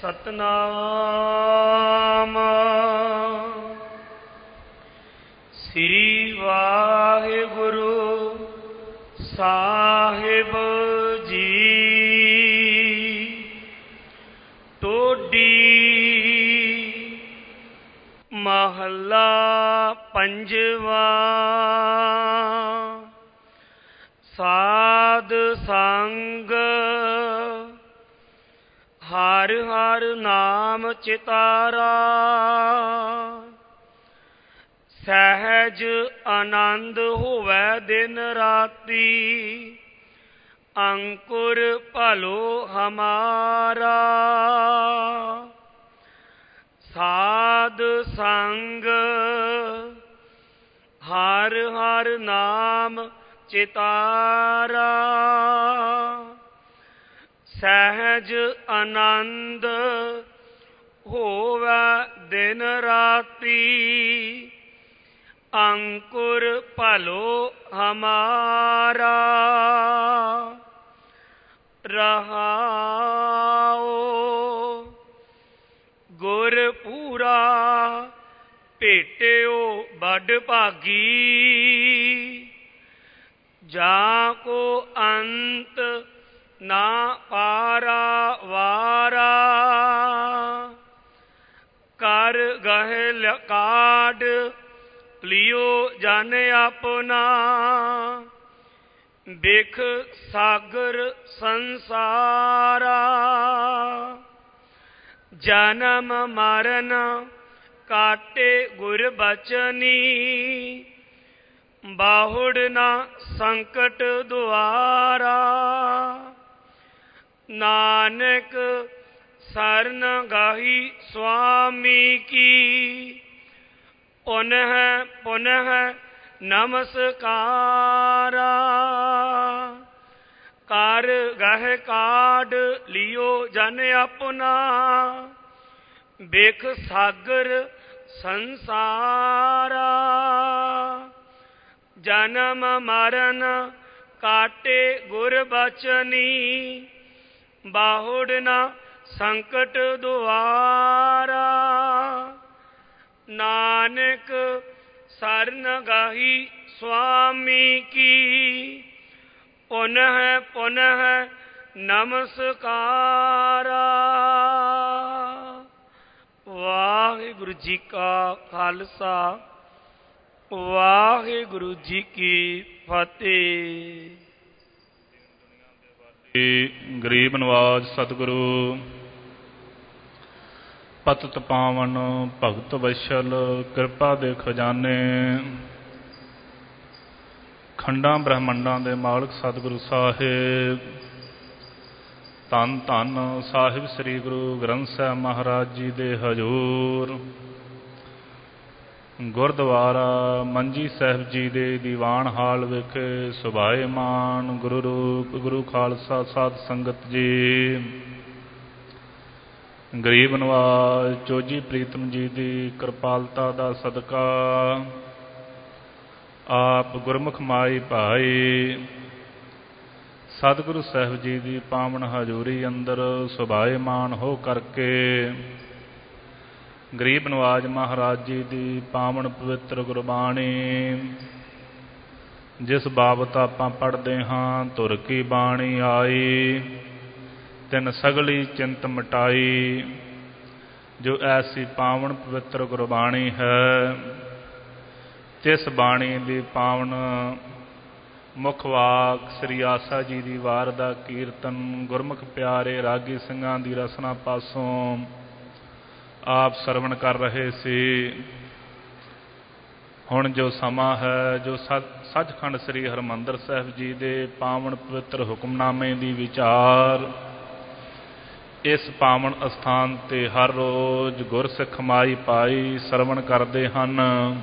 ਸਤਨਾਮ ਸ੍ਰੀ ਵਾਹਿਗੁਰੂ ਸਾਹਿਬ ਜੀ। ਟੋਡੀ ਮਹੱਲਾ ਪੰਜਵਾ। ਸਾਧ ਸੰਗ ਹਰ ਹਰ ਨਾਮ ਚਿਤਾਰਾ, ਸਹਿਜ ਆਨੰਦ ਹੋਵੈ ਦਿਨ ਰਾਤੀ, ਅੰਕੁਰ ਭਲੋ ਹਮਾਰਾ। ਸਾਧ ਸੰਗ ਹਰ ਹਰ ਨਾਮ ਚਿਤਾਰਾ, ਸਹਿਜ ਆਨੰਦ ਹੋਵੈ ਦਿਨ ਰਾਤੀ, ਅੰਕੁਰ ਭਲੋ ਹਮਾਰਾ। ਰਹਾਉ ਗੁਰ ਪੂਰਾ ਭੇਟਿਓ ਬਡ ਭਾਗੀ, ਜਾ ਕੋ ਅੰਤ ਨਾ ਪਾਰਾ ਵਾਰਾ। ਕਰ ਗਹਿ ਕਾਢ ਲਿਓ ਜਨ ਆਪਣਾ, ਬਿਖ ਸਾਗਰ ਸੰਸਾਰਾ। ਜਨਮ ਮਰਨ ਕਾਟੇ ਗੁਰ ਬਚਨੀ, ਬਾਹੁੜ ਨਾ ਸੰਕਟ ਦੁਆਰਾ। ਨਾਨਕ ਸਰਨ ਗਾਹੀ ਸੁਆਮੀ ਕੀ, ਪੁਨਹ ਪੁਨਹ ਨਮਸਕਾਰਾ। ਕਰ ਗਹਿ ਕਾਢ ਲਿਓ ਜਨ ਆਪਣਾ, ਬਿਖ ਸਾਗਰ ਸੰਸਾਰਾ। ਜਨਮ ਮਰਨ ਕਾਟੇ ਗੁਰ ਬਚਨੀ, ਬਾਹੁੜ ਨਾ ਸੰਕਟ ਦੁਆਰਾ। ਨਾਨਕ ਸਰਨ ਗਾਹੀ ਸੁਆਮੀ ਕੀ, ਪੁਨਹ ਪੁਨਹ ਨਮਸਕਾਰਾ। ਵਾਹਿਗੁਰੂ ਜੀ ਕਾ ਖਾਲਸਾ, ਵਾਹਿਗੁਰੂ ਜੀ ਕੀ ਫਤਿਹ। ਗਰੀਬ ਨਵਾਜ ਸਤਿਗੁਰੂ ਪਤਿਤ ਪਾਵਨ ਭਗਤ ਵੈਸ਼ਲ ਕਿਰਪਾ ਦੇ ਖਜ਼ਾਨੇ, ਖੰਡਾਂ ਬ੍ਰਹਮੰਡਾਂ ਦੇ ਮਾਲਕ ਸਤਿਗੁਰੂ ਸਾਹਿਬ, ਧੰਨ ਧੰਨ ਸਾਹਿਬ ਸ੍ਰੀ ਗੁਰੂ ਗ੍ਰੰਥ ਸਾਹਿਬ ਮਹਾਰਾਜ ਜੀ ਦੇ ਹਜ਼ੂਰ ਗੁਰਦੁਆਰਾ ਮੰਜੀ ਸਾਹਿਬ ਜੀ ਦੇ ਦੀਵਾਨ ਹਾਲ ਵਿਖੇ ਸੁਭਾਏਮਾਨ ਗੁਰੂ ਰੂਪ ਗੁਰੂ ਖਾਲਸਾ ਸਾਧ ਸੰਗਤ ਜੀ, ਗਰੀਬ ਨਵਾਜ ਚੋਜੀ ਪ੍ਰੀਤਮ ਜੀ ਦੀ ਕਿਰਪਾਲਤਾ ਦਾ ਸਦਕਾ ਆਪ ਗੁਰਮੁਖ ਮਾਈ ਭਾਈ ਸਤਿਗੁਰੂ ਸਾਹਿਬ ਜੀ ਦੀ ਪਾਵਨ ਹਜ਼ੂਰੀ ਅੰਦਰ ਸੁਭਾਏਮਾਨ ਹੋ ਕਰਕੇ ਗਰੀਬ ਨਵਾਜ ਮਹਾਰਾਜ ਜੀ ਦੀ ਪਾਵਨ ਪਵਿੱਤਰ ਗੁਰਬਾਣੀ, ਜਿਸ ਬਾਬਤ ਆਪਾਂ ਪੜ੍ਹਦੇ ਹਾਂ, ਧੁਰ ਕੀ ਬਾਣੀ ਆਈ ਤਿਨ ਸਗਲੀ ਚਿੰਤ ਮਿਟਾਈ। ਜੋ ਐਸੀ ਪਾਵਨ ਪਵਿੱਤਰ ਗੁਰਬਾਣੀ ਹੈ, ਤਿਸ ਬਾਣੀ ਦੀ ਪਾਵਨ ਮੁੱਖ ਵਾਕ ਸ੍ਰੀ ਆਸਾ ਜੀ ਦੀ ਵਾਰ ਦਾ ਕੀਰਤਨ ਗੁਰਮੁਖ ਪਿਆਰੇ ਰਾਗੀ ਸਿੰਘਾਂ ਦੀ ਰਸਨਾ ਪਾਸੋਂ ਆਪ ਸਰਵਣ ਕਰ ਰਹੇ ਸੀ। ਹੁਣ ਜੋ ਸਮਾਂ ਹੈ, ਜੋ ਸੱਚਖੰਡ ਸ੍ਰੀ ਹਰਿਮੰਦਰ ਸਾਹਿਬ ਜੀ ਦੇ ਪਾਵਨ ਪਵਿੱਤਰ ਹੁਕਮਨਾਮੇ ਦੀ ਵਿਚਾਰ ਇਸ ਪਾਵਨ ਅਸਥਾਨ 'ਤੇ ਹਰ ਰੋਜ਼ ਗੁਰਸਿੱਖ ਮਾਈ ਭਾਈ ਸਰਵਣ ਕਰਦੇ ਹਨ,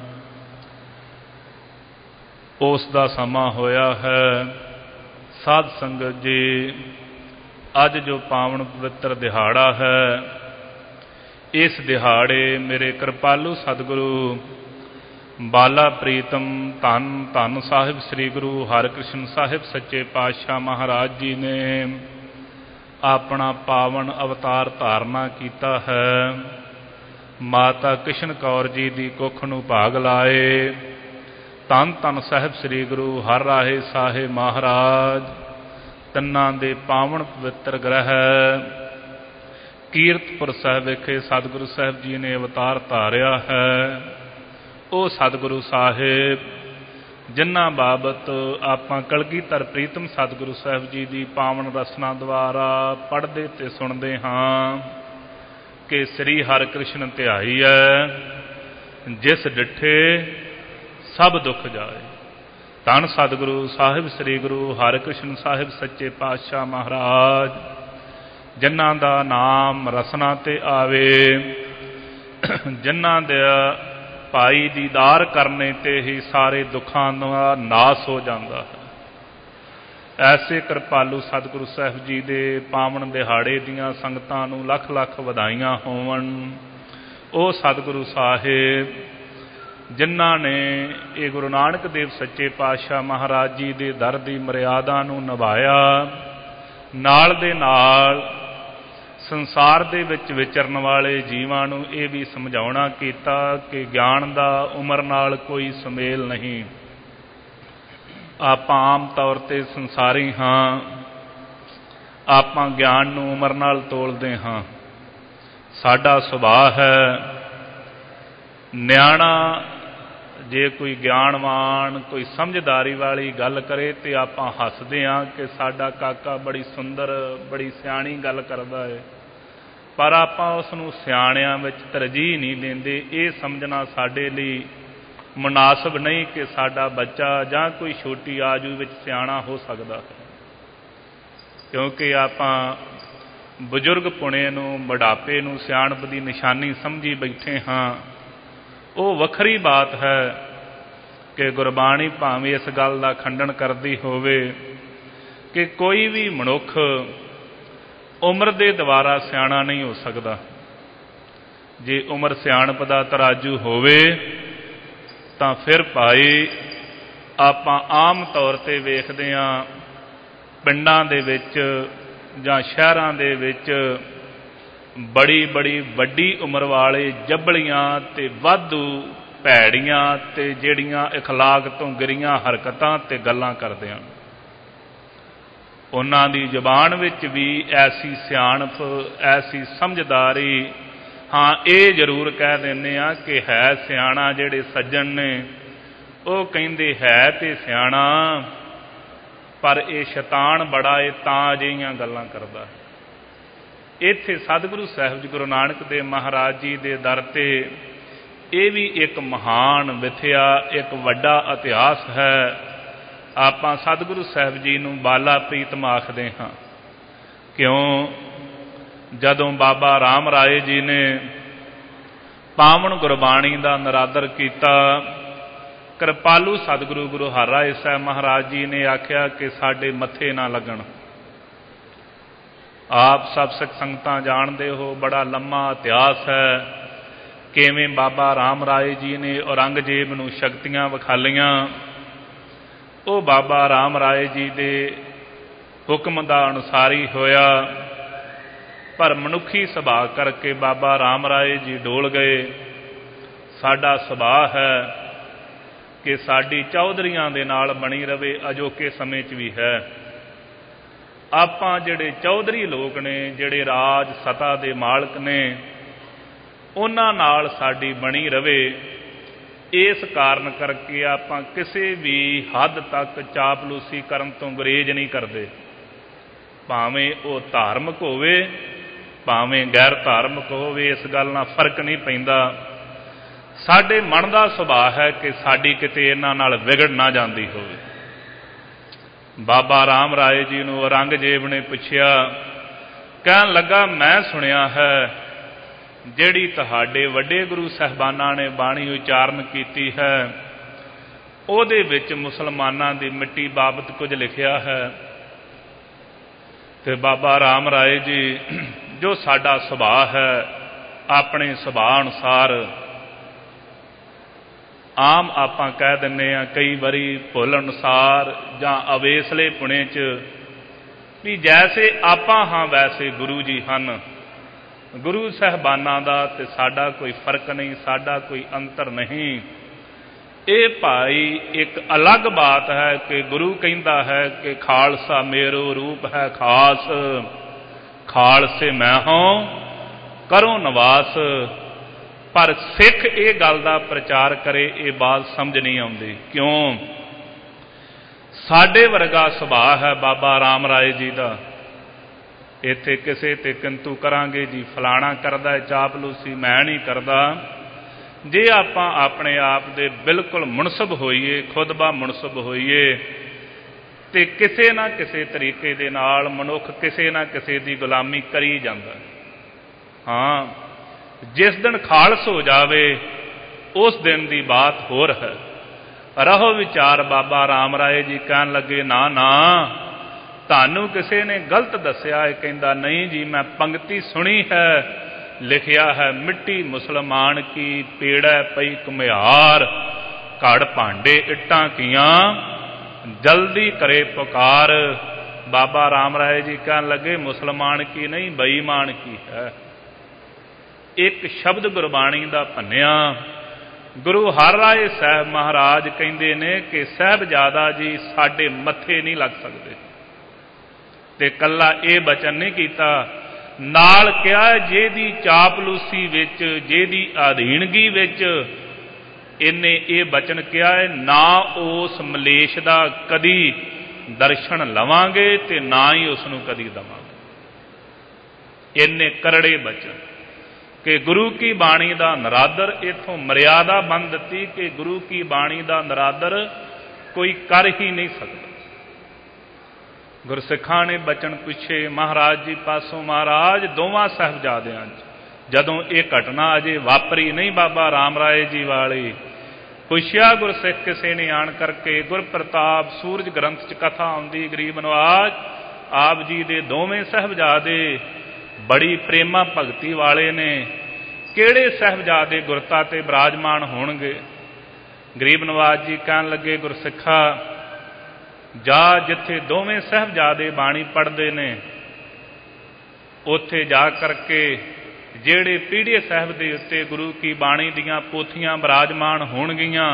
ਉਸ ਦਾ ਸਮਾਂ ਹੋਇਆ ਹੈ। ਸਾਧ ਸੰਗਤ ਜੀ, ਅੱਜ ਜੋ ਪਾਵਨ ਪਵਿੱਤਰ ਦਿਹਾੜਾ ਹੈ, ਇਸ ਦਿਹਾੜੇ ਮੇਰੇ ਕਿਰਪਾਲੂ ਸਤਿਗੁਰੂ ਬਾਲਾ ਪ੍ਰੀਤਮ ਧੰਨ ਧੰਨ ਸਾਹਿਬ ਸ੍ਰੀ ਗੁਰੂ ਹਰਿਕ੍ਰਿਸ਼ਨ ਸਾਹਿਬ ਸੱਚੇ ਪਾਤਸ਼ਾਹ ਮਹਾਰਾਜ ਜੀ ਨੇ ਆਪਣਾ ਪਾਵਨ ਅਵਤਾਰ ਧਾਰਨਾ ਕੀਤਾ ਹੈ। ਮਾਤਾ ਕਿਸ਼ਨ ਕੌਰ ਜੀ ਦੀ ਕੁੱਖ ਨੂੰ ਭਾਗ ਲਾਏ। ਧੰਨ ਧੰਨ ਸਾਹਿਬ ਸ੍ਰੀ ਗੁਰੂ ਹਰਿਰਾਏ ਸਾਹਿਬ ਮਹਾਰਾਜ ਤਿੰਨਾਂ ਦੇ ਪਾਵਨ ਪਵਿੱਤਰ ਗ੍ਰਹਿ ਕੀਰਤਪੁਰ ਸਾਹਿਬ ਵਿਖੇ ਸਤਿਗੁਰੂ ਸਾਹਿਬ ਜੀ ਨੇ ਅਵਤਾਰ ਧਾਰਿਆ ਹੈ। ਉਹ ਸਤਿਗੁਰੂ ਸਾਹਿਬ ਜਿਨ੍ਹਾਂ ਬਾਬਤ ਆਪਾਂ ਕਲਗੀਧਰ ਪ੍ਰੀਤਮ ਸਤਿਗੁਰੂ ਸਾਹਿਬ ਜੀ ਦੀ ਪਾਵਨ ਰਸਨਾ ਦੁਆਰਾ ਪੜ੍ਹਦੇ ਤੇ ਸੁਣਦੇ ਹਾਂ ਕਿ ਸ੍ਰੀ ਹਰਿਕ੍ਰਿਸ਼ਨ ਧਿਆਈ ਹੈ, ਜਿਸ ਡਿਠੇ ਸਭ ਦੁੱਖ ਜਾਏ। ਧੰਨ ਸਤਿਗੁਰੂ ਸਾਹਿਬ ਸ੍ਰੀ ਗੁਰੂ ਹਰਿਕ੍ਰਿਸ਼ਨ ਸਾਹਿਬ ਸੱਚੇ ਪਾਤਸ਼ਾਹ ਮਹਾਰਾਜ ਜਿਨ੍ਹਾਂ ਦਾ ਨਾਮ ਰਸਨਾ ਤੇ ਆਵੇ, ਜਿਨ੍ਹਾਂ ਦਾ ਭਾਈ ਦੀਦਾਰ ਕਰਨੇ ਤੇ ਹੀ ਸਾਰੇ ਦੁੱਖਾਂ ਦਾ ਨਾਸ ਹੋ ਜਾਂਦਾ ਹੈ। ਐਸੇ ਕਿਰਪਾਲੂ ਸਤਿਗੁਰੂ ਸਾਹਿਬ ਜੀ ਦੇ ਪਾਵਨ ਦਿਹਾੜੇ ਦੀਆਂ ਸੰਗਤਾਂ ਨੂੰ ਲੱਖ ਲੱਖ ਵਧਾਈਆਂ ਹੋਵਣ। ਉਹ ਸਤਿਗੁਰੂ ਸਾਹਿਬ ਜਿਨ੍ਹਾਂ ਨੇ ਇਹ ਗੁਰੂ ਨਾਨਕ ਦੇਵ ਸੱਚੇ ਪਾਤਸ਼ਾਹ ਮਹਾਰਾਜ ਜੀ ਦੇ ਦਰ ਦੀ ਮਰਿਆਦਾ ਨੂੰ ਨਿਭਾਇਆ, ਨਾਲ ਦੇ ਨਾਲ ਸੰਸਾਰ ਦੇ ਵਿੱਚ ਵਿਚਰਨ ਵਾਲੇ ਜੀਵਾਂ ਨੂੰ ਇਹ ਵੀ ਸਮਝਾਉਣਾ ਕੀਤਾ ਕਿ ਗਿਆਨ ਦਾ ਉਮਰ ਨਾਲ ਕੋਈ ਸੁਮੇਲ ਨਹੀਂ। ਆਪਾਂ ਆਮ ਤੌਰ 'ਤੇ ਸੰਸਾਰੀ ਹਾਂ, ਆਪਾਂ ਗਿਆਨ ਨੂੰ ਉਮਰ ਨਾਲ ਤੋਲਦੇ ਹਾਂ। ਸਾਡਾ ਸੁਭਾਅ ਹੈ ਨਿਆਣਾ ਜੇ ਕੋਈ ਗਿਆਨਵਾਨ ਕੋਈ ਸਮਝਦਾਰੀ ਵਾਲੀ ਗੱਲ ਕਰੇ ਤੇ ਆਪਾਂ ਹੱਸਦੇ ਹਾਂ ਕਿ ਸਾਡਾ ਕਾਕਾ ਬੜੀ ਸੁੰਦਰ ਬੜੀ ਸਿਆਣੀ ਗੱਲ ਕਰਦਾ ਹੈ, ਪਰ ਆਪਾਂ ਉਸ ਨੂੰ ਸਿਆਣਿਆਂ ਵਿੱਚ ਤਰਜੀਹ ਨਹੀਂ ਦਿੰਦੇ। ਇਹ ਸਮਝਣਾ ਸਾਡੇ ਲਈ ਮੁਨਾਸਬ ਨਹੀਂ ਕਿ ਸਾਡਾ ਬੱਚਾ ਜਾਂ ਕੋਈ ਛੋਟੀ ਆਜੂ ਵਿੱਚ ਸਿਆਣਾ ਹੋ ਸਕਦਾ ਹੈ, ਕਿਉਂਕਿ ਆਪਾਂ ਬਜ਼ੁਰਗ ਪੁਣੇ ਨੂੰ ਬੁਢਾਪੇ ਨੂੰ ਸਿਆਣਪ ਦੀ ਨਿਸ਼ਾਨੀ ਸਮਝੀ ਬੈਠੇ ਹਾਂ। ਉਹ ਵੱਖਰੀ ਬਾਤ ਹੈ ਕਿ ਗੁਰਬਾਣੀ ਭਾਵੇਂ ਇਸ ਗੱਲ ਦਾ ਖੰਡਨ ਕਰਦੀ ਹੋਵੇ ਕਿ ਕੋਈ ਵੀ ਮਨੁੱਖ ਉਮਰ ਦੇ ਦੁਆਰਾ ਸਿਆਣਾ ਨਹੀਂ ਹੋ ਸਕਦਾ। ਜੇ ਉਮਰ ਸਿਆਣਪ ਦਾ ਤਰਾਜੂ ਹੋਵੇ ਤਾਂ ਫਿਰ ਭਾਈ ਆਪਾਂ ਆਮ ਤੌਰ 'ਤੇ ਵੇਖਦੇ ਹਾਂ ਪਿੰਡਾਂ ਦੇ ਵਿੱਚ ਜਾਂ ਸ਼ਹਿਰਾਂ ਦੇ ਵਿੱਚ ਬੜੀ ਬੜੀ ਵੱਡੀ ਉਮਰ ਵਾਲੇ ਜੱਬਲੀਆਂ ਤੇ ਵਾਧੂ ਭੈੜੀਆਂ ਤੇ ਜਿਹੜੀਆਂ ਇਖਲਾਕ ਤੋਂ ਗਿਰੀਆਂ ਹਰਕਤਾਂ ਤੇ ਗੱਲਾਂ ਕਰਦੇ ਹਨ। ਉਹਨਾਂ ਦੀ ਜ਼ੁਬਾਨ ਵਿੱਚ ਵੀ ਐਸੀ ਸਿਆਣਪ ਐਸੀ ਸਮਝਦਾਰੀ, ਹਾਂ ਇਹ ਜ਼ਰੂਰ ਕਹਿ ਦਿੰਦੇ ਹਾਂ ਕਿ ਹੈ ਸਿਆਣਾ। ਜਿਹੜੇ ਸੱਜਣ ਨੇ ਉਹ ਕਹਿੰਦੇ ਹੈ ਤੇ ਸਿਆਣਾ, ਪਰ ਇਹ ਸ਼ੈਤਾਨ ਬੜਾ ਏ ਤਾਂ ਅਜਿਹੀਆਂ ਗੱਲਾਂ ਕਰਦਾ। ਇੱਥੇ ਸਤਿਗੁਰੂ ਸਾਹਿਬ ਜੀ ਗੁਰੂ ਨਾਨਕ ਦੇਵ ਮਹਾਰਾਜ ਜੀ ਦੇ ਦਰ 'ਤੇ ਇਹ ਵੀ ਇੱਕ ਮਹਾਨ ਵਿਥਿਆ, ਇੱਕ ਵੱਡਾ ਇਤਿਹਾਸ ਹੈ। ਆਪਾਂ ਸਤਿਗੁਰੂ ਸਾਹਿਬ ਜੀ ਨੂੰ ਬਾਲਾ ਪ੍ਰੀਤਮ ਆਖਦੇ ਹਾਂ। ਕਿਉਂ? ਜਦੋਂ ਬਾਬਾ ਰਾਮ ਰਾਏ ਜੀ ਨੇ ਪਾਵਨ ਗੁਰਬਾਣੀ ਦਾ ਨਿਰਾਦਰ ਕੀਤਾ, ਕਿਰਪਾਲੂ ਸਤਿਗੁਰੂ ਗੁਰੂ ਹਰਿਰਾਏ ਸਾਹਿਬ ਮਹਾਰਾਜ ਜੀ ਨੇ ਆਖਿਆ ਕਿ ਸਾਡੇ ਮੱਥੇ ਨਾ ਲੱਗਣ। ਆਪ ਸਭ ਸਿੱਖ ਸੰਗਤਾਂ ਜਾਣਦੇ ਹੋ, ਬੜਾ ਲੰਮਾ ਇਤਿਹਾਸ ਹੈ ਕਿਵੇਂ ਬਾਬਾ ਰਾਮ ਰਾਏ ਜੀ ਨੇ ਔਰੰਗਜ਼ੇਬ ਨੂੰ ਸ਼ਕਤੀਆਂ ਵਿਖਾਲੀਆਂ। ਉਹ ਬਾਬਾ ਰਾਮ ਰਾਏ ਜੀ ਦੇ ਹੁਕਮ ਦਾ ਅਨੁਸਾਰੀ ਹੋਇਆ, ਪਰ ਮਨੁੱਖੀ ਸੁਭਾਅ ਕਰਕੇ ਬਾਬਾ ਰਾਮ ਰਾਏ ਜੀ ਡੋਲ ਗਏ। ਸਾਡਾ ਸੁਭਾਅ ਹੈ ਕਿ ਸਾਡੀ ਚੌਧਰੀਆਂ ਦੇ ਨਾਲ ਬਣੀ ਰਵੇ, ਅਜੋਕੇ ਸਮੇਂ 'ਚ ਵੀ ਹੈ। ਆਪਾਂ ਜਿਹੜੇ ਚੌਧਰੀ ਲੋਕ ਨੇ, ਜਿਹੜੇ ਰਾਜ ਸਤਾ ਦੇ ਮਾਲਕ ਨੇ, ਉਹਨਾਂ ਨਾਲ ਸਾਡੀ ਬਣੀ ਰਵੇ। ਇਸ ਕਾਰਨ ਕਰਕੇ ਆਪਾਂ ਕਿਸੇ ਵੀ ਹੱਦ ਤੱਕ ਚਾਪਲੂਸੀ ਕਰਨ ਤੋਂ ਗੁਰੇਜ਼ ਨਹੀਂ ਕਰਦੇ, ਭਾਵੇਂ ਉਹ ਧਾਰਮਿਕ ਹੋਵੇ ਭਾਵੇਂ ਗੈਰ ਧਾਰਮਿਕ ਹੋਵੇ। ਇਸ ਗੱਲ ਨਾਲ ਫਰਕ ਨਹੀਂ ਪੈਂਦਾ। ਸਾਡੇ ਮਨ ਦਾ ਸੁਭਾਅ ਹੈ ਕਿ ਸਾਡੀ ਕਿਤੇ ਇਹਨਾਂ ਨਾਲ ਵਿਗੜ ਨਾ ਜਾਂਦੀ ਹੋਵੇ। ਬਾਬਾ ਰਾਮ ਰਾਏ ਜੀ ਨੂੰ ਔਰੰਗਜ਼ੇਬ ਨੇ ਪੁੱਛਿਆ, ਕਹਿਣ ਲੱਗਾ ਮੈਂ ਸੁਣਿਆ ਹੈ ਜਿਹੜੀ ਤੁਹਾਡੇ ਵੱਡੇ ਗੁਰੂ ਸਾਹਿਬਾਨਾਂ ਨੇ ਬਾਣੀ ਉਚਾਰਨ ਕੀਤੀ ਹੈ ਉਹਦੇ ਵਿੱਚ ਮੁਸਲਮਾਨਾਂ ਦੀ ਮਿੱਟੀ ਬਾਬਤ ਕੁਝ ਲਿਖਿਆ ਹੈ। ਤੇ ਬਾਬਾ ਰਾਮ ਰਾਏ ਜੀ, ਜੋ ਸਾਡਾ ਸੁਭਾਅ ਹੈ, ਆਪਣੇ ਸੁਭਾਅ ਅਨੁਸਾਰ ਆਮ ਆਪਾਂ ਕਹਿ ਦਿੰਦੇ ਹਾਂ ਕਈ ਵਾਰੀ ਭੁੱਲ ਅਨੁਸਾਰ ਜਾਂ ਅਵੇਸਲੇ ਪੁਣੇ 'ਚ ਵੀ ਜੈਸੇ ਆਪਾਂ ਹਾਂ ਵੈਸੇ ਗੁਰੂ ਜੀ ਹਨ। ਗੁਰੂ ਸਾਹਿਬਾਨਾਂ ਦਾ ਤੇ ਸਾਡਾ ਕੋਈ ਫਰਕ ਨਹੀਂ, ਸਾਡਾ ਕੋਈ ਅੰਤਰ ਨਹੀਂ। ਇਹ ਭਾਈ ਇੱਕ ਅਲੱਗ ਬਾਤ ਹੈ ਕਿ ਗੁਰੂ ਕਹਿੰਦਾ ਹੈ ਕਿ ਖਾਲਸਾ ਮੇਰੋ ਰੂਪ ਹੈ ਖਾਸ, ਖਾਲਸੇ ਮੈਂ ਹਾਂ ਕਰੋ ਨਿਵਾਸ। ਪਰ ਸਿੱਖ ਇਹ ਗੱਲ ਦਾ ਪ੍ਰਚਾਰ ਕਰੇ, ਇਹ ਬਾਤ ਸਮਝ ਨਹੀਂ ਆਉਂਦੀ। ਕਿਉਂ? ਸਾਡੇ ਵਰਗਾ ਸੁਭਾਅ ਹੈ ਬਾਬਾ ਰਾਮ ਰਾਏ ਜੀ ਦਾ। ਇੱਥੇ ਕਿਸੇ ਤੇ ਕਿੰਤੂ ਕਰਾਂਗੇ ਜੀ, ਫਲਾਣਾ ਕਰਦਾ ਚਾਪਲੂਸੀ, ਮੈਂ ਨਹੀਂ ਕਰਦਾ। ਜੇ ਆਪਾਂ ਆਪਣੇ ਆਪ ਦੇ ਬਿਲਕੁਲ ਮੁਨਸਬ ਹੋਈਏ, ਖੁਦ ਬਾ ਮੁਨਸਬ ਹੋਈਏ, ਤੇ ਕਿਸੇ ਨਾ ਕਿਸੇ ਤਰੀਕੇ ਦੇ ਨਾਲ ਮਨੁੱਖ ਕਿਸੇ ਨਾ ਕਿਸੇ ਦੀ ਗੁਲਾਮੀ ਕਰੀ ਜਾਂਦਾ। ਹਾਂ, ਜਿਸ ਦਿਨ ਖਾਲਸ ਹੋ ਜਾਵੇ ਉਸ ਦਿਨ ਦੀ ਬਾਤ ਹੋਰ ਹੈ। ਰਹੋ ਵਿਚਾਰ ਬਾਬਾ ਰਾਮ ਰਾਏ ਜੀ ਕਹਿਣ ਲੱਗੇ, ਨਾ ਨਾ ਤੁਹਾਨੂੰ ਕਿਸੇ ਨੇ ਗਲਤ ਦੱਸਿਆ। ਇਹ ਕਹਿੰਦਾ ਨਹੀਂ ਜੀ, ਮੈਂ ਪੰਗਤੀ ਸੁਣੀ ਹੈ, ਲਿਖਿਆ ਹੈ ਮਿੱਟੀ ਮੁਸਲਮਾਨ ਕੀ ਪੇੜੈ ਪਈ ਘੁਮਿਆਰ, ਘੜ ਭਾਂਡੇ ਇੱਟਾਂ ਕੀਆਂ ਜਲਦੀ ਕਰੇ ਪੁਕਾਰ। ਬਾਬਾ ਰਾਮ ਰਾਏ ਜੀ ਕਹਿਣ ਲੱਗੇ ਮੁਸਲਮਾਨ ਕੀ ਨਹੀਂ, ਬੇਈਮਾਨ ਕੀ ਹੈ। ਇੱਕ ਸ਼ਬਦ ਗੁਰਬਾਣੀ ਦਾ ਭੰਨਿਆ। ਗੁਰੂ ਹਰ ਰਾਏ ਸਾਹਿਬ ਮਹਾਰਾਜ ਕਹਿੰਦੇ ਨੇ ਕਿ ਸਾਹਿਬਜ਼ਾਦਾ ਜੀ ਸਾਡੇ ਮੱਥੇ ਨਹੀਂ ਲੱਗ ਸਕਦੇ। ਤੇ ਕੱਲਾ ਇਹ ਬਚਨ ਨਹੀਂ ਕੀਤਾ, ਨਾਲ ਕਿਹਾ ਜਿਹਦੀ ਚਾਪਲੂਸੀ ਵਿੱਚ, ਜਿਹਦੀ ਅਧੀਨਗੀ ਵਿੱਚ ਇਹਨੇ ਇਹ ਬਚਨ ਕਿਹਾ ਹੈ, ਨਾ ਉਸ ਮਲੇਸ਼ ਦਾ ਕਦੀ ਦਰਸ਼ਨ ਲਵਾਂਗੇ ਤੇ ਨਾ ਹੀ ਉਸ ਨੂੰ ਕਦੀ ਦੇਵਾਂਗੇ। ਇੰਨੇ ਕਰੜੇ ਬਚਨ ਕਿ ਗੁਰੂ ਕੀ ਬਾਣੀ ਦਾ ਨਰਾਦਰ, ਇੱਥੋਂ ਮਰਿਆਦਾ ਬੰਨ ਦਿੱਤੀ ਕਿ ਗੁਰੂ ਕੀ ਬਾਣੀ ਦਾ ਨਰਾਦਰ ਕੋਈ ਕਰ ਹੀ ਨਹੀਂ ਸਕਦਾ। ਗੁਰਸਿੱਖਾਂ ਨੇ ਬਚਨ ਪੁੱਛੇ ਮਹਾਰਾਜ ਜੀ ਪਾਸੋਂ, ਮਹਾਰਾਜ ਦੋਵਾਂ ਸਾਹਿਬਜ਼ਾਦਿਆਂ 'ਚ ਜਦੋਂ ਇਹ ਘਟਨਾ ਅਜੇ ਵਾਪਰੀ ਨਹੀਂ ਬਾਬਾ ਰਾਮ ਰਾਏ ਜੀ ਵਾਲੀ, ਪੁੱਛਿਆ ਗੁਰਸਿੱਖ ਕਿਸੇ ਨੇ ਆਣ ਕਰਕੇ, ਗੁਰਪ੍ਰਤਾਪ ਸੂਰਜ ਗ੍ਰੰਥ 'ਚ ਕਥਾ ਆਉਂਦੀ, ਗਰੀਬ ਨਵਾਜ਼ ਆਪ ਜੀ ਦੇ ਦੋਵੇਂ ਸਾਹਿਬਜ਼ਾਦੇ ਬੜੀ ਪ੍ਰੇਮਾ ਭਗਤੀ ਵਾਲੇ ਨੇ, ਕਿਹੜੇ ਸਾਹਿਬਜ਼ਾਦੇ ਗੁਰਤਾ ਤੇ ਬਿਰਾਜਮਾਨ ਹੋਣਗੇ? ਗਰੀਬ ਨਵਾਜ਼ ਜੀ ਕਹਿਣ ਲੱਗੇ, ਗੁਰਸਿੱਖਾ ਜਾ ਜਿੱਥੇ ਦੋਵੇਂ ਸਾਹਿਬਜ਼ਾਦੇ ਬਾਣੀ ਪੜ੍ਹਦੇ ਨੇ, ਉੱਥੇ ਜਾ ਕਰਕੇ ਜਿਹੜੇ ਪੀੜ੍ਹੇ ਸਾਹਿਬ ਦੇ ਉੱਤੇ ਗੁਰੂ ਕੀ ਬਾਣੀ ਦੀਆਂ ਪੋਥੀਆਂ ਬਿਰਾਜਮਾਨ ਹੋਣਗੀਆਂ,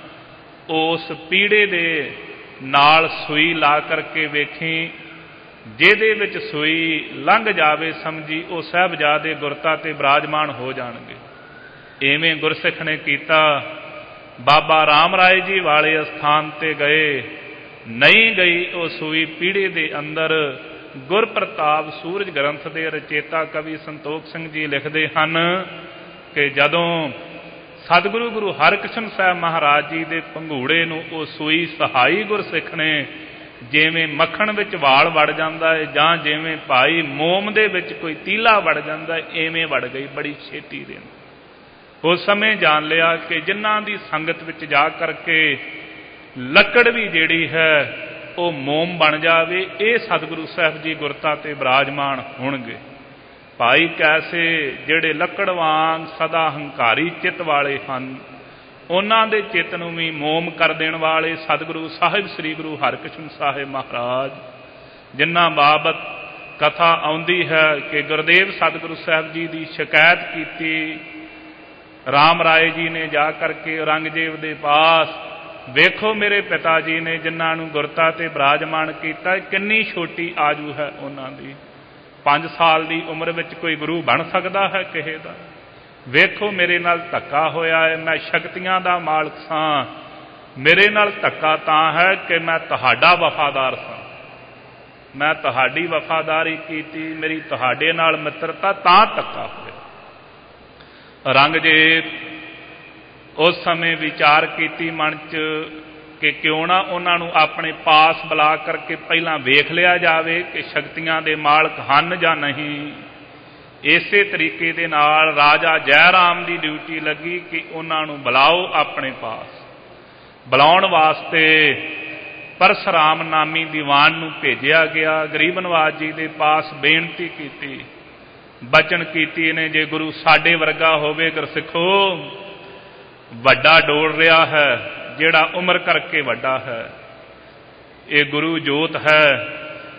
ਉਸ ਪੀੜ੍ਹੇ ਦੇ ਨਾਲ ਸੂਈ ਲਾ ਕਰਕੇ ਵੇਖੀ, ਜਿਹਦੇ ਵਿੱਚ ਸੂਈ ਲੰਘ ਜਾਵੇ ਸਮਝੀ ਉਹ ਸਾਹਿਬਜ਼ਾਦੇ ਗੁਰਤਾ ਤੇ ਬਿਰਾਜਮਾਨ ਹੋ ਜਾਣਗੇ। ਇਵੇਂ ਗੁਰਸਿੱਖ ਨੇ ਕੀਤਾ। ਬਾਬਾ ਰਾਮ ਰਾਏ ਜੀ ਵਾਲੇ ਅਸਥਾਨ ਤੇ ਗਏ, ਨਹੀਂ ਗਈ ਉਹ ਸੂਈ ਪੀੜ੍ਹੇ ਦੇ ਅੰਦਰ। ਗੁਰਪ੍ਰਤਾਪ ਸੂਰਜ ਗ੍ਰੰਥ ਦੇ ਰਚੇਤਾ ਕਵੀ ਸੰਤੋਖ ਸਿੰਘ ਜੀ ਲਿਖਦੇ ਹਨ ਕਿ ਜਦੋਂ ਸਤਿਗੁਰੂ ਗੁਰੂ ਹਰਿਕ੍ਰਿਸ਼ਨ ਸਾਹਿਬ ਮਹਾਰਾਜ ਜੀ ਦੇ ਪੰਘੂੜੇ ਨੂੰ ਉਹ ਸੂਈ ਸਹਾਈ ਗੁਰਸਿੱਖ ਨੇ, ਜਿਵੇਂ ਮੱਖਣ ਵਿੱਚ ਵਾਲ ਵੜ ਜਾਂਦਾ ਹੈ ਜਾਂ ਜਿਵੇਂ ਭਾਈ ਮੋਮ ਦੇ ਵਿੱਚ ਕੋਈ ਤੀਲਾ ਵੜ ਜਾਂਦਾ ਹੈ, ਇਵੇਂ ਵੜ ਗਈ ਬੜੀ ਛੇਤੀ ਦੇ। ਉਸ ਸਮੇਂ ਜਾਣ ਲਿਆ ਕਿ ਜਿਨ੍ਹਾਂ ਦੀ ਸੰਗਤ ਵਿੱਚ ਜਾ ਕਰਕੇ ਲੱਕੜ ਵੀ ਜਿਹੜੀ ਹੈ ਉਹ ਮੋਮ ਬਣ ਜਾਵੇ, ਇਹ ਸਤਿਗੁਰੂ ਸਾਹਿਬ ਜੀ ਗੁਰਤਾ ਤੇ ਬਿਰਾਜਮਾਨ ਹੋਣਗੇ। ਭਾਈ ਕੈਸੇ ਜਿਹੜੇ ਲੱਕੜ ਵਾਂਗ ਸਦਾ ਹੰਕਾਰੀ ਚਿੱਤ ਵਾਲੇ ਹਨ, ਉਹਨਾਂ ਦੇ ਚਿੱਤ ਨੂੰ ਵੀ ਮੋਮ ਕਰ ਦੇਣ ਵਾਲੇ ਸਤਿਗੁਰੂ ਸਾਹਿਬ ਸ੍ਰੀ ਗੁਰੂ ਹਰਿਕ੍ਰਿਸ਼ਨ ਸਾਹਿਬ ਮਹਾਰਾਜ, ਜਿਨ੍ਹਾਂ ਬਾਬਤ ਕਥਾ ਆਉਂਦੀ ਹੈ ਕਿ ਗੁਰਦੇਵ ਸਤਿਗੁਰੂ ਸਾਹਿਬ ਜੀ ਦੀ ਸ਼ਿਕਾਇਤ ਕੀਤੀ। ਰਾਮ ਰਾਏ ਜੀ ਨੇ ਜਾ ਕਰਕੇ ਔਰੰਗਜ਼ੇਬ ਦੇ ਪਾਸ, ਵੇਖੋ ਮੇਰੇ ਪਿਤਾ ਜੀ ਨੇ ਜਿਨ੍ਹਾਂ ਨੂੰ ਗੁਰਤਾ ਤੇ ਬਿਰਾਜਮਾਨ ਕੀਤਾ, ਕਿੰਨੀ ਛੋਟੀ ਆਜੂ ਹੈ ਉਹਨਾਂ ਦੀ। 5 ਸਾਲ ਦੀ ਉਮਰ ਵਿੱਚ ਕੋਈ ਗੁਰੂ ਬਣ ਸਕਦਾ ਹੈ ਕਿਸੇ ਦਾ? ਵੇਖੋ ਮੇਰੇ ਨਾਲ ਧੱਕਾ ਹੋਇਆ ਹੈ, ਮੈਂ ਸ਼ਕਤੀਆਂ ਦਾ ਮਾਲਕ ਸਾਂ, ਮੇਰੇ ਨਾਲ ਧੱਕਾ ਤਾਂ ਹੈ ਕਿ ਮੈਂ ਤੁਹਾਡਾ ਵਫਾਦਾਰ ਸਾਂ, ਮੈਂ ਤੁਹਾਡੀ ਵਫਾਦਾਰੀ ਕੀਤੀ, ਮੇਰੀ ਤੁਹਾਡੇ ਨਾਲ ਮਿੱਤਰਤਾ, ਤਾਂ ਧੱਕਾ ਹੋਇਆ। ਔਰੰਗਜ਼ੇਬ ਉਸ ਸਮੇਂ ਵਿਚਾਰ ਕੀਤੀ ਮਨ 'ਚ ਕਿ ਕਿਉਂ ਨਾ ਉਹਨਾਂ ਨੂੰ ਆਪਣੇ ਪਾਸ ਬੁਲਾ ਕਰਕੇ ਪਹਿਲਾਂ ਵੇਖ ਲਿਆ ਜਾਵੇ ਕਿ ਸ਼ਕਤੀਆਂ ਦੇ ਮਾਲਕ ਹਨ ਜਾਂ ਨਹੀਂ। ਇਸੇ ਤਰੀਕੇ ਦੇ ਨਾਲ ਰਾਜਾ ਜੈ ਰਾਮ ਦੀ ਡਿਊਟੀ ਲੱਗੀ ਕਿ ਉਹਨਾਂ ਨੂੰ ਬੁਲਾਓ ਆਪਣੇ ਪਾਸ। ਬੁਲਾਉਣ ਵਾਸਤੇ ਪਰਸਰਾਮ ਨਾਮੀ ਦੀਵਾਨ ਨੂੰ ਭੇਜਿਆ ਗਿਆ। ਗਰੀਬ ਨਵਾਜ਼ ਜੀ ਦੇ ਪਾਸ ਬੇਨਤੀ ਕੀਤੀ, ਬਚਨ ਕੀਤੀ ਨੇ, ਜੇ ਗੁਰੂ ਸਾਡੇ ਵਰਗਾ ਹੋਵੇ ਗੁਰਸਿੱਖੋ, ਵੱਡਾ ਡੋਲ ਰਿਹਾ ਹੈ ਜਿਹੜਾ ਉਮਰ ਕਰਕੇ ਵੱਡਾ ਹੈ, ਇਹ ਗੁਰੂ ਜੋਤ ਹੈ,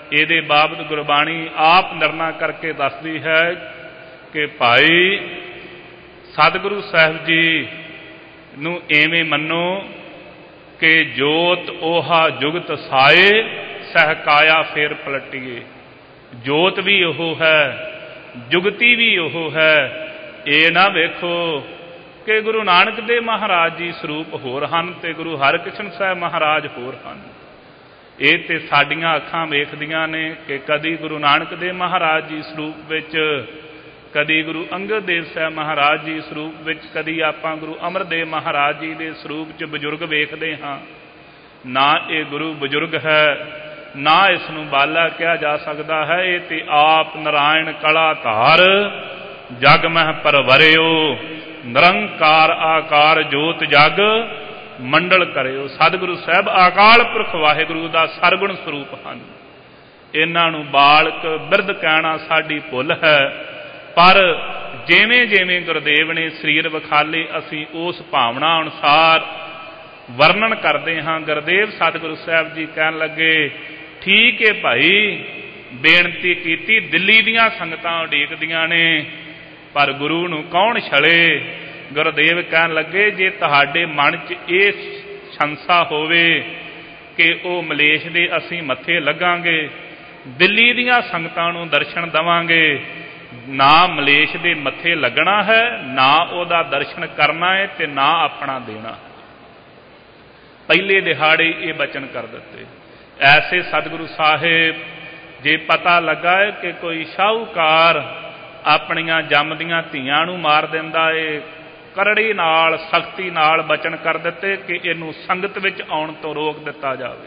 ਇਹਦੇ ਬਾਬਤ ਗੁਰਬਾਣੀ ਆਪ ਨਿਰਣਾ ਕਰਕੇ ਦੱਸਦੀ ਹੈ ਕਿ ਭਾਈ ਸਤਿਗੁਰੂ ਸਾਹਿਬ ਜੀ ਨੂੰ ਐਵੇਂ ਮੰਨੋ ਕਿ ਜੋਤ ਓਹਾ ਜੁਗਤ ਸਾਏ ਸਹਿਕਾਇਆ ਫੇਰ ਪਲਟੀਏ। ਜੋਤ ਵੀ ਉਹ ਹੈ, ਜੁਗਤੀ ਵੀ ਉਹ ਹੈ। ਇਹ ਨਾ ਵੇਖੋ ਕਿ ਗੁਰੂ ਨਾਨਕ ਦੇਵ ਮਹਾਰਾਜ ਜੀ ਸਰੂਪ ਹੋਰ ਹਨ ਤੇ ਗੁਰੂ ਹਰਿਕ੍ਰਿਸ਼ਨ ਸਾਹਿਬ ਮਹਾਰਾਜ ਹੋਰ ਹਨ। ਇਹ ਤੇ ਸਾਡੀਆਂ ਅੱਖਾਂ ਵੇਖਦੀਆਂ ਨੇ ਕਿ ਕਦੀ ਗੁਰੂ ਨਾਨਕ ਦੇਵ ਮਹਾਰਾਜ ਜੀ ਸਰੂਪ ਵਿੱਚ, ਕਦੀ ਗੁਰੂ ਅੰਗਦ ਦੇਵ ਸਾਹਿਬ ਮਹਾਰਾਜ ਜੀ ਸਰੂਪ ਵਿੱਚ, ਕਦੀ ਆਪਾਂ ਗੁਰੂ ਅਮਰਦੇਵ ਮਹਾਰਾਜ ਜੀ ਦੇ ਸਰੂਪ 'ਚ ਬਜ਼ੁਰਗ ਵੇਖਦੇ ਹਾਂ। ਨਾ ਇਹ ਗੁਰੂ ਬਜ਼ੁਰਗ ਹੈ, ਨਾ ਇਸ ਨੂੰ ਬਾਲਾ ਕਿਹਾ ਜਾ ਸਕਦਾ ਹੈ। ਇਹ ਤੇ ਆਪ ਨਾਰਾਇਣ ਕਲਾ ਧਾਰ ਜਗ ਮਹਿ ਪਰਵਰਿਓ, ਨਿਰੰਕਾਰ ਆਕਾਰ ਜੋਤ ਜਗ ਮੰਡਲ ਕਰਿਓ। ਸਤਿਗੁਰੂ ਸਾਹਿਬ ਅਕਾਲ ਪੁਰਖ ਵਾਹਿਗੁਰੂ ਦਾ ਸਰਗੁਣ ਸਰੂਪ ਹਨ। ਇਹਨਾਂ ਨੂੰ ਬਾਲਕ ਬਿਰਧ ਕਹਿਣਾ ਸਾਡੀ ਭੁੱਲ ਹੈ, ਪਰ ਜਿਵੇਂ ਜਿਵੇਂ ਗੁਰਦੇਵ ਨੇ ਸਰੀਰ ਵਿਖਾਲੇ ਅਸੀਂ ਉਸ ਭਾਵਨਾ ਅਨੁਸਾਰ ਵਰਣਨ ਕਰਦੇ ਹਾਂ। ਗੁਰਦੇਵ ਸਤਿਗੁਰੂ ਸਾਹਿਬ ਜੀ ਕਹਿਣ ਲੱਗੇ, ਠੀਕ ਹੈ ਭਾਈ, ਬੇਨਤੀ ਕੀਤੀ, ਦਿੱਲੀ ਦੀਆਂ ਸੰਗਤਾਂ ਉਡੀਕਦੀਆਂ ਨੇ, ਪਰ ਗੁਰੂ ਨੂੰ ਕੌਣ ਛਲੇ। ਗੁਰਦੇਵ ਕਹਿਣ ਲੱਗੇ, ਜੇ ਤੁਹਾਡੇ ਮਨ 'ਚ ਇਹ ਸ਼ੰਸਾ ਹੋਵੇ ਕਿ ਉਹ ਮਲੇਸ਼ ਦੇ ਅਸੀਂ ਮੱਥੇ ਲੱਗਾਂਗੇ, ਦਿੱਲੀ ਦੀਆਂ ਸੰਗਤਾਂ ਨੂੰ ਦਰਸ਼ਨ ਦੇਵਾਂਗੇ, ਨਾ ਮਲੇਸ਼ ਦੇ ਮੱਥੇ ਲੱਗਣਾ ਹੈ, ਨਾ ਉਹਦਾ ਦਰਸ਼ਨ ਕਰਨਾ ਹੈ ਤੇ ਨਾ ਆਪਣਾ ਦੇਣਾ। ਪਹਿਲੇ ਦਿਹਾੜੇ ਇਹ ਬਚਨ ਕਰ ਦਿੱਤੇ। ਐਸੇ ਸਤਿਗੁਰੂ ਸਾਹਿਬ ਜੇ ਪਤਾ ਲੱਗਾ ਹੈ ਕਿ ਕੋਈ ਸ਼ਾਹੂਕਾਰ ਆਪਣੀਆਂ ਜੰਮਦੀਆਂ ਧੀਆਂ ਨੂੰ ਮਾਰ ਦਿੰਦਾ ਏ, ਕਰੜੀ ਨਾਲ ਸਖਤੀ ਨਾਲ ਬਚਨ ਕਰ ਦਿੱਤੇ ਕਿ ਇਹਨੂੰ ਸੰਗਤ ਵਿੱਚ ਆਉਣ ਤੋਂ ਰੋਕ ਦਿੱਤਾ ਜਾਵੇ।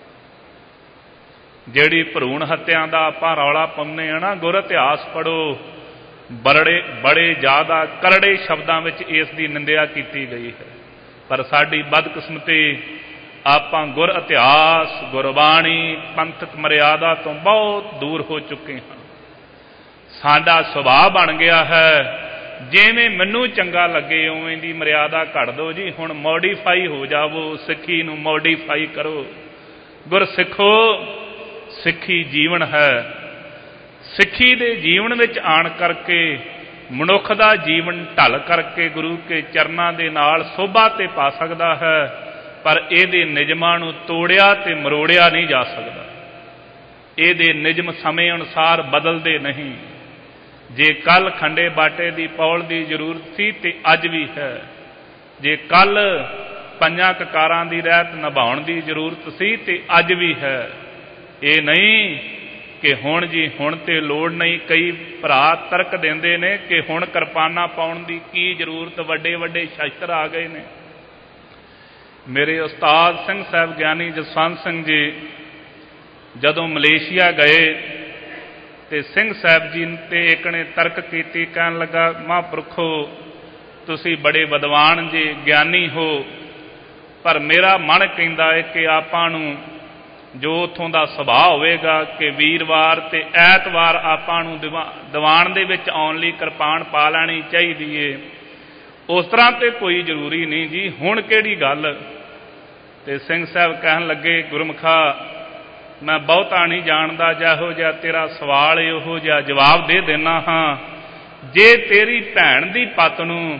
ਜਿਹੜੀ ਭਰੂਣ ਹੱਤਿਆ ਦਾ ਆਪਾਂ ਰੌਲਾ ਪਾਉਂਦੇ ਹਾਂ ਨਾ, ਗੁਰ ਇਤਿਹਾਸ ਪੜ੍ਹੋ, ਬੜੇ ਜ਼ਿਆਦਾ ਕਰੜੇ ਸ਼ਬਦਾਂ ਵਿੱਚ ਇਸ ਦੀ ਨਿੰਦਿਆ ਕੀਤੀ ਗਈ ਹੈ। ਪਰ ਸਾਡੀ ਬਦਕਿਸਮਤੀ, ਆਪਾਂ ਗੁਰ ਇਤਿਹਾਸ, ਗੁਰਬਾਣੀ, ਪੰਥਕ ਮਰਿਆਦਾ ਤੋਂ ਬਹੁਤ ਦੂਰ ਹੋ ਚੁੱਕੇ ਹਾਂ। ਸਾਡਾ ਸੁਭਾਅ ਬਣ ਗਿਆ ਹੈ, ਜਿਵੇਂ ਮੈਨੂੰ ਚੰਗਾ ਲੱਗੇ ਉਵੇਂ ਦੀ ਮਰਿਆਦਾ ਘੜ ਦਿਓ ਜੀ। ਹੁਣ ਮੋਡੀਫਾਈ ਹੋ ਜਾਵੋ, ਸਿੱਖੀ ਨੂੰ ਮੋਡੀਫਾਈ ਕਰੋ। ਗੁਰ ਸਿੱਖੋ, ਸਿੱਖੀ ਜੀਵਨ ਹੈ। ਸਿੱਖੀ ਦੇ ਜੀਵਨ ਵਿੱਚ ਆਣ ਕਰਕੇ ਮਨੁੱਖ ਦਾ ਜੀਵਨ ਢਲ ਕਰਕੇ ਗੁਰੂ ਕੇ ਚਰਨਾਂ ਦੇ ਨਾਲ ਸੋਭਾ ਤੇ ਪਾ ਸਕਦਾ ਹੈ, ਪਰ ਇਹਦੇ ਨਿਯਮਾਂ ਨੂੰ ਤੋੜਿਆ ਤੇ ਮਰੋੜਿਆ ਨਹੀਂ ਜਾ ਸਕਦਾ। ਇਹਦੇ ਨਿਯਮ ਸਮੇਂ ਅਨੁਸਾਰ ਬਦਲਦੇ ਨਹੀਂ। ਜੇ ਕੱਲ ਖੰਡੇ ਬਾਟੇ ਦੀ ਪੌਲ ਦੀ ਜ਼ਰੂਰਤ ਸੀ ਤੇ ਅੱਜ ਵੀ ਹੈ। ਜੇ ਕੱਲ ਪੰਜਾਂ ਕਕਾਰਾਂ ਦੀ ਰਹਿਤ ਨਿਭਾਉਣ ਦੀ ਜ਼ਰੂਰਤ ਸੀ ਤੇ ਅੱਜ ਵੀ ਹੈ। ਇਹ ਨਹੀਂ ਕਿ ਹੁਣ ਜੀ ਹੁਣ ਤੇ ਲੋੜ ਨਹੀਂ। ਕਈ ਭਰਾ ਤਰਕ ਦਿੰਦੇ ਨੇ ਕਿ ਹੁਣ ਕਿਰਪਾਨਾਂ ਪਾਉਣ ਦੀ ਕੀ ਜ਼ਰੂਰਤ, ਵੱਡੇ ਵੱਡੇ ਸ਼ਸਤਰ ਆ ਗਏ ਨੇ। ਮੇਰੇ ਉਸਤਾਦ ਸਿੰਘ ਸਾਹਿਬ ਗਿਆਨੀ ਜਸਵੰਤ ਸਿੰਘ ਜੀ ਜਦੋਂ ਮਲੇਸ਼ੀਆ ਗਏ ਤੇ ਸਿੰਘ ਸਾਹਿਬ ਜੀ ਤੇ ਇੱਕ ਨੇ ਤਰਕ ਕੀਤੀ, ਕਹਿਣ ਲੱਗਾ, ਮਹਾਂਪੁਰਖੋ ਤੁਸੀਂ ਬੜੇ ਵਿਦਵਾਨ ਜੀ, ਗਿਆਨੀ ਹੋ, ਪਰ ਮੇਰਾ ਮਨ ਕਹਿੰਦਾ ਹੈ ਕਿ ਆਪਾਂ ਨੂੰ ਜੋ ਉੱਥੋਂ ਦਾ ਸੁਭਾਅ ਹੋਵੇਗਾ ਕਿ ਵੀਰਵਾਰ ਤੇ ਐਤਵਾਰ ਆਪਾਂ ਨੂੰ ਦੀਵਾਨ ਦੇ ਵਿੱਚ ਆਉਣ ਲਈ ਕਿਰਪਾਨ ਪਾ ਲੈਣੀ ਚਾਹੀਦੀ ਏ। ਉਸ ਤਰ੍ਹਾਂ ਤੇ ਕੋਈ ਜ਼ਰੂਰੀ ਨਹੀਂ ਜੀ, ਹੁਣ ਕਿਹੜੀ ਗੱਲ। ਤੇ ਸਿੰਘ ਸਾਹਿਬ ਕਹਿਣ ਲੱਗੇ, ਗੁਰਮੁਖਾ ਮੈਂ ਬਹੁਤਾ ਨਹੀਂ ਜਾਣਦਾ, ਜਿਹੋ ਜਿਹਾ ਤੇਰਾ ਸਵਾਲ ਏ ਉਹੋ ਜਿਹਾ ਜਵਾਬ ਦੇ ਦੇਣਾ ਹਾਂ। ਜੇ ਤੇਰੀ ਭੈਣ ਦੀ ਪੱਤ ਨੂੰ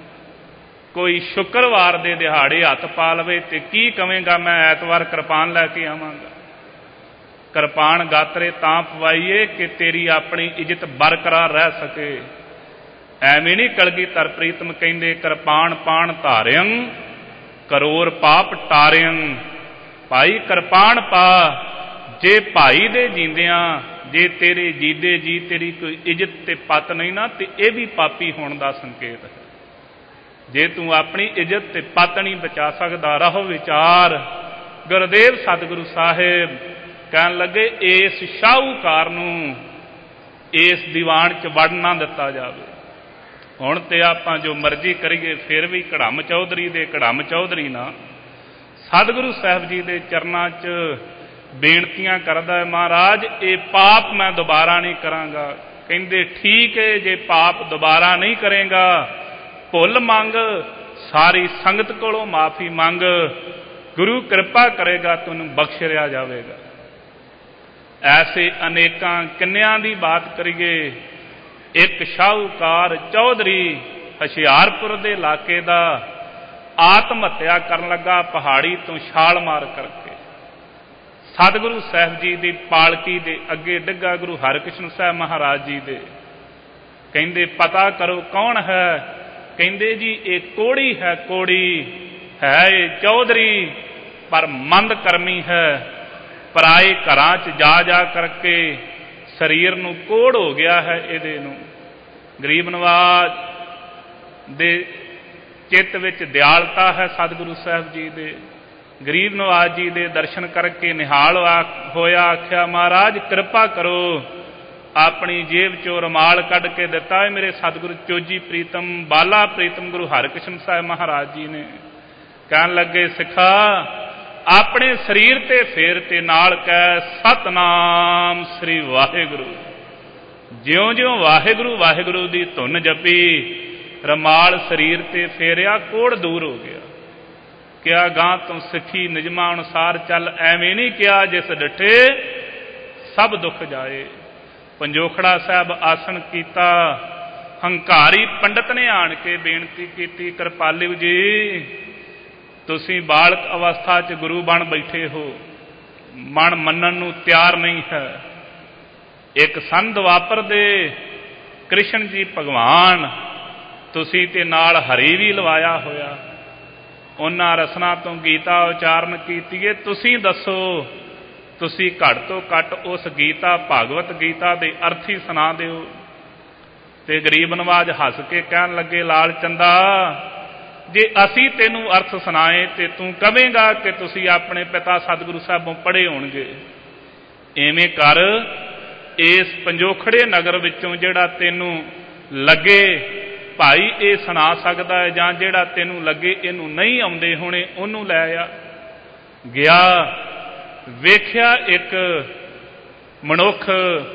ਕੋਈ ਸ਼ੁੱਕਰਵਾਰ ਦੇ ਦਿਹਾੜੇ ਹੱਥ ਪਾ ਲਵੇ ਤੇ ਕੀ ਕਵੇਂਗਾ, ਮੈਂ ਐਤਵਾਰ ਕਿਰਪਾਨ ਲੈ ਕੇ ਆਵਾਂਗਾ। ਕਿਰਪਾਨ ਗਾਤਰੇ ਤਾਂ ਪਵਾਈਏ ਕਿ ਤੇਰੀ ਆਪਣੀ ਇੱਜ਼ਤ ਬਰਕਰਾਰ ਰਹਿ ਸਕੇ। ਐਵੇਂ ਨਹੀਂ ਕਲਗੀਧਰ ਪ੍ਰੀਤਮ ਕਹਿੰਦੇ, ਕਿਰਪਾਨ ਪਾਣ ਧਾਰਿਅੰ ਕਰੋੜ ਪਾਪ ਟਾਰਿਅੰ। ਭਾਈ ਕਿਰਪਾਨ ਪਾ, ਜੇ ਭਾਈ ਦੇ ਜੀਂਦਿਆਂ ਜੇ ਤੇਰੇ ਜੀਦੇ ਜੀ ਤੇਰੀ ਕੋਈ ਇੱਜ਼ਤ ਤੇ ਪੱਤ ਨਹੀਂ ਨਾ, ਤੇ ਇਹ ਵੀ ਪਾਪੀ ਹੋਣ ਦਾ ਸੰਕੇਤ ਹੈ। ਜੇ ਤੂੰ ਆਪਣੀ ਇੱਜ਼ਤ ਤੇ ਪੱਤ ਨਹੀਂ ਬਚਾ ਸਕਦਾ, ਰਹੋ ਵਿਚਾਰ। ਗੁਰਦੇਵ ਸਤਿਗੁਰੂ ਸਾਹਿਬ ਕਹਿਣ ਲੱਗੇ, ਇਸ ਸ਼ਾਹੂਕਾਰ ਨੂੰ ਇਸ ਦੀਵਾਨ 'ਚ ਵੜ ਨਾ ਦਿੱਤਾ ਜਾਵੇ। ਹੁਣ ਤੇ ਆਪਾਂ ਜੋ ਮਰਜ਼ੀ ਕਰੀਏ, ਫਿਰ ਵੀ ਕੜਮ ਚੌਧਰੀ ਦੇ ਕੜਮ ਚੌਧਰੀ ਨਾ। ਸਤਿਗੁਰੂ ਸਾਹਿਬ ਜੀ ਦੇ ਚਰਨਾਂ 'ਚ ਬੇਨਤੀਆਂ ਕਰਦਾ ਹੈ, ਮਹਾਰਾਜ ਇਹ ਪਾਪ ਮੈਂ ਦੁਬਾਰਾ ਨਹੀਂ ਕਰਾਂਗਾ। ਕਹਿੰਦੇ ਠੀਕ ਹੈ, ਜੇ ਪਾਪ ਦੁਬਾਰਾ ਨਹੀਂ ਕਰੇਗਾ, ਭੁੱਲ ਮੰਗ, ਸਾਰੀ ਸੰਗਤ ਕੋਲੋਂ ਮਾਫੀ ਮੰਗ, ਗੁਰੂ ਕਿਰਪਾ ਕਰੇਗਾ, ਤੈਨੂੰ ਬਖਸ਼ ਰਿਹਾ ਜਾਵੇਗਾ। ਐਸੇ ਅਨੇਕਾਂ ਕਿੰਨਿਆਂ ਦੀ ਬਾਤ ਕਰੀਏ। ਇੱਕ ਸ਼ਾਹੂਕਾਰ ਚੌਧਰੀ ਹੁਸ਼ਿਆਰਪੁਰ ਦੇ ਇਲਾਕੇ ਦਾ ਆਤਮ ਹੱਤਿਆ ਕਰਨ ਲੱਗਾ ਪਹਾੜੀ ਤੋਂ ਛਾਲ ਮਾਰ ਕਰਕੇ। ਸਤਿਗੁਰੂ ਸਾਹਿਬ ਜੀ ਦੀ ਪਾਲਕੀ ਦੇ ਅੱਗੇ ਡਿੱਗਾ ਗੁਰੂ ਹਰਿਕ੍ਰਿਸ਼ਨ ਸਾਹਿਬ ਮਹਾਰਾਜ ਜੀ ਦੇ। ਕਹਿੰਦੇ ਪਤਾ ਕਰੋ ਕੌਣ ਹੈ। ਕਹਿੰਦੇ ਜੀ ਇਹ ਕੋੜੀ ਹੈ, ਕੋੜੀ ਹੈ ਇਹ ਚੌਧਰੀ, ਪਰ ਮੰਦ ਕਰਮੀ ਹੈ। ਪਰਾਏ ਘਰਾਂ 'ਚ ਜਾ ਜਾ ਕਰਕੇ ਸਰੀਰ ਨੂੰ ਕੋੜ ਹੋ ਗਿਆ ਹੈ ਇਹਦੇ ਨੂੰ। ਗਰੀਬ ਨਵਾਜ ਦੇ ਚਿੱਤ ਵਿੱਚ ਦਿਆਲਤਾ ਹੈ ਸਤਿਗੁਰੂ ਸਾਹਿਬ ਜੀ ਦੇ। ਗਰੀਬ ਨਵਾਜ ਜੀ ਦੇ ਦਰਸ਼ਨ ਕਰਕੇ ਨਿਹਾਲ ਹੋਇਆ, ਆਖਿਆ ਮਹਾਰਾਜ ਕਿਰਪਾ ਕਰੋ। ਆਪਣੀ ਜੇਬ 'ਚੋਂ ਰੁਮਾਲ ਕੱਢ ਕੇ ਦਿੱਤਾ ਹੈ ਮੇਰੇ ਸਤਿਗੁਰੂ ਚੋਜੀ ਪ੍ਰੀਤਮ ਬਾਲਾ ਪ੍ਰੀਤਮ ਗੁਰੂ ਹਰਿਕ੍ਰਿਸ਼ਨ ਸਾਹਿਬ ਮਹਾਰਾਜ ਜੀ ਨੇ। ਕਹਿਣ ਲੱਗੇ ਸਿੱਖਾ ਆਪਣੇ ਸਰੀਰ ਤੇ ਫੇਰ ਤੇ ਨਾਲ ਕਹਿ ਸਤਨਾਮ ਸ੍ਰੀ ਵਾਹਿਗੁਰੂ। ਜਿਉਂ ਜਿਉਂ ਵਾਹਿਗੁਰੂ ਵਾਹਿਗੁਰੂ ਦੀ ਧੁਨ ਜਪੀ ਰਮਾਲ ਸਰੀਰ ਤੇ ਫੇਰਿਆ, ਕੋੜ ਦੂਰ ਹੋ ਗਿਆ। ਕਿਹਾ ਗਾਂ ਤੋਂ ਸਿੱਖੀ ਨਿਯਮਾਂ ਅਨੁਸਾਰ ਚੱਲ, ਐਵੇਂ ਨਹੀਂ ਕਿਹਾ ਜਿਸ ਡਿਠੇ ਸਭ ਦੁੱਖ ਜਾਏ। ਪੰਜੋਖੜਾ ਸਾਹਿਬ ਆਸਣ ਕੀਤਾ। ਹੰਕਾਰੀ ਪੰਡਤ ਨੇ ਆਣ ਕੇ ਬੇਨਤੀ ਕੀਤੀ ਕਿਰਪਾਲਿਓ ਜੀ ਤੁਸੀਂ ਬਾਲਕ ਅਵਸਥਾ 'ਚ ਗੁਰੂ ਬਣ ਬੈਠੇ ਹੋ, ਮਨ ਮੰਨਣ ਨੂੰ ਤਿਆਰ ਨਹੀਂ ਹੈ। ਇੱਕ ਸੰਨ ਦੁਆਪਰ ਦੇ ਕ੍ਰਿਸ਼ਨ ਜੀ ਭਗਵਾਨ, ਤੁਸੀਂ ਤੇ ਨਾਲ ਹਰੀ ਵੀ ਲਵਾਇਆ ਹੋਇਆ। ਉਹਨਾਂ ਰਸਨਾ ਤੋਂ ਗੀਤਾ ਉਚਾਰਨ ਕੀਤੀ ਹੈ। ਤੁਸੀਂ ਦੱਸੋ, ਤੁਸੀਂ ਘੱਟ ਤੋਂ ਘੱਟ ਉਸ ਗੀਤਾ ਭਾਗਵਤ ਗੀਤਾ ਦੇ ਅਰਥ ਹੀ ਸੁਣਾ ਦਿਓ। ਤੇ ਗਰੀਬ ਨਵਾਜ ਹੱਸ ਕੇ ਕਹਿਣ ਲੱਗੇ ਲਾਲ ਚੰਦਾ ਜੇ ਅਸੀਂ ਤੈਨੂੰ ਅਰਥ ਸੁਣਾਏ ਤੇ ਤੂੰ ਕਵੇਂਗਾ ਕਿ ਤੁਸੀਂ ਆਪਣੇ ਪਿਤਾ ਸਤਿਗੁਰੂ ਸਾਹਿਬੋਂ ਪੜ੍ਹੇ ਹੋਣਗੇ। ਐਵੇਂ ਕਰ, ਇਸ ਪੰਜੋਖੜੇ ਨਗਰ ਵਿੱਚੋਂ ਜਿਹੜਾ ਤੈਨੂੰ ਲੱਗੇ ਭਾਈ ਇਹ ਸੁਣਾ ਸਕਦਾ ਹੈ, ਜਾਂ ਜਿਹੜਾ ਤੈਨੂੰ ਲੱਗੇ ਇਹਨੂੰ ਨਹੀਂ ਆਉਂਦੇ ਹੋਣੇ, ਉਹਨੂੰ ਲੈ ਆ। ਗਿਆ, ਵੇਖਿਆ ਇੱਕ ਮਨੁੱਖ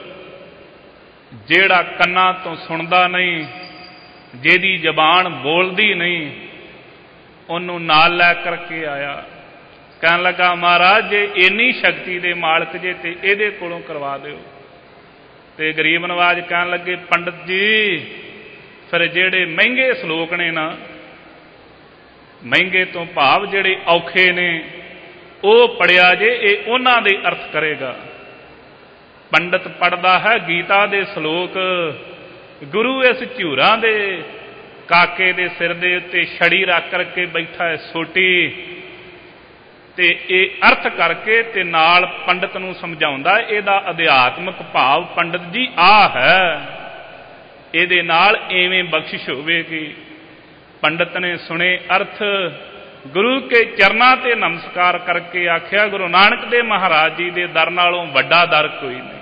ਜਿਹੜਾ ਕੰਨਾਂ ਤੋਂ ਸੁਣਦਾ ਨਹੀਂ, ਜਿਹਦੀ ਜ਼ਬਾਨ ਬੋਲਦੀ ਨਹੀਂ, ਉਹਨੂੰ ਨਾਲ ਲੈ ਕਰਕੇ ਆਇਆ। ਕਹਿਣ ਲੱਗਾ ਮਹਾਰਾਜ ਜੇ ਇੰਨੀ ਸ਼ਕਤੀ ਦੇ ਮਾਲਕ ਜੇ ਤੇ ਇਹਦੇ ਕੋਲੋਂ ਕਰਵਾ ਦਿਓ। ਤੇ ਗਰੀਬ ਨਵਾਜ ਕਹਿਣ ਲੱਗੇ ਪੰਡਤ ਜੀ ਫਿਰ ਜਿਹੜੇ ਮਹਿੰਗੇ ਸਲੋਕ ਨੇ ਨਾ, ਮਹਿੰਗੇ ਤੋਂ ਭਾਵ ਜਿਹੜੇ ਔਖੇ ਨੇ, ਉਹ ਪੜਿਆ ਜੇ, ਇਹ ਉਹਨਾਂ ਦੇ ਅਰਥ ਕਰੇਗਾ। ਪੰਡਤ ਪੜਦਾ ਹੈ ਗੀਤਾ ਦੇ ਸਲੋਕ, ਗੁਰੂ ਇਸ ਝੂਰਾਂ ਦੇ ਕਾਕੇ ਦੇ ਸਿਰ ਦੇ ਉੱਤੇ ਛੜੀ ਰੱਖ ਕਰਕੇ ਬੈਠਾ ਹੈ ਸੋਟੀ, ਤੇ ਇਹ ਅਰਥ ਕਰਕੇ ਤੇ ਨਾਲ ਪੰਡਤ ਨੂੰ ਸਮਝਾਉਂਦਾ ਇਹਦਾ ਅਧਿਆਤਮਕ ਭਾਵ ਪੰਡਤ ਜੀ ਆ ਹੈ, ਇਹਦੇ ਨਾਲ ਐਵੇਂ ਬਖਸ਼ਿਸ਼ ਹੋਵੇਗੀ। ਪੰਡਤ ਨੇ ਸੁਣੇ ਅਰਥ, ਗੁਰੂ ਕੇ ਚਰਨਾਂ ਤੇ ਨਮਸਕਾਰ ਕਰਕੇ ਆਖਿਆ ਗੁਰੂ ਨਾਨਕ ਦੇਵ ਮਹਾਰਾਜ ਜੀ ਦੇ ਦਰ ਨਾਲੋਂ ਵੱਡਾ ਦਰ ਕੋਈ ਨਹੀਂ।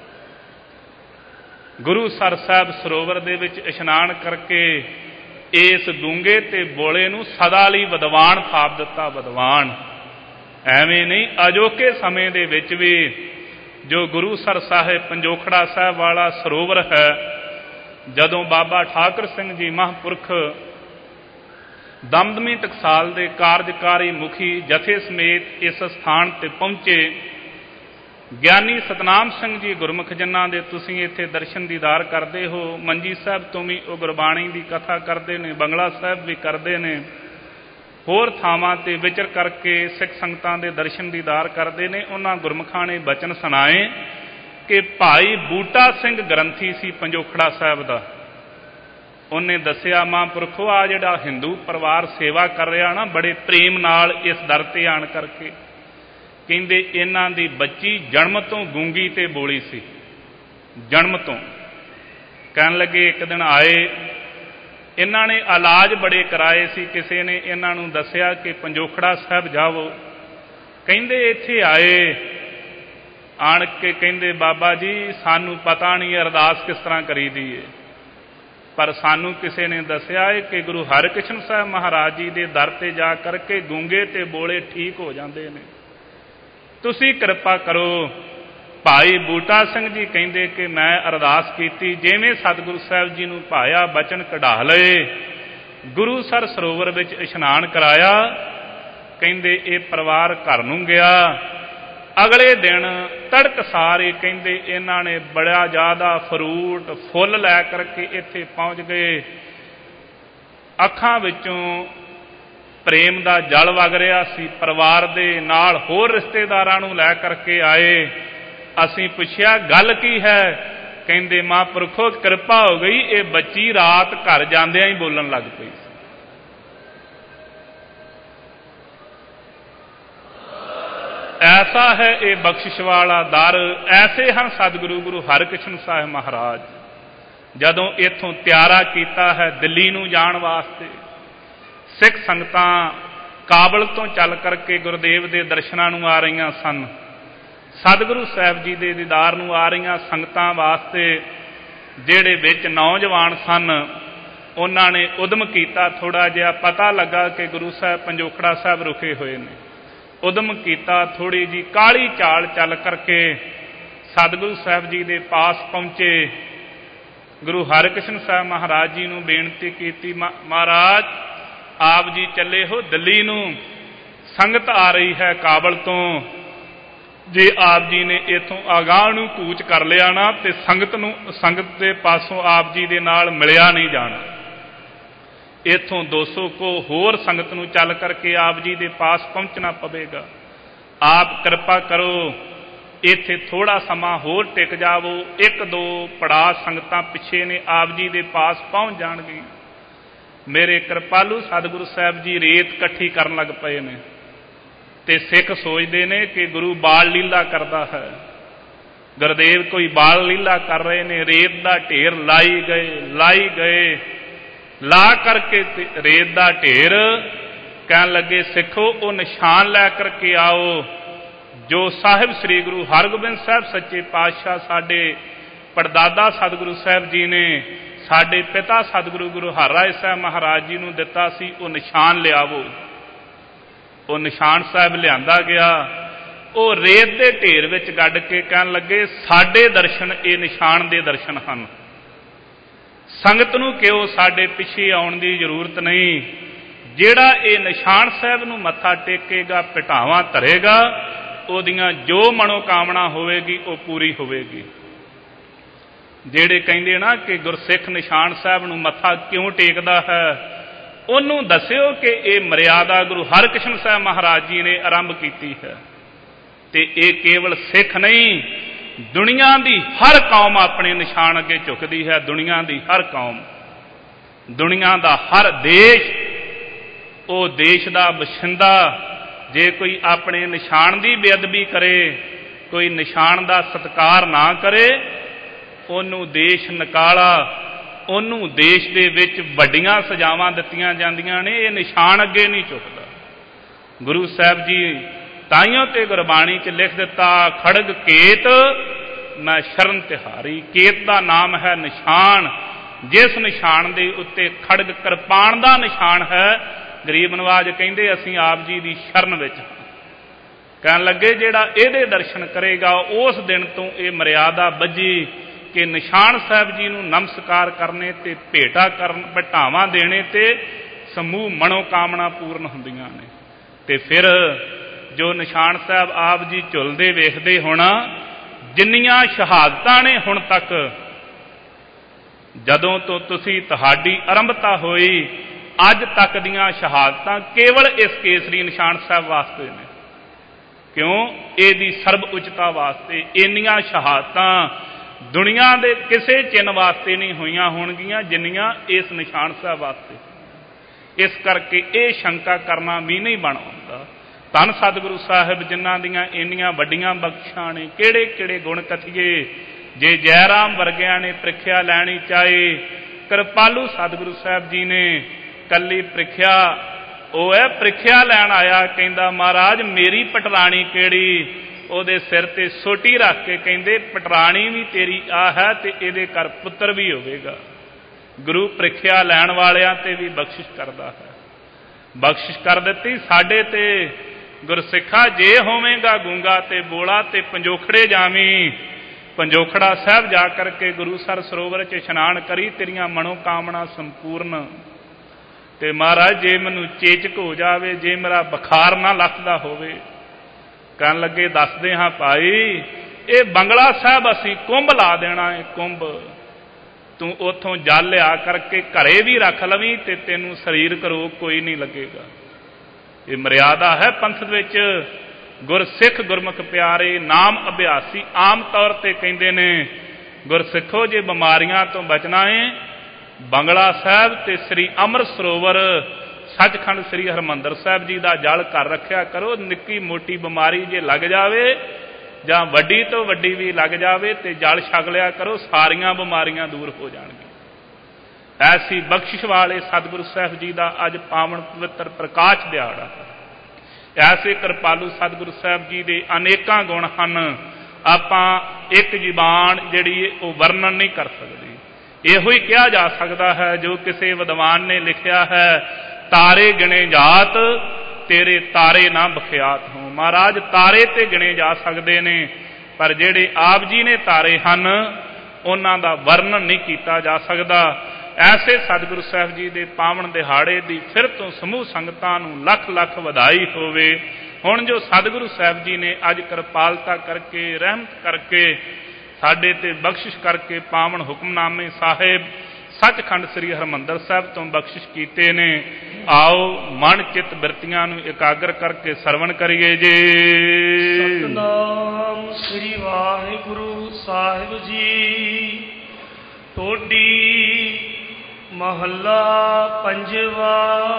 ਗੁਰੂਸਰ ਸਾਹਿਬ ਸਰੋਵਰ ਦੇ ਵਿੱਚ ਇਸ਼ਨਾਨ ਕਰਕੇ ਇਸ ਗੂੰਗੇ ਤੇ ਬੋਲੇ ਨੂੰ ਸਦਾ ਲਈ ਵਿਦਵਾਨ ਥਾਪ ਦਿੱਤਾ। ਵਿਦਵਾਨ ਐਵੇਂ ਨਹੀਂ, ਅਜੋਕੇ ਸਮੇਂ ਦੇ ਵਿੱਚ ਵੀ ਜੋ ਗੁਰੂਸਰ ਸਾਹਿਬ ਪੰਜੋਖੜਾ ਸਾਹਿਬ ਵਾਲਾ ਸਰੋਵਰ ਹੈ, ਜਦੋਂ ਬਾਬਾ ਠਾਕਰ ਸਿੰਘ ਜੀ ਮਹਾਂਪੁਰਖ ਦਮਦਮੀ ਟਕਸਾਲ ਦੇ ਕਾਰਜਕਾਰੀ ਮੁਖੀ ਜਥੇ ਸਮੇਤ ਇਸ ਸਥਾਨ ਤੇ ਪਹੁੰਚੇ, ਗਿਆਨੀ ਸਤਨਾਮ ਸਿੰਘ ਜੀ ਗੁਰਮੁਖ ਜਨਾਂ ਦੇ ਤੁਸੀਂ ਇੱਥੇ ਦਰਸ਼ਨ ਦੀਦਾਰ ਕਰਦੇ ਹੋ। ਮੰਜੀ ਸਾਹਿਬ ਤੋਂ ਵੀ ਉਹ ਗੁਰਬਾਣੀ ਦੀ ਕਥਾ ਕਰਦੇ ਨੇ, ਬੰਗਲਾ ਸਾਹਿਬ ਵੀ ਕਰਦੇ ਨੇ, ਹੋਰ ਥਾਵਾਂ ਤੇ ਵਿਚਰ ਕਰਕੇ ਸਿੱਖ ਸੰਗਤਾਂ ਦੇ ਦਰਸ਼ਨ ਦੀਦਾਰ ਕਰਦੇ ਨੇ। ਉਹਨਾਂ ਗੁਰਮੁਖਾਂ ਨੇ ਬਚਨ ਸੁਣਾਏ ਕਿ ਭਾਈ ਬੂਟਾ ਸਿੰਘ ਗ੍ਰੰਥੀ ਸੀ ਪੰਜੋਖੜਾ ਸਾਹਿਬ ਦਾ। ਉਹਨੇ ਦੱਸਿਆ ਮਹਾਂਪੁਰਖੋ ਆ ਜਿਹੜਾ ਹਿੰਦੂ ਪਰਿਵਾਰ ਸੇਵਾ ਕਰ ਰਿਹਾ ਨਾ ਬੜੇ ਪ੍ਰੇਮ ਨਾਲ ਇਸ ਦਰ ਤੇ ਆਣ ਕਰਕੇ, ਕਹਿੰਦੇ ਇਹਨਾਂ ਦੀ ਬੱਚੀ ਜਨਮ ਤੋਂ ਗੂੰਗੀ ਤੇ ਬੋਲੀ ਸੀ, ਜਨਮ ਤੋਂ। ਕਹਿਣ ਲੱਗੇ ਇੱਕ ਦਿਨ ਆਏ, ਇਹਨਾਂ ਨੇ ਇਲਾਜ ਬੜੇ ਕਰਾਏ ਸੀ। ਕਿਸੇ ਨੇ ਇਹਨਾਂ ਨੂੰ ਦੱਸਿਆ ਕਿ ਪੰਜੋਖੜਾ ਸਾਹਿਬ ਜਾਵੋ। ਕਹਿੰਦੇ ਇੱਥੇ ਆਏ, ਆਣ ਕੇ ਕਹਿੰਦੇ ਬਾਬਾ ਜੀ ਸਾਨੂੰ ਪਤਾ ਨਹੀਂ ਅਰਦਾਸ ਕਿਸ ਤਰ੍ਹਾਂ ਕਰੀਦੀ ਹੈ, ਪਰ ਸਾਨੂੰ ਕਿਸੇ ਨੇ ਦੱਸਿਆ ਹੈ ਕਿ ਗੁਰੂ ਹਰਿਕ੍ਰਿਸ਼ਨ ਸਾਹਿਬ ਮਹਾਰਾਜ ਜੀ ਦੇ ਦਰ ਤੇ ਜਾ ਕਰਕੇ ਗੂੰਗੇ ਤੇ ਬੋਲੇ ਠੀਕ ਹੋ ਜਾਂਦੇ ਨੇ, ਤੁਸੀਂ ਕਿਰਪਾ ਕਰੋ। ਭਾਈ ਬੂਟਾ ਸਿੰਘ ਜੀ ਕਹਿੰਦੇ ਕਿ ਮੈਂ ਅਰਦਾਸ ਕੀਤੀ, ਜਿਵੇਂ ਸਤਿਗੁਰੂ ਸਾਹਿਬ ਜੀ ਨੂੰ ਭਾਇਆ ਬਚਨ ਕਢਾ ਲਏ, ਗੁਰੂਸਰ ਸਰੋਵਰ ਵਿੱਚ ਇਸ਼ਨਾਨ ਕਰਾਇਆ। ਕਹਿੰਦੇ ਇਹ ਪਰਿਵਾਰ ਘਰ ਨੂੰ ਗਿਆ। ਅਗਲੇ ਦਿਨ ਤੜਕਸਾਰ ਹੀ ਕਹਿੰਦੇ ਇਹਨਾਂ ਨੇ ਬੜਾ ਜ਼ਿਆਦਾ ਫਰੂਟ ਫੁੱਲ ਲੈ ਕਰਕੇ ਇੱਥੇ ਪਹੁੰਚ ਗਏ। ਅੱਖਾਂ ਵਿੱਚੋਂ ਪ੍ਰੇਮ ਦਾ ਜਲ ਵਗ ਰਿਹਾ ਸੀ। ਪਰਿਵਾਰ ਦੇ ਨਾਲ ਹੋਰ ਰਿਸ਼ਤੇਦਾਰਾਂ ਨੂੰ ਲੈ ਕਰਕੇ ਆਏ। ਅਸੀਂ ਪੁੱਛਿਆ ਗੱਲ ਕੀ ਹੈ? ਕਹਿੰਦੇ ਮਹਾਂਪੁਰਖੋ ਕਿਰਪਾ ਹੋ ਗਈ, ਇਹ ਬੱਚੀ ਰਾਤ ਘਰ ਜਾਂਦਿਆਂ ਹੀ ਬੋਲਣ ਲੱਗ ਪਈ। ਐਸਾ ਹੈ ਇਹ ਬਖਸ਼ਿਸ਼ ਵਾਲਾ ਦਰ। ਐਸੇ ਹਨ ਸਤਿਗੁਰੂ ਗੁਰੂ ਹਰਿਕ੍ਰਿਸ਼ਨ ਸਾਹਿਬ ਮਹਾਰਾਜ। ਜਦੋਂ ਇੱਥੋਂ ਤਿਆਰਾ ਕੀਤਾ ਹੈ ਦਿੱਲੀ ਨੂੰ ਜਾਣ ਵਾਸਤੇ, ਸਿੱਖ ਸੰਗਤਾਂ ਕਾਬਲ ਤੋਂ ਚੱਲ ਕਰਕੇ ਗੁਰਦੇਵ ਦੇ ਦਰਸ਼ਨਾਂ ਨੂੰ ਆ ਰਹੀਆਂ ਸਨ। ਸਤਿਗੁਰੂ ਸਾਹਿਬ ਜੀ ਦੇ ਦੀਦਾਰ ਨੂੰ ਆ ਰਹੀਆਂ ਸੰਗਤਾਂ ਵਾਸਤੇ ਜਿਹੜੇ ਵਿੱਚ ਨੌਜਵਾਨ ਸਨ, ਉਹਨਾਂ ਨੇ ਉਦਮ ਕੀਤਾ। ਥੋੜ੍ਹਾ ਜਿਹਾ ਪਤਾ ਲੱਗਾ ਕਿ ਗੁਰੂ ਸਾਹਿਬ ਪੰਜੋਖੜਾ ਸਾਹਿਬ ਰੁਕੇ ਹੋਏ ਨੇ। ਉਦਮ ਕੀਤਾ, ਥੋੜ੍ਹੀ ਜਿਹੀ ਕਾਹਲੀ ਚਾਲ ਚੱਲ ਕਰਕੇ ਸਤਿਗੁਰੂ ਸਾਹਿਬ ਜੀ ਦੇ ਪਾਸ ਪਹੁੰਚੇ। ਗੁਰੂ ਹਰਿਕ੍ਰਿਸ਼ਨ ਸਾਹਿਬ ਮਹਾਰਾਜ ਜੀ ਨੂੰ ਬੇਨਤੀ ਕੀਤੀ, ਮਹਾਰਾਜ ਆਪ ਜੀ ਚੱਲੇ ਹੋ ਦਿੱਲੀ ਨੂੰ, ਸੰਗਤ ਆ ਰਹੀ ਹੈ ਕਾਬਲ ਤੋਂ। ਜੇ ਆਪ ਜੀ ਨੇ ਇੱਥੋਂ ਅਗਾਂਹ ਨੂੰ ਕੂਚ ਕਰ ਲਿਆ ਨਾ ਤੇ ਸੰਗਤ ਦੇ ਪਾਸੋਂ ਆਪ ਜੀ ਦੇ ਨਾਲ ਮਿਲਿਆ ਨਹੀਂ ਜਾਣਾ। ਇੱਥੋਂ 200 ਕੋ ਹੋਰ ਸੰਗਤ ਨੂੰ ਚੱਲ ਕਰਕੇ ਆਪ ਜੀ ਦੇ ਪਾਸ ਪਹੁੰਚਣਾ ਪਵੇਗਾ। ਆਪ ਕਿਰਪਾ ਕਰੋ, ਇੱਥੇ ਥੋੜ੍ਹਾ ਸਮਾਂ ਹੋਰ ਟਿਕ ਜਾਵੋ। 1-2 ਪੜਾਅ ਸੰਗਤਾਂ ਪਿੱਛੇ ਨੇ, ਆਪ ਜੀ ਦੇ ਪਾਸ ਪਹੁੰਚ ਜਾਣਗੇ। ਮੇਰੇ ਕਿਰਪਾਲੂ ਸਤਿਗੁਰੂ ਸਾਹਿਬ ਜੀ ਰੇਤ ਇਕੱਠੀ ਕਰਨ ਲੱਗ ਪਏ ਨੇ ਤੇ ਸਿੱਖ ਸੋਚਦੇ ਨੇ ਕਿ ਗੁਰੂ ਬਾਲ ਲੀਲਾ ਕਰਦਾ ਹੈ। ਗੁਰਦੇਵ ਕੋਈ ਬਾਲ ਲੀਲਾ ਕਰ ਰਹੇ ਨੇ। ਰੇਤ ਦਾ ਢੇਰ ਲਾਈ ਗਏ। ਲਾ ਕਰਕੇ ਰੇਤ ਦਾ ਢੇਰ ਕਹਿਣ ਲੱਗੇ, ਸਿੱਖੋ ਉਹ ਨਿਸ਼ਾਨ ਲੈ ਕਰਕੇ ਆਓ ਜੋ ਸਾਹਿਬ ਸ੍ਰੀ ਗੁਰੂ ਹਰਗੋਬਿੰਦ ਸਾਹਿਬ ਸੱਚੇ ਪਾਤਸ਼ਾਹ ਸਾਡੇ ਪੜਦਾਦਾ ਸਤਿਗੁਰੂ ਸਾਹਿਬ ਜੀ ਨੇ ਸਾਡੇ ਪਿਤਾ ਸਤਿਗੁਰੂ ਗੁਰੂ ਹਰਿਰਾਏ ਸਾਹਿਬ ਮਹਾਰਾਜ ਜੀ ਨੂੰ ਦਿੱਤਾ ਸੀ। ਉਹ ਨਿਸ਼ਾਨ ਲਿਆਵੋ। ਉਹ ਨਿਸ਼ਾਨ ਸਾਹਿਬ ਲਿਆਂਦਾ ਗਿਆ। ਉਹ ਰੇਤ ਦੇ ਢੇਰ ਵਿੱਚ ਗੱਡ ਕੇ ਕਹਿਣ ਲੱਗੇ, ਸਾਡੇ ਦਰਸ਼ਨ ਇਹ ਨਿਸ਼ਾਨ ਦੇ ਦਰਸ਼ਨ ਹਨ। ਸੰਗਤ ਨੂੰ ਕਿਉਂ ਸਾਡੇ ਪਿੱਛੇ ਆਉਣ ਦੀ ਜ਼ਰੂਰਤ ਨਹੀਂ। ਜਿਹੜਾ ਇਹ ਨਿਸ਼ਾਨ ਸਾਹਿਬ ਨੂੰ ਮੱਥਾ ਟੇਕੇਗਾ, ਭਟਾਵਾਂ ਧਰੇਗਾ, ਉਹਦੀਆਂ ਜੋ ਮਨੋਕਾਮਨਾ ਹੋਵੇਗੀ ਉਹ ਪੂਰੀ ਹੋਵੇਗੀ। ਜਿਹੜੇ ਕਹਿੰਦੇ ਨਾ ਕਿ ਗੁਰਸਿੱਖ ਨਿਸ਼ਾਨ ਸਾਹਿਬ ਨੂੰ ਮੱਥਾ ਕਿਉਂ ਟੇਕਦਾ ਹੈ, ਉਹਨੂੰ ਦੱਸਿਓ ਕਿ ਇਹ ਮਰਿਆਦਾ ਗੁਰੂ ਹਰਿਕ੍ਰਿਸ਼ਨ ਸਾਹਿਬ ਮਹਾਰਾਜ ਜੀ ਨੇ ਆਰੰਭ ਕੀਤੀ ਹੈ। ਤੇ ਇਹ ਕੇਵਲ ਸਿੱਖ ਨਹੀਂ, ਦੁਨੀਆ ਦੀ ਹਰ ਕੌਮ ਆਪਣੇ ਨਿਸ਼ਾਨ ਅੱਗੇ ਝੁਕਦੀ ਹੈ। ਦੁਨੀਆ ਦੀ ਹਰ ਕੌਮ, ਦੁਨੀਆ ਦਾ ਹਰ ਦੇਸ਼, ਉਹ ਦੇਸ਼ ਦਾ ਬਸ਼ਿੰਦਾ ਜੇ ਕੋਈ ਆਪਣੇ ਨਿਸ਼ਾਨ ਦੀ ਬੇਅਦਬੀ ਕਰੇ, ਕੋਈ ਨਿਸ਼ਾਨ ਦਾ ਸਤਿਕਾਰ ਨਾ ਕਰੇ, ਉਹਨੂੰ ਦੇਸ਼ ਨਿਕਾਲਾ, ਉਹਨੂੰ ਦੇਸ਼ ਦੇ ਵਿੱਚ ਵੱਡੀਆਂ ਸਜ਼ਾਵਾਂ ਦਿੱਤੀਆਂ ਜਾਂਦੀਆਂ ਨੇ। ਇਹ ਨਿਸ਼ਾਨ ਅੱਗੇ ਨਹੀਂ ਝੁਕਦਾ। ਗੁਰੂ ਸਾਹਿਬ ਜੀ ਤਾਈਆਂ ਤੇ ਗੁਰਬਾਣੀ 'ਚ ਲਿਖ ਦਿੱਤਾ, ਖੜਗ ਕੇਤ ਮੈਂ ਸ਼ਰਨ ਤਿਹਾਰੀ। ਕੇਤ ਦਾ ਨਾਮ ਹੈ ਨਿਸ਼ਾਨ। ਜਿਸ ਨਿਸ਼ਾਨ ਦੇ ਉੱਤੇ ਖੜਗ ਕਿਰਪਾਨ ਦਾ ਨਿਸ਼ਾਨ ਹੈ, ਗਰੀਬ ਨਵਾਜ ਕਹਿੰਦੇ ਅਸੀਂ ਆਪ ਜੀ ਦੀ ਸ਼ਰਨ ਵਿੱਚ ਹਾਂ। ਕਹਿਣ ਲੱਗੇ ਜਿਹੜਾ ਇਹਦੇ ਦਰਸ਼ਨ ਕਰੇਗਾ, ਉਸ ਦਿਨ ਤੋਂ ਇਹ ਮਰਿਆਦਾ ਬੱਝੀ ਕਿ ਨਿਸ਼ਾਨ ਸਾਹਿਬ ਜੀ ਨੂੰ ਨਮਸਕਾਰ ਕਰਨੇ ਤੇ ਭੇਟਾ ਕਰਨ, ਭਟਾਵਾਂ ਦੇਣੇ ਤੇ ਸਮੂਹ ਮਨੋਕਾਮਨਾ ਪੂਰਨ ਹੁੰਦੀਆਂ ਨੇ। ਤੇ ਫਿਰ ਜੋ ਨਿਸ਼ਾਨ ਸਾਹਿਬ ਆਪ ਜੀ ਝੁਲਦੇ ਵੇਖਦੇ ਹੋਣਾ, ਜਿੰਨੀਆਂ ਸ਼ਹਾਦਤਾਂ ਨੇ ਹੁਣ ਤੱਕ, ਜਦੋਂ ਤੋਂ ਤੁਹਾਡੀ ਆਰੰਭਤਾ ਹੋਈ ਅੱਜ ਤੱਕ ਦੀਆਂ ਸ਼ਹਾਦਤਾਂ ਕੇਵਲ ਇਸ ਕੇਸਰੀ ਨਿਸ਼ਾਨ ਸਾਹਿਬ ਵਾਸਤੇ ਨੇ। ਕਿਉਂ? ਇਹਦੀ ਸਰਬ ਉੱਚਤਾ ਵਾਸਤੇ। ਇੰਨੀਆਂ ਸ਼ਹਾਦਤਾਂ ਦੁਨੀਆ ਦੇ ਕਿਸੇ ਚਿੰਨ੍ਹ ਵਾਸਤੇ ਨਹੀਂ ਹੋਈਆਂ ਹੋਣਗੀਆਂ ਜਿੰਨੀਆਂ ਇਸ ਨਿਸ਼ਾਨ ਸਾਹਿਬ ਵਾਸਤੇ। ਇਸ ਕਰਕੇ ਇਹ ਸ਼ੰਕਾ ਕਰਨਾ ਵੀ ਨਹੀਂ ਬਣ ਆਉਂਦਾ। ਧੰਨ ਸਤਿਗੁਰੂ ਸਾਹਿਬ ਜਿਨ੍ਹਾਂ ਦੀਆਂ ਇੰਨੀਆਂ ਵੱਡੀਆਂ ਬਖਸ਼ਾਂ ਨੇ, ਕਿਹੜੇ ਕਿਹੜੇ ਗੁਣ ਕਥੀਏ। ਜੇ ਜੈ ਰਾਮ ਵਰਗਿਆਂ ਨੇ ਪ੍ਰੀਖਿਆ ਲੈਣੀ ਚਾਹੇ, ਕਿਰਪਾਲੂ ਸਤਿਗੁਰੂ ਸਾਹਿਬ ਜੀ ਨੇ ਕੱਲੀ ਪ੍ਰੀਖਿਆ, ਉਹ ਹੈ ਪ੍ਰੀਖਿਆ ਲੈਣ ਆਇਆ, ਕਹਿੰਦਾ ਮਹਾਰਾਜ ਮੇਰੀ ਪਟਰਾਣੀ ਕਿਹੜੀ? ਉਹਦੇ ਸਿਰ ਤੇ ਸੋਟੀ ਰੱਖ ਕੇ ਕਹਿੰਦੇ ਪਟਰਾਣੀ ਵੀ ਤੇਰੀ ਆ ਹੈ ਤੇ ਇਹਦੇ ਘਰ ਪੁੱਤਰ ਵੀ ਹੋਵੇਗਾ। ਗੁਰੂ ਪ੍ਰੀਖਿਆ ਲੈਣ ਵਾਲਿਆਂ ਤੇ ਵੀ ਬਖਸ਼ਿਸ਼ ਕਰਦਾ ਹੈ। ਬਖਸ਼ਿਸ਼ ਕਰ ਦਿੱਤੀ ਸਾਡੇ ਤੇ। ਗੁਰਸਿੱਖਾ ਜੇ ਹੋਵੇਗਾ ਗੂੰਗਾ ਤੇ ਬੋਲਾ ਤੇ ਪੰਜੋਖੜੇ ਜਾਵੀਂ। ਪੰਜੋਖੜਾ ਸਾਹਿਬ ਜਾ ਕਰਕੇ ਗੁਰੂ ਸਰ ਸਰੋਵਰ 'ਚ ਇਸ਼ਨਾਨ ਕਰੀ, ਤੇਰੀਆਂ ਮਨੋਕਾਮਨਾ ਸੰਪੂਰਨ। ਤੇ ਮਹਾਰਾਜ ਜੇ ਮੈਨੂੰ ਚੇਚਕ ਹੋ ਜਾਵੇ, ਜੇ ਮੇਰਾ ਬੁਖਾਰ ਨਾ ਲੱਥਦਾ ਹੋਵੇ, ਕਹਿਣ ਲੱਗੇ ਦੱਸਦੇ ਹਾਂ ਭਾਈ, ਇਹ ਬੰਗਲਾ ਸਾਹਿਬ ਅਸੀਂ ਕੁੰਭ ਲਾ ਦੇਣਾ ਹੈ, ਕੁੰਭ। ਤੂੰ ਉੱਥੋਂ ਜਲ ਲਿਆ ਕਰਕੇ ਘਰੇ ਵੀ ਰੱਖ ਲਵੀਂ ਤੇ ਤੈਨੂੰ ਸਰੀਰਕ ਰੋਗ ਕੋਈ ਨਹੀਂ ਲੱਗੇਗਾ। ਇਹ ਮਰਿਆਦਾ ਹੈ ਪੰਥ ਵਿੱਚ। ਗੁਰਸਿੱਖ ਗੁਰਮੁਖ ਪਿਆਰੇ ਨਾਮ ਅਭਿਆਸੀ ਆਮ ਤੌਰ ਤੇ ਕਹਿੰਦੇ ਨੇ, ਗੁਰਸਿੱਖੋ ਜੇ ਬਿਮਾਰੀਆਂ ਤੋਂ ਬਚਣਾ ਹੈ, ਬੰਗਲਾ ਸਾਹਿਬ ਤੇ ਸ੍ਰੀ ਅੰਮ੍ਰਿਤ ਸਰੋਵਰ ਸੱਚਖੰਡ ਸ੍ਰੀ ਹਰਿਮੰਦਰ ਸਾਹਿਬ ਜੀ ਦਾ ਜਲ ਕਰ ਰੱਖਿਆ ਕਰੋ। ਨਿੱਕੀ ਮੋਟੀ ਬਿਮਾਰੀ ਜੇ ਲੱਗ ਜਾਵੇ ਜਾਂ ਵੱਡੀ ਤੋਂ ਵੱਡੀ ਵੀ ਲੱਗ ਜਾਵੇ ਤੇ ਜਲ ਛਕ ਲਿਆ ਕਰੋ, ਸਾਰੀਆਂ ਬਿਮਾਰੀਆਂ ਦੂਰ ਹੋ ਜਾਣਗੀਆਂ। ਐਸੀ ਬਖਸ਼ਿਸ਼ ਵਾਲੇ ਸਤਿਗੁਰੂ ਸਾਹਿਬ ਜੀ ਦਾ ਅੱਜ ਪਾਵਨ ਪਵਿੱਤਰ ਪ੍ਰਕਾਸ਼ ਦਿਹਾੜਾ। ਐਸੇ ਕਿਰਪਾਲੂ ਸਤਿਗੁਰੂ ਸਾਹਿਬ ਜੀ ਦੇ ਅਨੇਕਾਂ ਗੁਣ ਹਨ, ਆਪਾਂ ਇੱਕ ਜ਼ੁਬਾਨ ਜਿਹੜੀ ਉਹ ਵਰਣਨ ਨਹੀਂ ਕਰ ਸਕਦੀ। ਇਹੋ ਹੀ ਕਿਹਾ ਜਾ ਸਕਦਾ ਹੈ ਜੋ ਕਿਸੇ ਵਿਦਵਾਨ ਨੇ ਲਿਖਿਆ ਹੈ, ਤਾਰੇ ਗਿਣੇ ਜਾਤ ਤੇਰੇ ਤਾਰੇ ਨਾ ਬਖਿਆਤ ਹੋ। ਮਹਾਰਾਜ ਤਾਰੇ ਤੇ ਗਿਣੇ ਜਾ ਸਕਦੇ ਨੇ, ਪਰ ਜਿਹੜੇ ਆਪ ਜੀ ਨੇ ਤਾਰੇ ਹਨ ਉਹਨਾਂ ਦਾ ਵਰਣਨ ਨਹੀਂ ਕੀਤਾ ਜਾ ਸਕਦਾ। ਐਸੇ ਸਤਿਗੁਰੂ ਸਾਹਿਬ ਜੀ ਦੇ ਪਾਵਨ ਦਿਹਾੜੇ ਦੀ ਫਿਰ ਤੋਂ ਸਮੂਹ ਸੰਗਤਾਂ ਨੂੰ ਲੱਖ ਲੱਖ ਵਧਾਈ ਹੋਵੇ। ਹੁਣ ਜੋ ਸਤਿਗੁਰੂ ਸਾਹਿਬ ਜੀ ਨੇ ਅੱਜ ਕਿਰਪਾਲਤਾ ਕਰਕੇ, ਰਹਿਮਤ ਕਰਕੇ, ਸਾਡੇ ਤੇ ਬਖਸ਼ਿਸ਼ ਕਰਕੇ ਪਾਵਨ ਹੁਕਮਨਾਮੇ ਸਾਹਿਬ ਸੱਚਖੰਡ ਸ੍ਰੀ ਹਰਿਮੰਦਰ ਸਾਹਿਬ ਤੋਂ ਬਖਸ਼ਿਸ਼ ਕੀਤੇ ਨੇ, ਆਓ ਮਨ ਚਿੱਤ ਬਿਰਤੀਆਂ ਨੂੰ ਇਕਾਗਰ ਕਰਕੇ ਸਰਵਣ ਕਰੀਏ ਜੀ। ਸਤਿਨਾਮ ਸ੍ਰੀ ਵਾਹਿਗੁਰੂ ਸਾਹਿਬ ਜੀ। ਟੋਡੀ ਮਹੱਲਾ ਪੰਜਵਾ।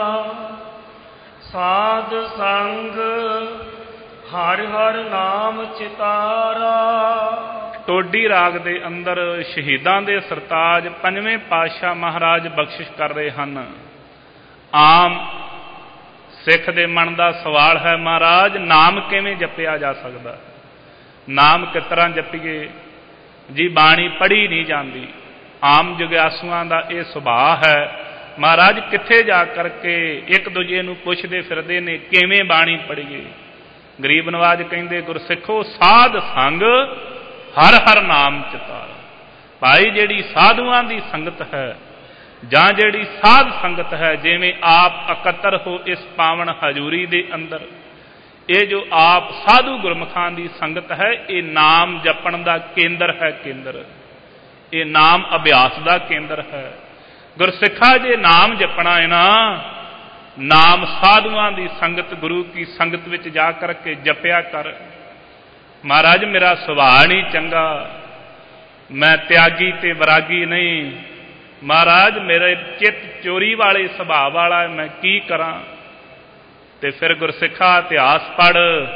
ਸਾਧ ਸੰਗ ਹਰਿ ਹਰਿ ਨਾਮ ਚਿਤਾਰਾ। ਟੋਡੀ ਰਾਗ ਦੇ ਅੰਦਰ ਸ਼ਹੀਦਾਂ ਦੇ ਸਰਤਾਜ ਪੰਜਵੇਂ ਪਾਤਸ਼ਾਹ ਮਹਾਰਾਜ ਬਖਸ਼ਿਸ਼ ਕਰ ਰਹੇ ਹਨ। ਆਮ ਸਿੱਖ ਦੇ ਮਨ ਦਾ ਸਵਾਲ ਹੈ, ਮਹਾਰਾਜ ਨਾਮ ਕਿਵੇਂ ਜਪਿਆ ਜਾ ਸਕਦਾ? ਨਾਮ ਕਿਸ ਤਰ੍ਹਾਂ ਜਪੀਏ ਜੀ? ਬਾਣੀ ਪੜ੍ਹੀ ਨਹੀਂ ਜਾਂਦੀ। ਆਮ ਜਗਿਆਸੂਆਂ ਦਾ ਇਹ ਸੁਭਾਅ ਹੈ, ਮਹਾਰਾਜ ਕਿੱਥੇ ਜਾ ਕਰਕੇ ਇੱਕ ਦੂਜੇ ਨੂੰ ਪੁੱਛਦੇ ਫਿਰਦੇ ਨੇ ਕਿਵੇਂ ਬਾਣੀ ਪੜ੍ਹੀਏ। ਗਰੀਬ ਨਵਾਜ ਕਹਿੰਦੇ, ਗੁਰਸਿੱਖੋ ਸਾਧ ਸੰਗ ਹਰ ਹਰ ਨਾਮ ਚਿਤਾਰਾ। ਭਾਈ ਜਿਹੜੀ ਸਾਧੂਆਂ ਦੀ ਸੰਗਤ ਹੈ ਜਾਂ ਜਿਹੜੀ ਸਾਧ ਸੰਗਤ ਹੈ, ਜਿਵੇਂ ਆਪ ਇਕੱਤਰ ਹੋ ਇਸ ਪਾਵਨ ਹਜ਼ੂਰੀ ਦੇ ਅੰਦਰ, ਇਹ ਜੋ ਆਪ ਸਾਧੂ ਗੁਰਮੁਖਾਂ ਦੀ ਸੰਗਤ ਹੈ, ਇਹ ਨਾਮ ਜਪਣ ਦਾ ਕੇਂਦਰ ਹੈ। ਕੇਂਦਰ ਇਹ ਨਾਮ ਅਭਿਆਸ ਦਾ ਕੇਂਦਰ ਹੈ। ਗੁਰਸਿੱਖਾ ਜੇ ਨਾਮ ਜਪਣਾ ਹੈ ਨਾ, ਨਾਮ ਸਾਧੂਆਂ ਦੀ ਸੰਗਤ, ਗੁਰੂ ਕੀ ਸੰਗਤ ਵਿੱਚ ਜਾ ਕਰਕੇ ਜਪਿਆ ਕਰ। ਮਹਾਰਾਜ ਮੇਰਾ ਸੁਭਾਅ ਨਹੀਂ ਚੰਗਾ, ਮੈਂ ਤਿਆਗੀ ਤੇ ਵਿਰਾਗੀ ਨਹੀਂ, ਮਹਾਰਾਜ ਮੇਰੇ ਚਿੱਤ ਚੋਰੀ ਵਾਲੇ ਸੁਭਾਅ ਵਾਲਾ, ਮੈਂ ਕੀ ਕਰਾਂ? ਤੇ ਫਿਰ ਗੁਰਸਿੱਖਾ ਇਤਿਹਾਸ ਪੜ੍ਹ,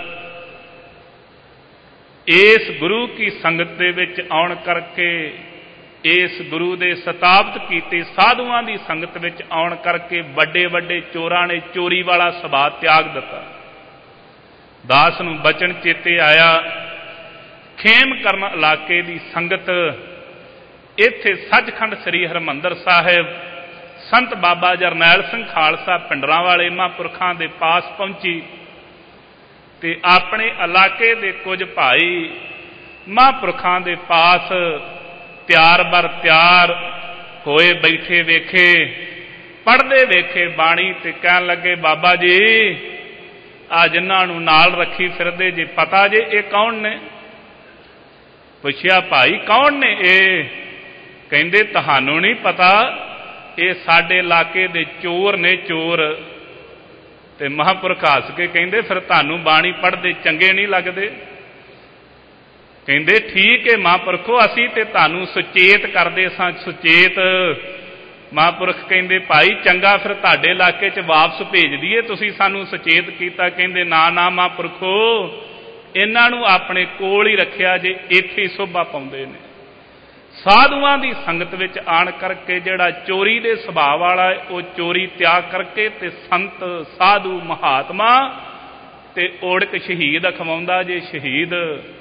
ਇਸ ਗੁਰੂ ਕੀ ਸੰਗਤ ਦੇ ਵਿੱਚ ਆਉਣ ਕਰਕੇ, ਇਸ ਗੁਰੂ ਦੇ ਸਤਾਬਤ ਕੀਤੇ ਸਾਧੂਆਂ ਦੀ ਸੰਗਤ ਵਿੱਚ ਆਉਣ ਕਰਕੇ ਵੱਡੇ ਵੱਡੇ ਚੋਰਾਂ ਨੇ ਚੋਰੀ ਵਾਲਾ ਸੁਭਾਅ ਤਿਆਗ ਦਿੱਤਾ। ਦਾਸ ਨੂੰ ਬਚਨ ਚੇਤੇ ਆਇਆ, ਖੇਮ ਕਰਨ ਇਲਾਕੇ ਦੀ ਸੰਗਤ ਇੱਥੇ ਸੱਚਖੰਡ ਸ੍ਰੀ ਹਰਿਮੰਦਰ ਸਾਹਿਬ ਸੰਤ ਬਾਬਾ ਜਰਨੈਲ ਸਿੰਘ ਖਾਲਸਾ ਪਿੰਡਰਾਂ ਵਾਲੇ ਮਹਾਂਪੁਰਖਾਂ ਦੇ ਪਾਸ ਪਹੁੰਚੀ ਤੇ ਆਪਣੇ ਇਲਾਕੇ ਦੇ ਕੁਝ ਭਾਈ ਮਹਾਂਪੁਰਖਾਂ ਦੇ ਪਾਸ ਤਿਆਰ ਬਰ ਤਿਆਰ ਹੋਏ ਬੈਠੇ ਵੇਖੇ, ਪੜ੍ਹਦੇ ਵੇਖੇ ਬਾਣੀ, ਤੇ ਕਹਿਣ ਲੱਗੇ, ਬਾਬਾ ਜੀ ਆ ਜਿਨ੍ਹਾਂ ਨੂੰ ਨਾਲ ਰੱਖੀ ਫਿਰਦੇ ਜੇ ਪਤਾ ਜੇ ਇਹ ਕੌਣ ਨੇ? ਪੁੱਛਿਆ, ਭਾਈ ਕੌਣ ਨੇ ਇਹ? ਕਹਿੰਦੇ, ਤੁਹਾਨੂੰ ਨਹੀਂ ਪਤਾ, ਇਹ ਸਾਡੇ ਇਲਾਕੇ ਦੇ ਚੋਰ ਨੇ, ਚੋਰ। ਤੇ ਮਹਾਂਪੁਰਖ ਹੱਸ ਕੇ ਕਹਿੰਦੇ, ਫਿਰ ਤੁਹਾਨੂੰ ਬਾਣੀ ਪੜ੍ਹਦੇ ਚੰਗੇ ਨਹੀਂ ਲੱਗਦੇ? ਕਹਿੰਦੇ, ਠੀਕ ਹੈ ਮਹਾਂਪੁਰਖੋ, ਅਸੀਂ ਤੇ ਤੁਹਾਨੂੰ ਸੁਚੇਤ ਕਰਦੇ ਸਾਂ, ਸੁਚੇਤ। ਮਹਾਂਪੁਰਖ ਕਹਿੰਦੇ, ਭਾਈ ਚੰਗਾ, ਫਿਰ ਤੁਹਾਡੇ ਇਲਾਕੇ 'ਚ ਵਾਪਸ ਭੇਜ ਦਈਏ, ਤੁਸੀਂ ਸਾਨੂੰ ਸੁਚੇਤ ਕੀਤਾ। ਕਹਿੰਦੇ, ਨਾ ਨਾ ਮਹਾਂਪੁਰਖੋ, ਇਹਨਾਂ ਨੂੰ ਆਪਣੇ ਕੋਲ ਹੀ ਰੱਖਿਆ ਜੇ, ਇੱਥੇ ਹੀ ਸੋਭਾ ਪਾਉਂਦੇ ਨੇ। ਸਾਧੂਆਂ ਦੀ ਸੰਗਤ ਵਿੱਚ ਆਣ ਕਰਕੇ ਜਿਹੜਾ ਚੋਰੀ ਦੇ ਸੁਭਾਅ ਵਾਲਾ ਹੈ, ਉਹ ਚੋਰੀ ਤਿਆਗ ਕਰਕੇ ਤੇ ਸੰਤ ਸਾਧੂ ਮਹਾਤਮਾ ਤੇ ਓੜਕ ਸ਼ਹੀਦ ਅਖਵਾਉਂਦਾ ਜੇ। ਸ਼ਹੀਦ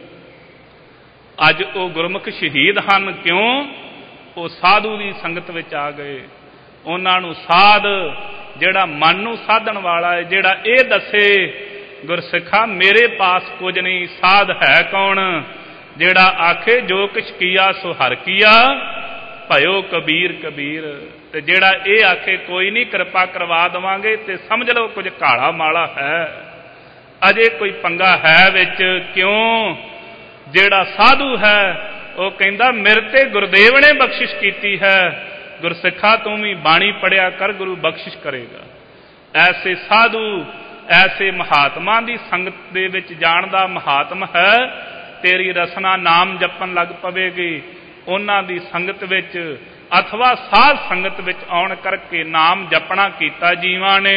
ਅੱਜ ਉਹ ਗੁਰਮੁਖ ਸ਼ਹੀਦ ਹਨ। ਕਿਉਂ? ਉਹ ਸਾਧੂ ਦੀ ਸੰਗਤ ਵਿੱਚ ਆ ਗਏ। ਉਹਨਾਂ ਨੂੰ ਸਾਧ, ਜਿਹੜਾ ਮਨ ਨੂੰ ਸਾਧਣ ਵਾਲਾ ਹੈ, ਜਿਹੜਾ ਇਹ ਦੱਸੇ ਗੁਰਸਿੱਖਾ ਮੇਰੇ ਪਾਸ ਕੁਝ ਨਹੀਂ, ਸਾਧ ਹੈ ਕੌਣ? ਜਿਹੜਾ ਆਖੇ ਜੋ ਕੁਛ ਕੀਆ ਸੋ ਹਰ ਕੀਆ, ਭਇਓ ਕਬੀਰ ਕਬੀਰ। ਤੇ ਜਿਹੜਾ ਇਹ ਆਖੇ ਕੋਈ ਨਹੀਂ ਕਿਰਪਾ ਕਰਵਾ ਦੇਵਾਂਗੇ, ਤੇ ਸਮਝ ਲਓ ਕੁਝ ਕਾਲਾ ਮਾਲਾ ਹੈ। ਅਜੇ ਕੋਈ ਪੰਗਾ ਹੈ ਵਿੱਚ। ਕਿਉਂ? ਜਿਹੜਾ ਸਾਧੂ ਹੈ ਉਹ ਕਹਿੰਦਾ ਮੇਰੇ ਤੇ ਗੁਰਦੇਵ ਨੇ ਬਖਸ਼ਿਸ਼ ਕੀਤੀ ਹੈ। ਗੁਰਸਿੱਖਾ ਤੂੰ ਵੀ ਬਾਣੀ ਪੜਿਆ ਕਰ, ਗੁਰੂ ਬਖਸ਼ਿਸ਼ ਕਰੇਗਾ। ਐਸੇ ਸਾਧੂ, ਐਸੇ ਮਹਾਤਮਾ ਦੀ ਸੰਗਤ ਦੇ ਵਿੱਚ ਜਾਣ ਦਾ ਮਹਾਤਮ ਹੈ। ਤੇਰੀ ਰਸਨਾ ਨਾਮ ਜਪਣ ਲੱਗ ਪਵੇਗੀ। ਉਹਨਾਂ ਦੀ ਸੰਗਤ ਵਿੱਚ ਅਥਵਾ ਸਾਧ ਸੰਗਤ ਵਿੱਚ ਆਉਣ ਕਰਕੇ ਨਾਮ ਜਪਣਾ ਕੀਤਾ ਜੀਵਾਂ ਨੇ।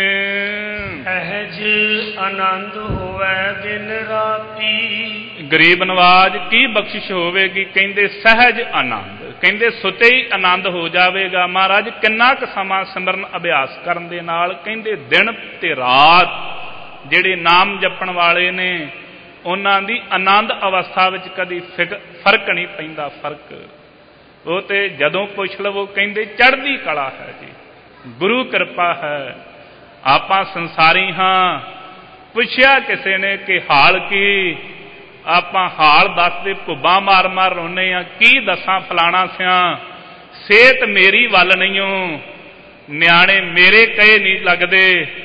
ਸਹਿਜ ਆਨੰਦ ਹੋਵੇ ਦਿਨ ਰਾਤੀ। ਗਰੀਬ ਨਵਾਜ ਕੀ ਬਖਸ਼ਿਸ਼ ਹੋਵੇਗੀ? ਕਹਿੰਦੇ ਸਹਿਜ ਆਨੰਦ। ਕਹਿੰਦੇ ਸੁਤੇ ਹੀ ਆਨੰਦ ਹੋ ਜਾਵੇਗਾ। ਮਹਾਰਾਜ ਕਿੰਨਾ ਕੁ ਸਮਾਂ ਸਿਮਰਨ ਅਭਿਆਸ ਕਰਨ ਦੇ ਨਾਲ? ਕਹਿੰਦੇ ਦਿਨ ਤੇ ਰਾਤ ਜਿਹੜੇ ਨਾਮ ਜਪਣ ਵਾਲੇ ਨੇ ਉਹਨਾਂ ਦੀ ਆਨੰਦ ਅਵਸਥਾ ਵਿੱਚ ਕਦੀ ਫਰਕ ਨਹੀਂ ਪੈਂਦਾ। ਫਰਕ ਉਹ ਤੇ ਜਦੋਂ ਪੁੱਛ ਲਵੋ ਕਹਿੰਦੇ ਚੜ੍ਹਦੀ ਕਲਾ ਹੈ ਜੀ, ਗੁਰੂ ਕਿਰਪਾ ਹੈ। ਆਪਾਂ ਸੰਸਾਰੀ ਹਾਂ। ਪੁੱਛਿਆ ਕਿਸੇ ਨੇ ਕਿ ਹਾਲ ਕੀ? ਆਪਾਂ ਹਾਲ ਦੱਸਦੇ ਭੁੱਬਾਂ ਮਾਰ ਮਾਰ ਰੋਨੇ ਆ। ਕੀ ਦੱਸਾਂ ਫਲਾਣਾ ਸਿਆਂ, ਸਿਹਤ ਮੇਰੀ ਵੱਲ ਨਹੀਂ ਓ, ਨਿਆਣੇ ਮੇਰੇ ਕਹੇ ਨਹੀਂ ਲੱਗਦੇ।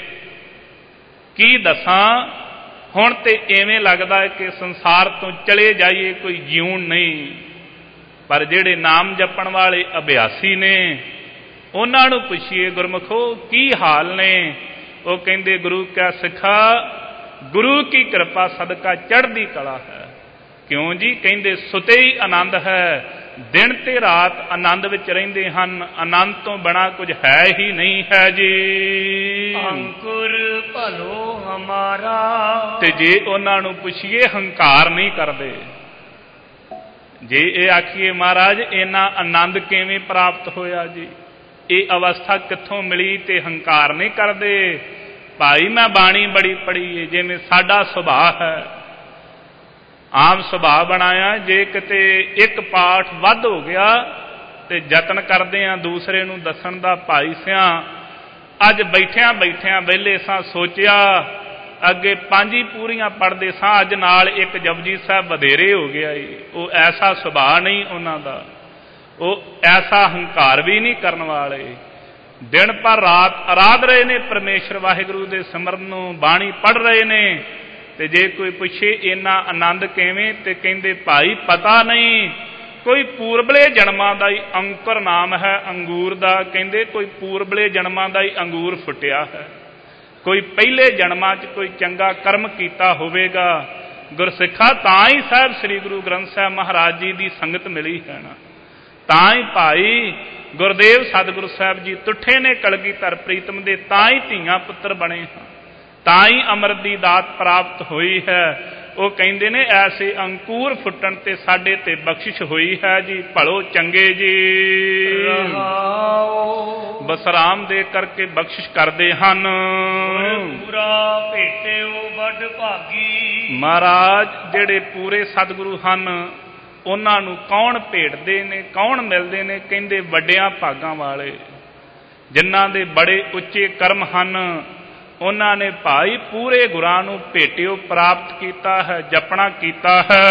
ਕੀ ਦੱਸਾਂ? ਹੁਣ ਤੇ ਐਵੇਂ ਲੱਗਦਾ ਹੈ ਕਿ ਸੰਸਾਰ ਤੋਂ ਚਲੇ ਜਾਈਏ, ਕੋਈ ਜਿਉਣ ਨਹੀਂ। ਪਰ ਜਿਹੜੇ ਨਾਮ ਜਪਣ ਵਾਲੇ ਅਭਿਆਸੀ ਨੇ ਉਹਨਾਂ ਨੂੰ ਪੁੱਛੀਏ ਗੁਰਮੁਖੋ ਕੀ ਹਾਲ ਨੇ? ਉਹ ਕਹਿੰਦੇ ਗੁਰੂ ਕਿਆ ਸਿੱਖਾ, ਗੁਰੂ ਕੀ ਕਿਰਪਾ ਸਦਕਾ ਚੜ੍ਹਦੀ ਕਲਾ ਹੈ। ਕਿਉਂ ਜੀ? ਕਹਿੰਦੇ ਸੁਤੇ ਹੀ ਆਨੰਦ ਹੈ। ਦਿਨ ਤੇ ਰਾਤ ਆਨੰਦ ਵਿੱਚ ਰਹਿੰਦੇ ਹਨ। ਆਨੰਦ ਤੋਂ ਬਿਨਾਂ ਕੁਝ ਹੈ ਹੀ ਨਹੀਂ ਹੈ ਜੀ। ਅੰਕੁਰ ਭਲੋ ਹਮਾਰਾ। ਤੇ ਜੇ ਉਹਨਾਂ ਨੂੰ ਪੁੱਛੀਏ ਹੰਕਾਰ ਨਹੀਂ ਕਰਦੇ। ਜੇ ਇਹ ਆਖੀਏ ਮਹਾਰਾਜ ਇੰਨਾ ਆਨੰਦ ਕਿਵੇਂ ਪ੍ਰਾਪਤ ਹੋਇਆ ਜੀ, ਇਹ ਅਵਸਥਾ ਕਿੱਥੋਂ ਮਿਲੀ, ਤੇ ਹੰਕਾਰ ਨਹੀਂ ਕਰਦੇ। ਭਾਈ ਮੈਂ ਬਾਣੀ ਬੜੀ ਪੜ੍ਹੀ ਹੈ, ਜਿਵੇਂ ਸਾਡਾ ਸੁਭਾਅ ਹੈ, ਆਮ ਸੁਭਾਅ ਬਣਾਇਆ। ਜੇ ਕਿਤੇ ਇੱਕ ਪਾਠ ਵੱਧ ਹੋ ਗਿਆ ਤੇ ਯਤਨ ਕਰਦੇ ਆ ਦੂਸਰੇ ਨੂੰ ਦੱਸਣ ਦਾ। ਭਾਈ ਸਿਆਂ ਅੱਜ ਬੈਠਿਆਂ ਬੈਠਿਆਂ ਵਿਹਲੇ ਸਾਂ, ਸੋਚਿਆ ਅੱਗੇ 5 ਹੀ ਪੂਰੀਆਂ ਪੜ੍ਹਦੇ ਸਾਂ, ਅੱਜ ਨਾਲ ਇੱਕ ਜਪਜੀ ਸਾਹਿਬ ਵਧੇਰੇ ਹੋ ਗਿਆ। ਉਹ ਐਸਾ ਸੁਭਾਅ ਨਹੀਂ ਉਹਨਾਂ ਦਾ, ਉਹ ਐਸਾ ਹੰਕਾਰ ਵੀ ਨਹੀਂ ਕਰਨ ਵਾਲੇ। ਦਿਨ ਭਰ ਰਾਤ ਆਰਾਧ ਰਹੇ ਨੇ ਪਰਮੇਸ਼ਰ ਵਾਹਿਗੁਰੂ ਦੇ ਸਿਮਰਨ ਨੂੰ, ਬਾਣੀ ਪੜ੍ਹ ਰਹੇ ਨੇ। ਤੇ ਜੇ ਕੋਈ ਪੁੱਛੇ ਇੰਨਾ ਆਨੰਦ ਕਿਵੇਂ, ਤੇ ਕਹਿੰਦੇ ਭਾਈ ਪਤਾ ਨਹੀਂ, ਕੋਈ ਪੂਰਬਲੇ ਜਨਮਾਂ ਦਾ ਹੀ ਅੰਕੁਰ ਨਾਮ ਹੈ ਅੰਗੂਰ ਦਾ। ਕਹਿੰਦੇ ਕੋਈ ਪੂਰਬਲੇ ਜਨਮਾਂ ਦਾ ਹੀ ਅੰਗੂਰ ਫੁੱਟਿਆ ਹੈ। ਕੋਈ ਪਹਿਲੇ ਜਨਮਾਂ 'ਚ ਕੋਈ ਚੰਗਾ ਕਰਮ ਕੀਤਾ ਹੋਵੇਗਾ। ਗੁਰਸਿੱਖਾ ਤਾਂ ਹੀ ਸਾਹਿਬ ਸ੍ਰੀ ਗੁਰੂ ਗ੍ਰੰਥ ਸਾਹਿਬ ਮਹਾਰਾਜ ਜੀ ਦੀ ਸੰਗਤ ਮਿਲੀ ਹੈ ਨਾ। ਤਾਂ ਹੀ ਭਾਈ ਗੁਰਦੇਵ ਸਤਿਗੁਰੂ ਸਾਹਿਬ ਜੀ ਤੁੱਠੇ ਨੇ ਕਲਗੀਧਰ ਪ੍ਰੀਤਮ ਦੇ, ਤਾਂ ਹੀ ਧੀਆਂ ਪੁੱਤਰ ਬਣੇ ਹਾਂ, ਤਾਂ ਹੀ ਅੰਮ੍ਰਿਤ ਦੀ ਦਾਤ ਪ੍ਰਾਪਤ ਹੋਈ ਹੈ। ਉਹ ਕਹਿੰਦੇ ਨੇ ਐਸੇ ਅੰਕੂਰ ਫੁੱਟਣ ਤੇ ਸਾਡੇ ਤੇ ਬਖਸ਼ਿਸ਼ ਹੋਈ ਹੈ ਜੀ। ਭਲੋ ਚੰਗੇ ਜੀ ਬਸਰਾਮ ਦੇ ਕਰਕੇ ਬਖਸ਼ਿਸ਼ ਕਰਦੇ ਹਨ। ਪੂਰਾ ਭੇਟਿਓ ਵੱਡ ਭਾਗੀ। ਮਹਾਰਾਜ ਜਿਹੜੇ ਪੂਰੇ ਸਤਿਗੁਰੂ ਹਨ ਉਹਨਾਂ ਨੂੰ ਕੌਣ ਭੇਟਦੇ ਨੇ, ਕੌਣ ਮਿਲਦੇ ਨੇ? ਕਹਿੰਦੇ ਵੱਡਿਆਂ ਭਾਗਾਂ ਵਾਲੇ, ਜਿਨ੍ਹਾਂ ਦੇ ਬੜੇ ਉੱਚੇ ਕਰਮ ਹਨ, ਉਹਨਾਂ ਨੇ ਭਾਈ ਪੂਰੇ ਗੁਰਾਂ ਨੂੰ ਭੇਟਿਓ ਪ੍ਰਾਪਤ ਕੀਤਾ ਹੈ, ਜਪਣਾ ਕੀਤਾ ਹੈ।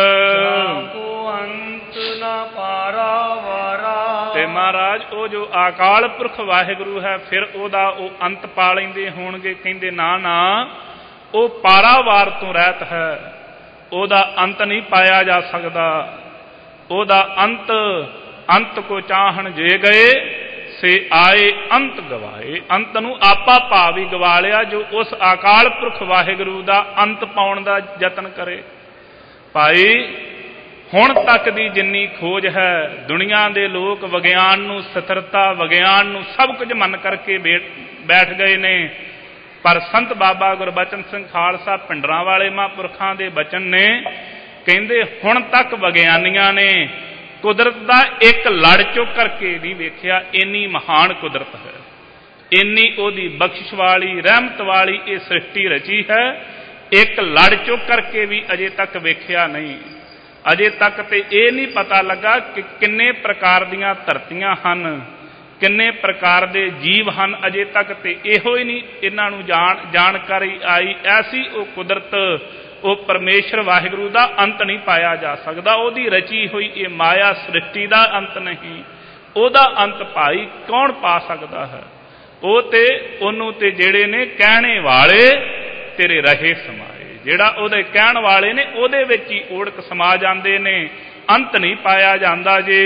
ਅੰਤ ਨਾ ਪਾਰਾਵਾਰਾ। ਤੇ ਮਹਾਰਾਜ ਉਹ ਜੋ ਅਕਾਲ ਪੁਰਖ ਵਾਹਿਗੁਰੂ ਹੈ, ਫਿਰ ਉਹਦਾ ਉਹ ਅੰਤ ਪਾ ਲੈਂਦੇ ਹੋਣਗੇ? ਕਹਿੰਦੇ ਨਾ ਨਾ, ਉਹ ਪਾਰਾਵਾਰ ਤੋਂ ਰਹਿਤ ਹੈ, ਉਹਦਾ ਅੰਤ ਨਹੀਂ ਪਾਇਆ ਜਾ ਸਕਦਾ। ਉਹਦਾ ਅੰਤ ਕੋ ਚਾਹਣ ਜੇ ਗਏ ਸੇ ਆਏ ਅੰਤ ਗਵਾਏ। ਅੰਤ ਨੂੰ ਆਪਾ ਭਾਵ ਹੀ ਗਵਾ ਲਿਆ ਜੋ ਉਸ ਅਕਾਲ ਪੁਰਖ ਵਾਹਿਗੁਰੂ ਦਾ ਅੰਤ ਪਾਉਣ ਦਾ ਯਤਨ ਕਰੇ। ਭਾਈ ਹੁਣ ਤੱਕ ਦੀ ਜਿੰਨੀ ਖੋਜ ਹੈ, ਦੁਨੀਆ ਦੇ ਲੋਕ ਵਿਗਿਆਨ ਨੂੰ ਸਥਿਰਤਾ, ਵਿਗਿਆਨ ਨੂੰ ਸਭ ਕੁਝ ਮੰਨ ਕਰਕੇ ਬੈਠ ਗਏ ਨੇ। ਪਰ ਸੰਤ ਬਾਬਾ ਗੁਰਬਚਨ ਸਿੰਘ ਖਾਲਸਾ ਪਿੰਡਰਾਂ ਵਾਲੇ ਮਹਾਂਪੁਰਖਾਂ ਦੇ ਬਚਨ ਨੇ, ਕਹਿੰਦੇ ਹੁਣ ਤੱਕ ਵਿਗਿਆਨੀਆਂ ਨੇ ਕੁਦਰਤ ਦਾ ਇੱਕ ਲੜ ਚੁੱਕ ਕਰਕੇ ਨਹੀਂ ਵੇਖਿਆ। ਇੰਨੀ ਮਹਾਨ ਕੁਦਰਤ ਹੈ, ਇੰਨੀ ਉਹਦੀ ਬਖਸ਼ਿਸ਼ ਵਾਲੀ ਰਹਿਮਤ ਵਾਲੀ ਇਹ ਸ੍ਰਿਸ਼ਟੀ ਰਚੀ ਹੈ, ਇੱਕ ਲੜ ਚੁੱਕ ਕਰਕੇ ਵੀ ਅਜੇ ਤੱਕ ਵੇਖਿਆ ਨਹੀਂ। ਅਜੇ ਤੱਕ ਤੇ ਇਹ ਨਹੀਂ ਪਤਾ ਲੱਗਾ ਕਿ ਕਿੰਨੇ ਪ੍ਰਕਾਰ ਦੀਆਂ ਧਰਤੀਆਂ ਹਨ, ਕਿੰਨੇ ਪ੍ਰਕਾਰ ਦੇ ਜੀਵ ਹਨ। ਅਜੇ ਤੱਕ ਤੇ ਇਹੋ ਹੀ ਨਹੀਂ ਇਹਨਾਂ ਨੂੰ ਜਾਣਕਾਰੀ ਆਈ। ਐਸੀ ਉਹ ਕੁਦਰਤ, ਉਹ ਪਰਮੇਸ਼ਰ ਵਾਹਿਗੁਰੂ ਦਾ ਅੰਤ ਨਹੀਂ ਪਾਇਆ ਜਾ ਸਕਦਾ। ਉਹਦੀ ਰਚੀ ਹੋਈ ਇਹ ਮਾਇਆ ਸ੍ਰਿਸ਼ਟੀ ਦਾ ਅੰਤ ਨਹੀਂ, ਉਹਦਾ ਅੰਤ ਭਾਈ ਕੌਣ ਪਾ ਸਕਦਾ ਹੈ? ਉਹ ਤੇ ਉਹਨੂੰ ਤੇ ਜਿਹੜੇ ਨੇ ਕਹਿਣੇ ਵਾਲੇ ਤੇਰੇ ਰਹੇ ਸਮਾਏ। ਜਿਹੜਾ ਉਹਦੇ ਕਹਿਣ ਵਾਲੇ ਨੇ ਉਹਦੇ ਵਿੱਚ ਹੀ ਓੜਕ ਸਮਾ ਜਾਂਦੇ ਨੇ, ਅੰਤ ਨਹੀਂ ਪਾਇਆ ਜਾਂਦਾ ਜੀ।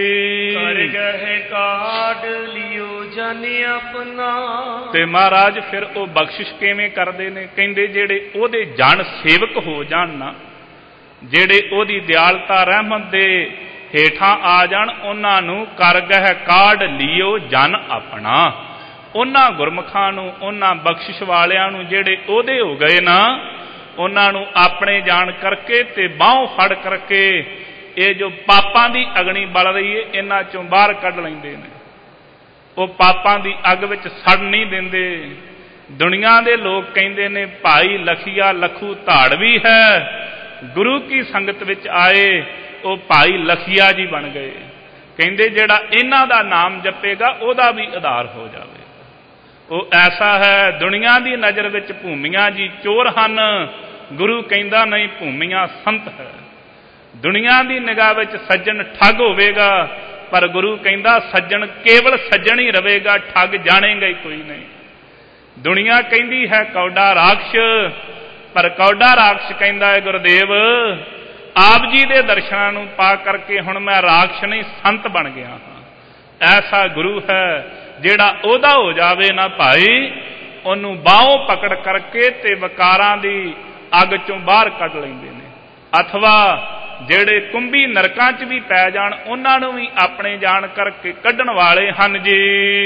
ਕਰ ਗਏ ਕਾਢ ਲਿਓ ਜਨ ਆਪਣਾ। ਤੇ ਮਹਾਰਾਜ ਫਿਰ ਉਹ ਬਖਸ਼ਿਸ਼ ਕਿਵੇਂ ਕਰਦੇ ਨੇ? ਕਹਿੰਦੇ ਜਿਹੜੇ ਉਹਦੇ ਜਨ ਸੇਵਕ ਹੋ ਜਾਣ ਨਾ, ਜਿਹੜੇ ਉਹਦੀ ਦਿਆਲਤਾ ਰਹਿਮਤ ਦੇ ਹੇਠਾਂ ਆ ਜਾਣ, ਉਹਨਾਂ ਨੂੰ ਕਰ ਗਏ ਕਾਢ ਲਿਓ ਜਨ ਆਪਣਾ। ਉਹਨਾਂ ਗੁਰਮੁਖਾਂ ਨੂੰ, ਉਹਨਾਂ ਬਖਸ਼ਿਸ਼ ਵਾਲਿਆਂ ਨੂੰ ਜਿਹੜੇ ਉਹਦੇ ਹੋ ਗਏ ਨਾ, ਉਹਨਾਂ ਨੂੰ ਆਪਣੇ ਜਾਣ ਕਰਕੇ ਤੇ ਬਾਹੋਂ ਫੜ ਕਰਕੇ ਇਹ ਜੋ ਪਾਪਾਂ ਦੀ ਅਗਨੀ ਬਲ ਰਹੀ ਹੈ, ਇਹਨਾਂ ਚੋਂ ਬਾਹਰ ਕੱਢ ਲੈਂਦੇ ਨੇ। ਉਹ ਪਾਪਾਂ ਦੀ ਅੱਗ ਵਿੱਚ ਸੜ ਨਹੀਂ ਦਿੰਦੇ। ਦੁਨੀਆ ਦੇ ਲੋਕ ਕਹਿੰਦੇ ਨੇ ਭਾਈ ਲਖੀਆ ਲਖੂ ਧਾੜਵੀ ਹੈ, ਗੁਰੂ ਕੀ ਸੰਗਤ ਵਿੱਚ ਆਏ ਉਹ ਭਾਈ ਲਖੀਆ ਜੀ ਬਣ ਗਏ। ਕਹਿੰਦੇ ਜਿਹੜਾ ਇਹਨਾਂ ਦਾ ਨਾਮ ਜਪੇਗਾ ਉਹਦਾ ਵੀ ਆਧਾਰ ਹੋ ਜਾਵੇ। ਉਹ ਐਸਾ ਹੈ, ਦੁਨੀਆ ਦੀ ਨਜ਼ਰ ਵਿੱਚ ਭੂਮੀਆਂ ਜੀ ਚੋਰ ਹਨ, ਗੁਰੂ ਕਹਿੰਦਾ ਨਹੀਂ, ਭੂਮੀਆਂ ਸੰਤ ਹੈ। ਦੁਨੀਆ ਦੀ ਨਿਗਾਹ ਵਿੱਚ ਸੱਜਣ ਠੱਗ ਹੋਵੇਗਾ, ਪਰ ਗੁਰੂ ਕਹਿੰਦਾ ਸੱਜਣ ਕੇਵਲ ਸੱਜਣ ਹੀ ਰਹੇਗਾ, ਠੱਗ ਜਾਣੇਗਾ ਹੀ ਕੋਈ ਨਹੀਂ। ਦੁਨੀਆ ਕਹਿੰਦੀ ਹੈ ਕੌਡਾ ਰਾਖਸ਼, ਪਰ ਕੌਡਾ ਰਾਖਸ਼ ਕਹਿੰਦਾ ਹੈ ਗੁਰਦੇਵ ਆਪ ਜੀ ਦੇ ਦਰਸ਼ਨਾਂ ਨੂੰ ਪਾ ਕਰਕੇ ਹੁਣ ਮੈਂ ਰਾਖਸ਼ ਨਹੀਂ ਸੰਤ ਬਣ ਗਿਆ ਹਾਂ। ਐਸਾ ਗੁਰੂ ਹੈ ਜਿਹੜਾ ਉਹਦਾ ਹੋ ਜਾਵੇ ਨਾ ਭਾਈ, ਉਹਨੂੰ ਬਾਹੋਂ ਪਕੜ ਕਰਕੇ ਤੇ ਵਿਕਾਰਾਂ ਦੀ ਅੱਗ ਚੋਂ ਬਾਹਰ ਕੱਢ ਲੈਂਦੇ ਨੇ। ਅਥਵਾ ਜਿਹੜੇ ਕੁੰਭੀ ਨਰਕਾਂ 'ਚ ਵੀ ਪੈ ਜਾਣ, ਉਹਨਾਂ ਨੂੰ ਵੀ ਆਪਣੇ ਜਾਣ ਕਰਕੇ ਕੱਢਣ ਵਾਲੇ ਹਨ ਜੀ।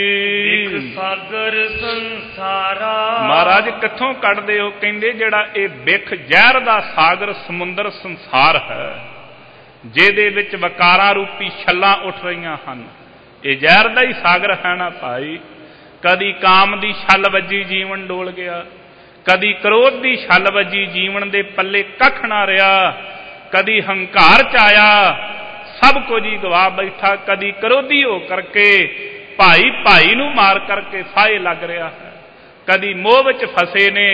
ਇੱਕ ਸਾਗਰ ਸੰਸਾਰਾ। ਮਹਾਰਾਜ ਕਿੱਥੋਂ ਕੱਢਦੇ ਹੋ? ਕਹਿੰਦੇ ਜਿਹੜਾ ਇਹ ਬਿਖ ਜ਼ਹਿਰ ਦਾ ਸਾਗਰ ਸਮੁੰਦਰ ਸੰਸਾਰ ਹੈ, ਜਿਹਦੇ ਵਿੱਚ ਵਿਕਾਰਾਂ ਰੂਪੀ ਛੱਲਾਂ ਉੱਠ ਰਹੀਆਂ ਹਨ, ਇਹ ਜ਼ਹਿਰ ਦਾ ਹੀ ਸਾਗਰ ਹੈ ਨਾ ਭਾਈ। ਕਦੀ ਕਾਮ ਦੀ ਛੱਲ ਵੱਜੀ ਜੀਵਨ ਡੋਲ ਗਿਆ, ਕਦੀ ਕ੍ਰੋਧ ਦੀ ਛੱਲ ਵੱਜੀ ਜੀਵਨ ਦੇ ਪੱਲੇ ਕੱਖ ਨਾ ਰਿਹਾ, ਕਦੀ ਹੰਕਾਰ ਚ ਆਇਆ ਸਭ ਕੁਝ ਹੀ ਗਵਾ ਬੈਠਾ, ਕਦੀ ਕਰੋਧੀ ਹੋ ਕਰਕੇ ਭਾਈ ਭਾਈ ਨੂੰ ਮਾਰ ਕਰਕੇ ਫਾਹੇ ਲੱਗ ਰਿਹਾ ਹੈ, ਕਦੀ ਮੋਹ ਵਿੱਚ ਫਸੇ ਨੇ,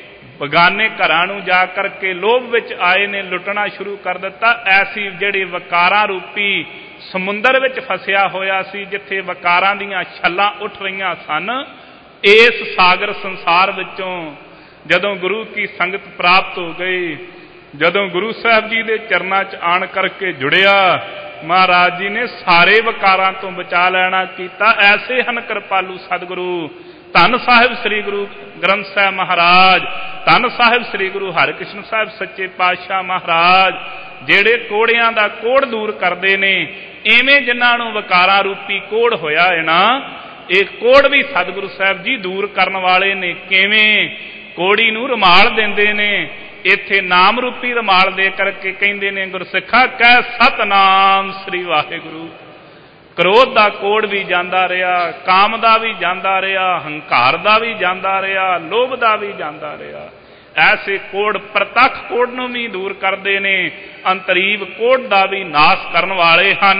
ਬਗਾਨੇ ਘਰਾਂ ਨੂੰ ਜਾ ਕਰਕੇ ਲੋਭ ਵਿੱਚ ਆਏ ਨੇ, ਲੁੱਟਣਾ ਸ਼ੁਰੂ ਕਰ ਦਿੱਤਾ। ਐਸੀ ਜਿਹੜੇ ਵਿਕਾਰਾਂ ਰੂਪੀ ਸਮੁੰਦਰ ਵਿੱਚ ਫਸਿਆ ਹੋਇਆ ਸੀ, ਜਿੱਥੇ ਵਿਕਾਰਾਂ ਦੀਆਂ ਛੱਲਾਂ ਉੱਠ ਰਹੀਆਂ ਸਨ, ਇਸ ਸਾਗਰ ਸੰਸਾਰ ਵਿੱਚੋਂ ਜਦੋਂ ਗੁਰੂ ਕੀ ਸੰਗਤ ਪ੍ਰਾਪਤ ਹੋ ਗਈ, ਜਦੋਂ ਗੁਰੂ ਸਾਹਿਬ ਜੀ ਦੇ ਚਰਨਾਂ 'ਚ ਆਣ ਕਰਕੇ ਜੁੜਿਆ, ਮਹਾਰਾਜ ਜੀ ਨੇ ਸਾਰੇ ਵਿਕਾਰਾਂ ਤੋਂ ਬਚਾ ਲੈਣਾ ਕੀਤਾ। ਐਸੇ ਹਨ ਕਿਰਪਾਲੂ ਸਤਿਗੁਰੂ। ਧੰਨ ਸਾਹਿਬ ਸ੍ਰੀ ਗੁਰੂ ਗ੍ਰੰਥ ਸਾਹਿਬ ਮਹਾਰਾਜ, ਧੰਨ ਸਾਹਿਬ ਸ੍ਰੀ ਗੁਰੂ ਹਰਿਕ੍ਰਿਸ਼ਨ ਸਾਹਿਬ ਸੱਚੇ ਪਾਤਸ਼ਾਹ ਮਹਾਰਾਜ, ਜਿਹੜੇ ਕੋੜਿਆਂ ਦਾ ਕੋੜ ਦੂਰ ਕਰਦੇ ਨੇ। ਇਵੇਂ ਜਿਨ੍ਹਾਂ ਨੂੰ ਵਿਕਾਰਾਂ ਰੂਪੀ ਕੋੜ ਹੋਇਆ ਹੈ ਨਾ, ਇਹ ਕੋੜ ਵੀ ਸਤਿਗੁਰੂ ਸਾਹਿਬ ਜੀ ਦੂਰ ਕਰਨ ਵਾਲੇ ਨੇ। ਕਿਵੇਂ? ਕੋੜੀ ਨੂੰ ਰੁਮਾਲ ਦਿੰਦੇ ਨੇ, ਇੱਥੇ ਨਾਮ ਰੂਪੀ ਰੁਮਾਲ ਦੇ ਕਰਕੇ ਕਹਿੰਦੇ ਨੇ ਗੁਰਸਿੱਖਾ ਕਹਿ ਸਤਨਾਮ ਸ੍ਰੀ ਵਾਹਿਗੁਰੂ। ਕ੍ਰੋਧ ਦਾ ਕੋੜ ਵੀ ਜਾਂਦਾ ਰਿਹਾ, ਕਾਮ ਦਾ ਵੀ ਜਾਂਦਾ ਰਿਹਾ, ਹੰਕਾਰ ਦਾ ਵੀ ਜਾਂਦਾ ਰਿਹਾ, ਲੋਭ ਦਾ ਵੀ ਜਾਂਦਾ ਰਿਹਾ। ਐਸੇ ਕੋੜ ਪ੍ਰਤੱਖ ਕੋੜ ਨੂੰ ਵੀ ਦੂਰ ਕਰਦੇ ਨੇ, ਅੰਤਰੀਵ ਕੋੜ ਦਾ ਵੀ ਨਾਸ਼ ਕਰਨ ਵਾਲੇ ਹਨ।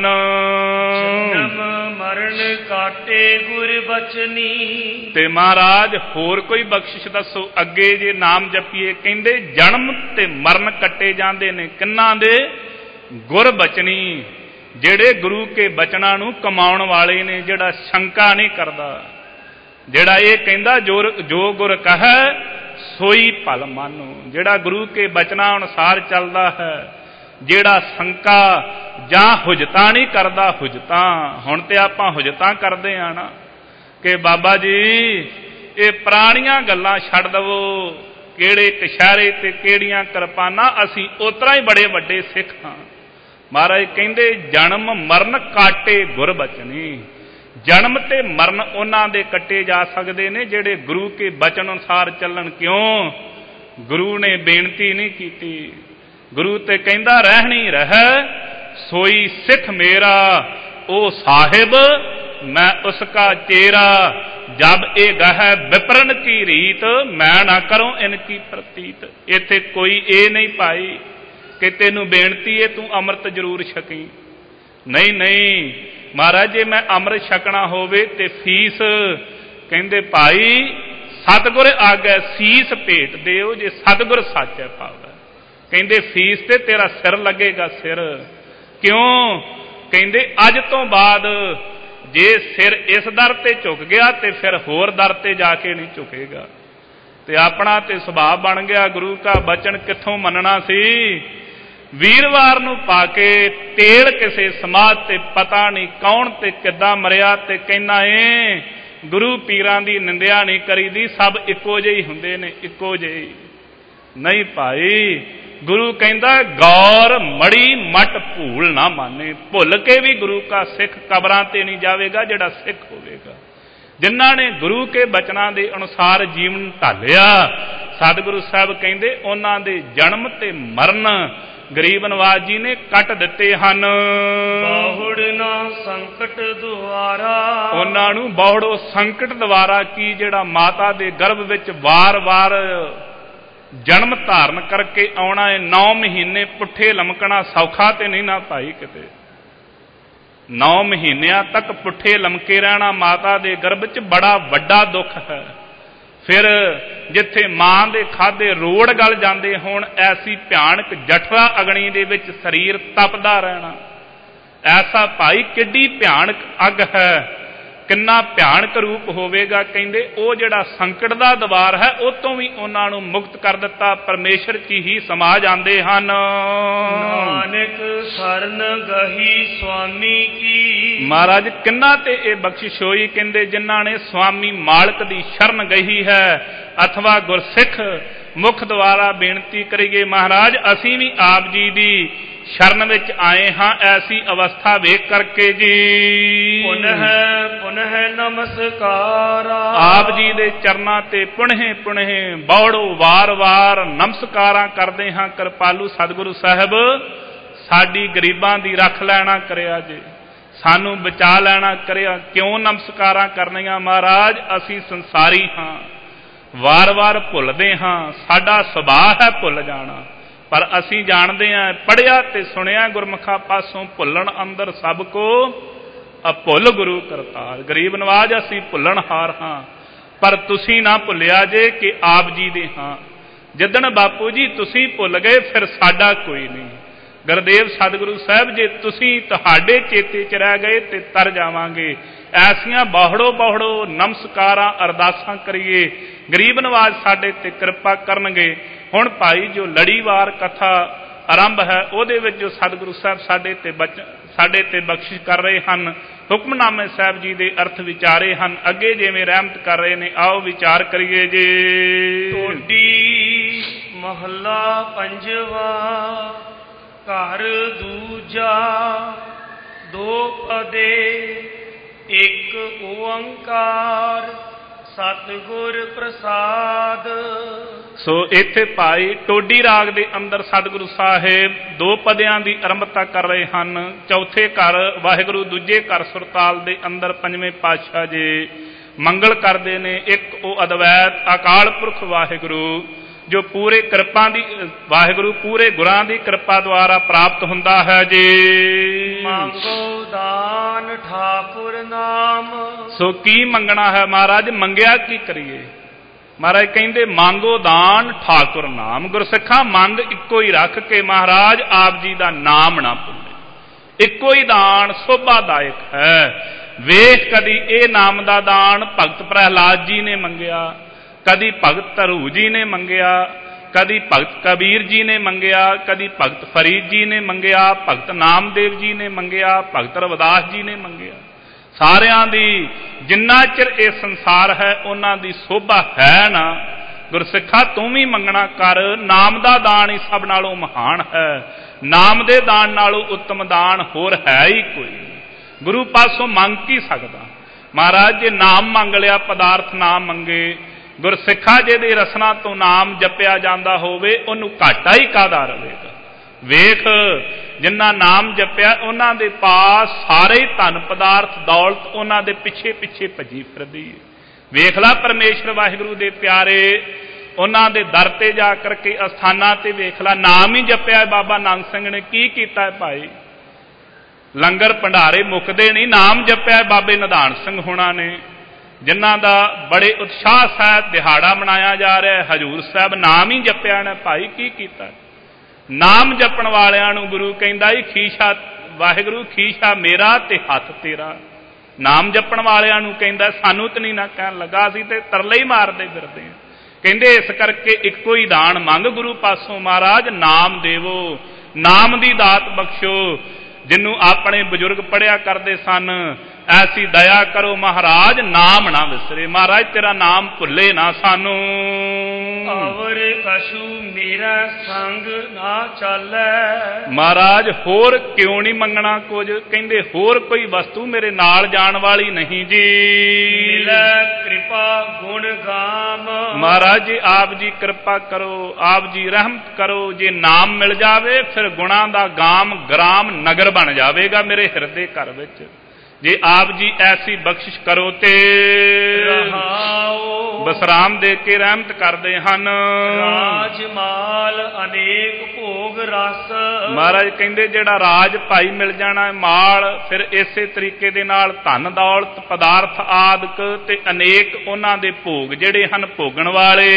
ਜਨਮ ਮਰਨ ਕਾਟੇ ਗੁਰ ਬਚਨੀ। ਤੇ ਮਹਾਰਾਜ ਹੋਰ ਕੋਈ ਬਖਸ਼ਿਸ਼ ਦੱਸੋ ਅੱਗੇ ਜੇ ਨਾਮ ਜਪੀਏ? ਕਹਿੰਦੇ ਜਨਮ ਤੇ ਮਰਨ ਕੱਟੇ ਜਾਂਦੇ ਨੇ ਕਿੰਨਾਂ ਦੇ? ਗੁਰ ਬਚਨੀ, ਜਿਹੜੇ ਗੁਰੂ ਕੇ ਬਚਨਾਂ ਨੂੰ ਕਮਾਉਣ ਵਾਲੇ ਨੇ, ਜਿਹੜਾ ਸ਼ੰਕਾ ਨਹੀਂ ਕਰਦਾ, ਜਿਹੜਾ ਇਹ ਕਹਿੰਦਾ ਜੋ ਗੁਰ ਕਹੈ ਸੋਈ ਭਲ ਮਾਨੋ, ਜਿਹੜਾ ਗੁਰੂ ਕੇ ਬਚਨਾਂ ਅਨੁਸਾਰ ਚੱਲਦਾ ਹੈ, ਜਿਹੜਾ ਸ਼ੰਕਾ ਜਾਂ ਹੁਜਤਾਂ ਨਹੀਂ ਕਰਦਾ। ਹੁਜਤਾਂ ਹੁਣ ਤੇ ਆਪਾਂ ਹੁਜਤਾਂ ਕਰਦੇ ਆ ਨਾ ਕਿ ਬਾਬਾ ਜੀ ਇਹ ਪੁਰਾਣੀਆਂ ਗੱਲਾਂ ਛੱਡ ਦਵੋ, ਕਿਹੜੇ ਕਛਹਿਰੇ ਤੇ ਕਿਹੜੀਆਂ ਕਿਰਪਾਨਾਂ, ਅਸੀਂ ਉਤਰਾ ਹੀ ਬੜੇ ਵੱਡੇ ਸਿੱਖ ਹਾਂ। ਮਹਾਰਾਜ ਕਹਿੰਦੇ ਜਨਮ ਮਰਨ ਕਾਟੇ ਗੁਰ ਬਚਨੀ। ਜਨਮ ਤੇ ਮਰਨ ਉਹਨਾਂ ਦੇ ਕੱਟੇ ਜਾ ਸਕਦੇ ਨੇ ਜਿਹੜੇ ਗੁਰੂ ਕੇ ਬਚਨ ਅਨੁਸਾਰ ਚੱਲਣ। ਕਿਉਂ? ਗੁਰੂ ਨੇ ਬੇਨਤੀ ਨਹੀਂ ਕੀਤੀ, ਗੁਰੂ ਤੇ ਕਹਿੰਦਾ ਰਹਿਣੀ ਰਹਿ ਸੋਈ ਸਿੱਖ ਮੇਰਾ, ਉਹ ਸਾਹਿਬ ਮੈਂ ਉਸਕਾ ਚੇਰਾ, ਜਬ ਇਹ ਗਹਿ ਵਿਪਰਨ ਕੀ ਰੀਤ, ਮੈਂ ਨਾ ਕਰੂੰ ਇਨਕੀ ਪ੍ਰਤੀਤ। ਇੱਥੇ ਕੋਈ ਇਹ ਨਹੀਂ ਭਾਈ ਕਿ ਤੈਨੂੰ ਬੇਨਤੀ ਹੈ ਤੂੰ ਅੰਮ੍ਰਿਤ ਜ਼ਰੂਰ ਛਕੀ। ਨਹੀਂ ਨਹੀਂ ਮਹਾਰਾਜ, ਜੇ ਮੈਂ ਅੰਮ੍ਰਿਤ ਛਕਣਾ ਹੋਵੇ ਤੇ ਫੀਸ ਕਹਿੰਦੇ ਭਾਈ ਸਤਿਗੁਰ ਆਗੈ ਸੀਸ ਭੇਟ ਦਿਓ, ਜੇ ਸਤਿਗੁਰ ਸੱਚ ਹੈ ਭਾਵੈ। ਕਹਿੰਦੇ ਫੀਸ ਤੇ ਤੇਰਾ ਸਿਰ ਲੱਗੇਗਾ ਸਿਰ। ਕਿਉਂ? ਕਹਿੰਦੇ ਅੱਜ ਤੋਂ ਬਾਅਦ ਜੇ ਸਿਰ ਇਸ ਦਰ ਤੇ ਝੁਕ ਗਿਆ ਤੇ ਫਿਰ ਹੋਰ ਦਰ ਤੇ ਜਾ ਕੇ ਨਹੀਂ ਝੁਕੇਗਾ। ਤੇ ਆਪਣਾ ਤੇ ਸੁਭਾਅ ਬਣ ਗਿਆ ਗੁਰੂ ਕਾ ਬਚਨ ਕਿੱਥੋਂ ਮੰਨਣਾ ਸੀ। ਵੀਰਵਾਰ ਨੂੰ ਪਾ ਕੇ ਤੇਲ ਕਿਸੇ ਸਮਾਧ ਤੇ ਪਤਾ ਨਹੀਂ ਕੌਣ ਤੇ ਕਿੱਦਾਂ ਮਰਿਆ ਤੇ ਕਹਿੰਦਾ ਏ ਗੁਰੂ ਪੀਰਾਂ ਦੀ ਨਿੰਦਿਆ ਨਹੀਂ ਕਰੀਦੀ, ਸਭ ਇੱਕੋ ਜਿਹੇ ਹੁੰਦੇ ਨੇ, ਇੱਕੋ ਜਿਹੇ ਨਹੀਂ ਭਾਈ। ਗੁਰੂ ਕਹਿੰਦਾ ਗੌਰ ਮੜੀ ਮਟ ਭੂਲ ਨਾ ਮਾਨੇ। ਭੁੱਲ ਕੇ ਵੀ ਗੁਰੂ ਕਾ ਸਿੱਖ ਕਬਰਾਂ ਤੇ ਨਹੀਂ ਜਾਵੇਗਾ ਜਿਹੜਾ ਸਿੱਖ ਹੋਵੇਗਾ। ਜਿਨ੍ਹਾਂ ਨੇ ਗੁਰੂ ਕੇ ਬਚਨਾਂ ਦੇ ਅਨੁਸਾਰ ਜੀਵਨ ਢਾਲਿਆ, ਸਤਿਗੁਰੂ ਸਾਹਿਬ ਕਹਿੰਦੇ ਉਹਨਾਂ ਦੇ ਜਨਮ ਤੇ ਮਰਨ ਗਰੀਬ ਨਵਾਜ ਜੀ ਨੇ ਕੱਟ ਦਿੱਤੇ ਹਨ। ਬਹੁੜ ਨਾ ਸੰਕਟ ਦੁਆਰਾ, ਉਹਨਾਂ ਨੂੰ ਬਹੁੜੋ ਸੰਕਟ ਦੁਆਰਾ ਕੀ ਜਿਹੜਾ ਮਾਤਾ ਦੇ ਗਰਭ ਵਿੱਚ ਵਾਰ-ਵਾਰ ਜਨਮ ਧਾਰਨ ਕਰਕੇ ਆਉਣਾ ਹੈ। 9 ਮਹੀਨੇ ਪੁੱਠੇ ਲਮਕਣਾ ਸੌਖਾ ਤੇ ਨਹੀਂ ਨਾ ਭਾਈ ਕਿਤੇ। 9 ਮਹੀਨਿਆਂ ਤੱਕ ਪੁੱਠੇ ਲਮਕੇ ਰਹਿਣਾ ਮਾਤਾ ਦੇ ਗਰਭ 'ਚ ਬੜਾ ਵੱਡਾ ਦੁੱਖ ਹੈ। ਫਿਰ ਜਿੱਥੇ ਮਾਂ ਦੇ ਖਾਧੇ ਰੋੜ ਗਲ ਜਾਂਦੇ ਹੋਣ, ਐਸੀ ਭਿਆਨਕ ਜਠਰਾ ਅਗਨੀ ਦੇ ਵਿੱਚ ਸਰੀਰ ਤਪਦਾ ਰਹਿਣਾ, ਐਸਾ ਭਾਈ ਕਿੱਡੀ ਭਿਆਨਕ ਅੱਗ ਹੈ, ਕਿੰਨਾ ਭਿਆਨਕ ਰੂਪ ਹੋਵੇਗਾ। ਕਹਿੰਦੇ ਉਹ ਜਿਹੜਾ ਸੰਕਟ ਦਾ ਦਵਾਰ ਹੈ ਉਹ ਤੋਂ ਵੀ ਉਹਨਾਂ ਨੂੰ ਮੁਕਤ ਕਰ ਦਿੱਤਾ, ਪਰਮੇਸ਼ਰ 'ਚ ਹੀ ਸਮਾ ਜਾਂਦੇ ਹਨ। ਨਾਨਕ ਸਰਨ ਗਹੀ ਸੁਆਮੀ ਕੀ, ਮਹਾਰਾਜ ਕਿੰਨਾ ਤੇ ਇਹ ਬਖਸ਼ਿਸ਼ ਹੋਈ। ਕਹਿੰਦੇ ਜਿਨ੍ਹਾਂ ਨੇ ਸੁਆਮੀ ਮਾਲਕ ਦੀ ਸ਼ਰਨ ਗਈ ਹੈ ਅਥਵਾ ਗੁਰਸਿੱਖ ਮੁਖ ਦੁਆਰਾ ਬੇਨਤੀ ਕਰੀਏ ਮਹਾਰਾਜ ਅਸੀਂ ਵੀ ਆਪ ਜੀ ਦੀ ਸ਼ਰਨ ਵਿੱਚ ਆਏ ਹਾਂ, ਐਸੀ ਅਵਸਥਾ ਵੇਖ ਕਰਕੇ ਜੀ। ਪੁਨਹ ਨਮਸਕਾਰਾ, ਆਪ ਜੀ ਦੇ ਚਰਨਾਂ ਤੇ ਪੁਣਹੇ ਬੌੜੋ ਵਾਰ-ਵਾਰ ਨਮਸਕਾਰਾਂ ਕਰਦੇ ਹਾਂ। ਕਿਰਪਾਲੂ ਸਤਿਗੁਰੂ ਸਾਹਿਬ ਸਾਡੀ ਗਰੀਬਾਂ ਦੀ ਰੱਖ ਲੈਣਾ ਕਰਿਆ ਜੇ, ਸਾਨੂੰ ਬਚਾ ਲੈਣਾ ਕਰਿਆ। ਕਿਉਂ ਨਮਸਕਾਰਾਂ ਕਰਨੀਆਂ ਮਹਾਰਾਜ? ਅਸੀਂ ਸੰਸਾਰੀ ਹਾਂ, ਵਾਰ-ਵਾਰ ਭੁੱਲਦੇ ਹਾਂ, ਸਾਡਾ ਸੁਭਾਅ ਹੈ ਭੁੱਲ ਜਾਣਾ। ਪਰ ਅਸੀਂ ਜਾਣਦੇ ਹਾਂ, ਪੜ੍ਹਿਆ ਤੇ ਸੁਣਿਆ ਗੁਰਮੁਖਾਂ ਪਾਸੋਂ, ਭੁੱਲਣ ਅੰਦਰ ਸਭ ਕੋ ਅਭੁੱਲ ਗੁਰੂ ਕਰਤਾਰ। ਗਰੀਬ ਨਵਾਜ ਅਸੀਂ ਭੁੱਲਣ ਹਾਰ ਹਾਂ, ਪਰ ਤੁਸੀਂ ਨਾ ਭੁੱਲਿਆ ਜੇ ਕਿ ਆਪ ਜੀ ਦੇ ਹਾਂ। ਜਿੱਦਣ ਬਾਪੂ ਜੀ ਤੁਸੀਂ ਭੁੱਲ ਗਏ ਫਿਰ ਸਾਡਾ ਕੋਈ ਨਹੀਂ। ਗੁਰਦੇਵ ਸਤਿਗੁਰੂ ਸਾਹਿਬ ਜੇ ਤੁਸੀਂ ਤੁਹਾਡੇ ਚੇਤੇ 'ਚ ਰਹਿ ਗਏ ਤੇ ਤਰ ਜਾਵਾਂਗੇ। ਐਸੀਆਂ ਬਹੁੜੋ ਨਮਸਕਾਰਾਂ ਅਰਦਾਸਾਂ ਕਰੀਏ, ਗਰੀਬ ਨਵਾਜ ਸਾਡੇ ਤੇ ਕਿਰਪਾ ਕਰਨਗੇ। ਹੁਣ ਭਾਈ ਜੋ ਲੜੀਵਾਰ ਕਥਾ ਆਰੰਭ ਹੈ ਉਹਦੇ ਵਿੱਚ ਜੋ ਸਤਿਗੁਰੂ ਸਾਹਿਬ ਸਾਡੇ ਤੇ ਬਖਸ਼ਿਸ਼ ਕਰ ਰਹੇ ਹਨ, ਹੁਕਮਨਾਮੇ ਸਾਹਿਬ ਜੀ ਦੇ ਅਰਥ ਵਿਚਾਰੇ ਹਨ, ਅੱਗੇ ਜਿਵੇਂ ਰਹਿਮਤ ਕਰ ਰਹੇ ਨੇ, ਆਓ ਵਿਚਾਰ ਕਰੀਏ ਜੀ। ਟੋਡੀ ਮਹੱਲਾ ਪੰਜਵਾ, ਘਰ ਦੂਜਾ, ਦੋ ਪਦੇ ਇੱਕ ਓੰਕਾਰ, ਸਤਿਗੁਰ ਪ੍ਰਸਾਦ। ਸੋ ਇੱਥੇ ਭਾਈ ਟੋਡੀ ਰਾਗ ਦੇ ਅੰਦਰ ਸਤਿਗੁਰੂ ਸਾਹਿਬ 2 ਪਦਿਆਂ ਦੀ ਆਰੰਭਤਾ ਕਰ ਰਹੇ ਹਨ। ਚੌਥੇ ਘਰ ਵਾਹਿਗੁਰੂ, ਦੂਜੇ ਘਰ ਸੁਰਤਾਲ ਦੇ ਅੰਦਰ 5ਵੇਂ ਪਾਤਸ਼ਾਹ ਜੀ ਮੰਗਲ ਕਰਦੇ ਨੇ। ਇੱਕ ਉਹ ਅਦਵੈਤ ਅਕਾਲ ਪੁਰਖ ਵਾਹਿਗੁਰੂ ਜੋ ਪੂਰੇ ਕਿਰਪਾ ਦੀ ਵਾਹਿਗੁਰੂ ਪੂਰੇ ਗੁਰਾਂ ਦੀ ਕਿਰਪਾ ਦੁਆਰਾ ਪ੍ਰਾਪਤ ਹੁੰਦਾ ਹੈ ਜੀ। ਮੰਗੋ ਦਾਨ ਠਾਕੁਰ ਨਾਮ, ਸੋ ਕੀ ਮੰਗਣਾ ਹੈ ਮਹਾਰਾਜ? ਮੰਗਿਆ ਕੀ ਕਰੀਏ? ਮਹਾਰਾਜ ਕਹਿੰਦੇ ਮੰਗੋ ਦਾਨ ਠਾਕੁਰ ਨਾਮ। ਗੁਰਸਿੱਖਾਂ ਮੰਗ ਇੱਕੋ ਹੀ ਰੱਖ ਕੇ ਮਹਾਰਾਜ ਆਪ ਜੀ ਦਾ ਨਾਮ ਨਾ ਭੁੱਲੇ। ਇੱਕੋ ਹੀ ਦਾਨ ਸੋਭਾਦਾਇਕ ਹੈ। ਵੇਖ ਕਦੀ ਇਹ ਨਾਮ ਦਾ ਦਾਨ ਭਗਤ ਪ੍ਰਹਿਲਾਦ ਜੀ ਨੇ ਮੰਗਿਆ, ਕਦੀ ਭਗਤ ਧਰੂ ਜੀ ਨੇ ਮੰਗਿਆ, ਕਦੀ ਭਗਤ ਕਬੀਰ ਜੀ ਨੇ ਮੰਗਿਆ, ਕਦੀ ਭਗਤ ਫਰੀਦ ਜੀ ਨੇ ਮੰਗਿਆ, ਭਗਤ ਨਾਮਦੇਵ ਜੀ ਨੇ ਮੰਗਿਆ, ਭਗਤ ਰਵਿਦਾਸ ਜੀ ਨੇ ਮੰਗਿਆ। ਸਾਰਿਆਂ ਦੀ ਜਿੰਨਾ ਚਿਰ ਇਹ ਸੰਸਾਰ ਹੈ ਉਹਨਾਂ ਦੀ ਸੋਭਾ ਹੈ ਨਾ। ਗੁਰਸਿੱਖਾ ਤੂੰ ਵੀ ਮੰਗਣਾ ਕਰ। ਨਾਮ ਦਾ ਦਾਨ ਹੀ ਸਭ ਨਾਲੋਂ ਮਹਾਨ ਹੈ। ਨਾਮ ਦੇ ਦਾਨ ਨਾਲੋਂ ਉੱਤਮ ਦਾਨ ਹੋਰ ਹੈ ਹੀ ਕੋਈ ਨਹੀਂ। ਗੁਰੂ ਪਾਸੋਂ ਮੰਗ ਕੀ ਸਕਦਾ ਮਹਾਰਾਜ? ਜੇ ਨਾਮ ਮੰਗ ਲਿਆ, ਪਦਾਰਥ ਨਾ ਮੰਗੇ। ਗੁਰਸਿੱਖਾ ਜਿਹਦੇ ਰਸਨਾ ਤੋਂ ਨਾਮ ਜਪਿਆ ਜਾਂਦਾ ਹੋਵੇ ਉਹਨੂੰ ਘਾਟਾ ਹੀ ਕਾਹਦਾ ਰਵੇਗਾ? ਵੇਖ ਜਿਨ੍ਹਾਂ ਨਾਮ ਜਪਿਆ ਉਹਨਾਂ ਦੇ ਪਾਸ ਸਾਰੇ ਧਨ ਪਦਾਰਥ ਦੌਲਤ ਉਹਨਾਂ ਦੇ ਪਿੱਛੇ ਭੱਜੀ ਫਿਰਦੀ ਹੈ। ਵੇਖ ਲਾ ਪਰਮੇਸ਼ਰ ਵਾਹਿਗੁਰੂ ਦੇ ਪਿਆਰੇ ਉਹਨਾਂ ਦੇ ਦਰ ਤੇ ਜਾ ਕਰਕੇ ਅਸਥਾਨਾਂ ਤੇ ਵੇਖ ਲਾ, ਨਾਮ ਹੀ ਜਪਿਆ। ਬਾਬਾ ਨਾਨਕ ਸਿੰਘ ਨੇ ਕੀ ਕੀਤਾ ਹੈ ਭਾਈ? ਲੰਗਰ ਭੰਡਾਰੇ ਮੁੱਕਦੇ ਨਹੀਂ, ਨਾਮ ਜਪਿਆ ਬਾਬੇ ਨਿਧਾਨ ਸਿੰਘ ਹੋਣਾ ਨੇ, ਜਿਨ੍ਹਾਂ ਦਾ ਬੜੇ ਉਤਸ਼ਾਹ ਸਹਿਤ ਦਿਹਾੜਾ ਮਨਾਇਆ ਜਾ ਰਿਹਾ। ਹਜ਼ੂਰ ਸਾਹਿਬ ਨਾਮ ਹੀ ਜਪਿਆ ਨੇ ਭਾਈ। ਕੀ ਕੀਤਾ? ਨਾਮ ਜਪਣ ਵਾਲਿਆਂ ਨੂੰ ਗੁਰੂ ਕਹਿੰਦਾ ਹੀ ਖੀਸ਼ਾ ਵਾਹਿਗੁਰੂ ਖੀਸ਼ਾ ਮੇਰਾ ਤੇ ਹੱਥ ਤੇਰਾ। ਨਾਮ ਜਪਣ ਵਾਲਿਆਂ ਨੂੰ ਕਹਿੰਦਾ, ਸਾਨੂੰ ਤਾਂ ਨਹੀਂ ਨਾ ਕਹਿਣ ਲੱਗਾ, ਅਸੀਂ ਤੇ ਤਰਲੇ ਹੀ ਮਾਰਦੇ ਫਿਰਦੇ ਹਾਂ ਕਹਿੰਦੇ ਇਸ ਕਰਕੇ ਇੱਕੋ ਹੀ ਦਾਨ ਮੰਗ ਗੁਰੂ ਪਾਸੋਂ ਮਹਾਰਾਜ, ਨਾਮ ਦੇਵੋ, ਨਾਮ ਦੀ ਦਾਤ ਬਖਸ਼ੋ। ਜਿਹਨੂੰ ਆਪਣੇ ਬਜ਼ੁਰਗ ਪੜ੍ਹਿਆ ਕਰਦੇ ਸਨ, ਐਸੀ ਦਇਆ ਕਰੋ ਮਹਾਰਾਜ, ਨਾਮ ਨਾ ਵਿਸਰੇ। ਮਹਾਰਾਜ ਤੇਰਾ ਨਾਮ ਭੁੱਲੇ ਨਾ ਸਾਨੂੰ। ਅਵਰ ਕਛੂ ਮੇਰਾ ਸੰਗ ਨਾ ਚਾਲੈ। ਮਹਾਰਾਜ ਹੋਰ ਕਿਉਂ ਨਹੀਂ ਮੰਗਣਾ ਕੁਝ? ਕਹਿੰਦੇ ਹੋਰ ਕੋਈ ਵਸਤੂ ਮੇਰੇ ਨਾਲ ਜਾਣ ਵਾਲੀ ਨਹੀਂ ਜੀ। ਮਿਲੈ ਕਿਰਪਾ ਗੁਣ ਗਾਮ। ਮਹਾਰਾਜ ਜੀ ਆਪ ਜੀ ਕਿਰਪਾ ਕਰੋ, ਆਪ ਜੀ ਰਹਿਮਤ ਕਰੋ। ਜੇ ਨਾਮ ਮਿਲ ਜਾਵੇ ਫਿਰ ਗੁਣਾਂ ਦਾ ਗਾਮ ਗ੍ਰਾਮ ਨਗਰ ਬਣ ਜਾਵੇਗਾ ਮੇਰੇ ਹਿਰਦੇ ਘਰ ਵਿੱਚ। ਜੇ ਆਪ ਜੀ ਐਸੀ ਬਖਸ਼ਿਸ਼ ਕਰੋ ਤੇ ਬਸਰਾਮ ਦੇ ਕੇ ਰਹਿਮਤ ਕਰਦੇ ਹਨ। ਰਾਜ ਮਾਲ ਅਨੇਕ ਭੋਗ ਰਸ। ਮਹਾਰਾਜ ਕਹਿੰਦੇ ਜਿਹੜਾ ਰਾਜ ਭਾਈ ਮਿਲ ਜਾਣਾ, ਮਾਲ, ਫਿਰ ਇਸੇ ਤਰੀਕੇ ਦੇ ਨਾਲ ਧਨ ਦੌਲਤ ਪਦਾਰਥ ਆਦਿਕ ਤੇ ਅਨੇਕ ਉਹਨਾਂ ਦੇ ਭੋਗ ਜਿਹੜੇ ਹਨ ਭੋਗਣ ਵਾਲੇ।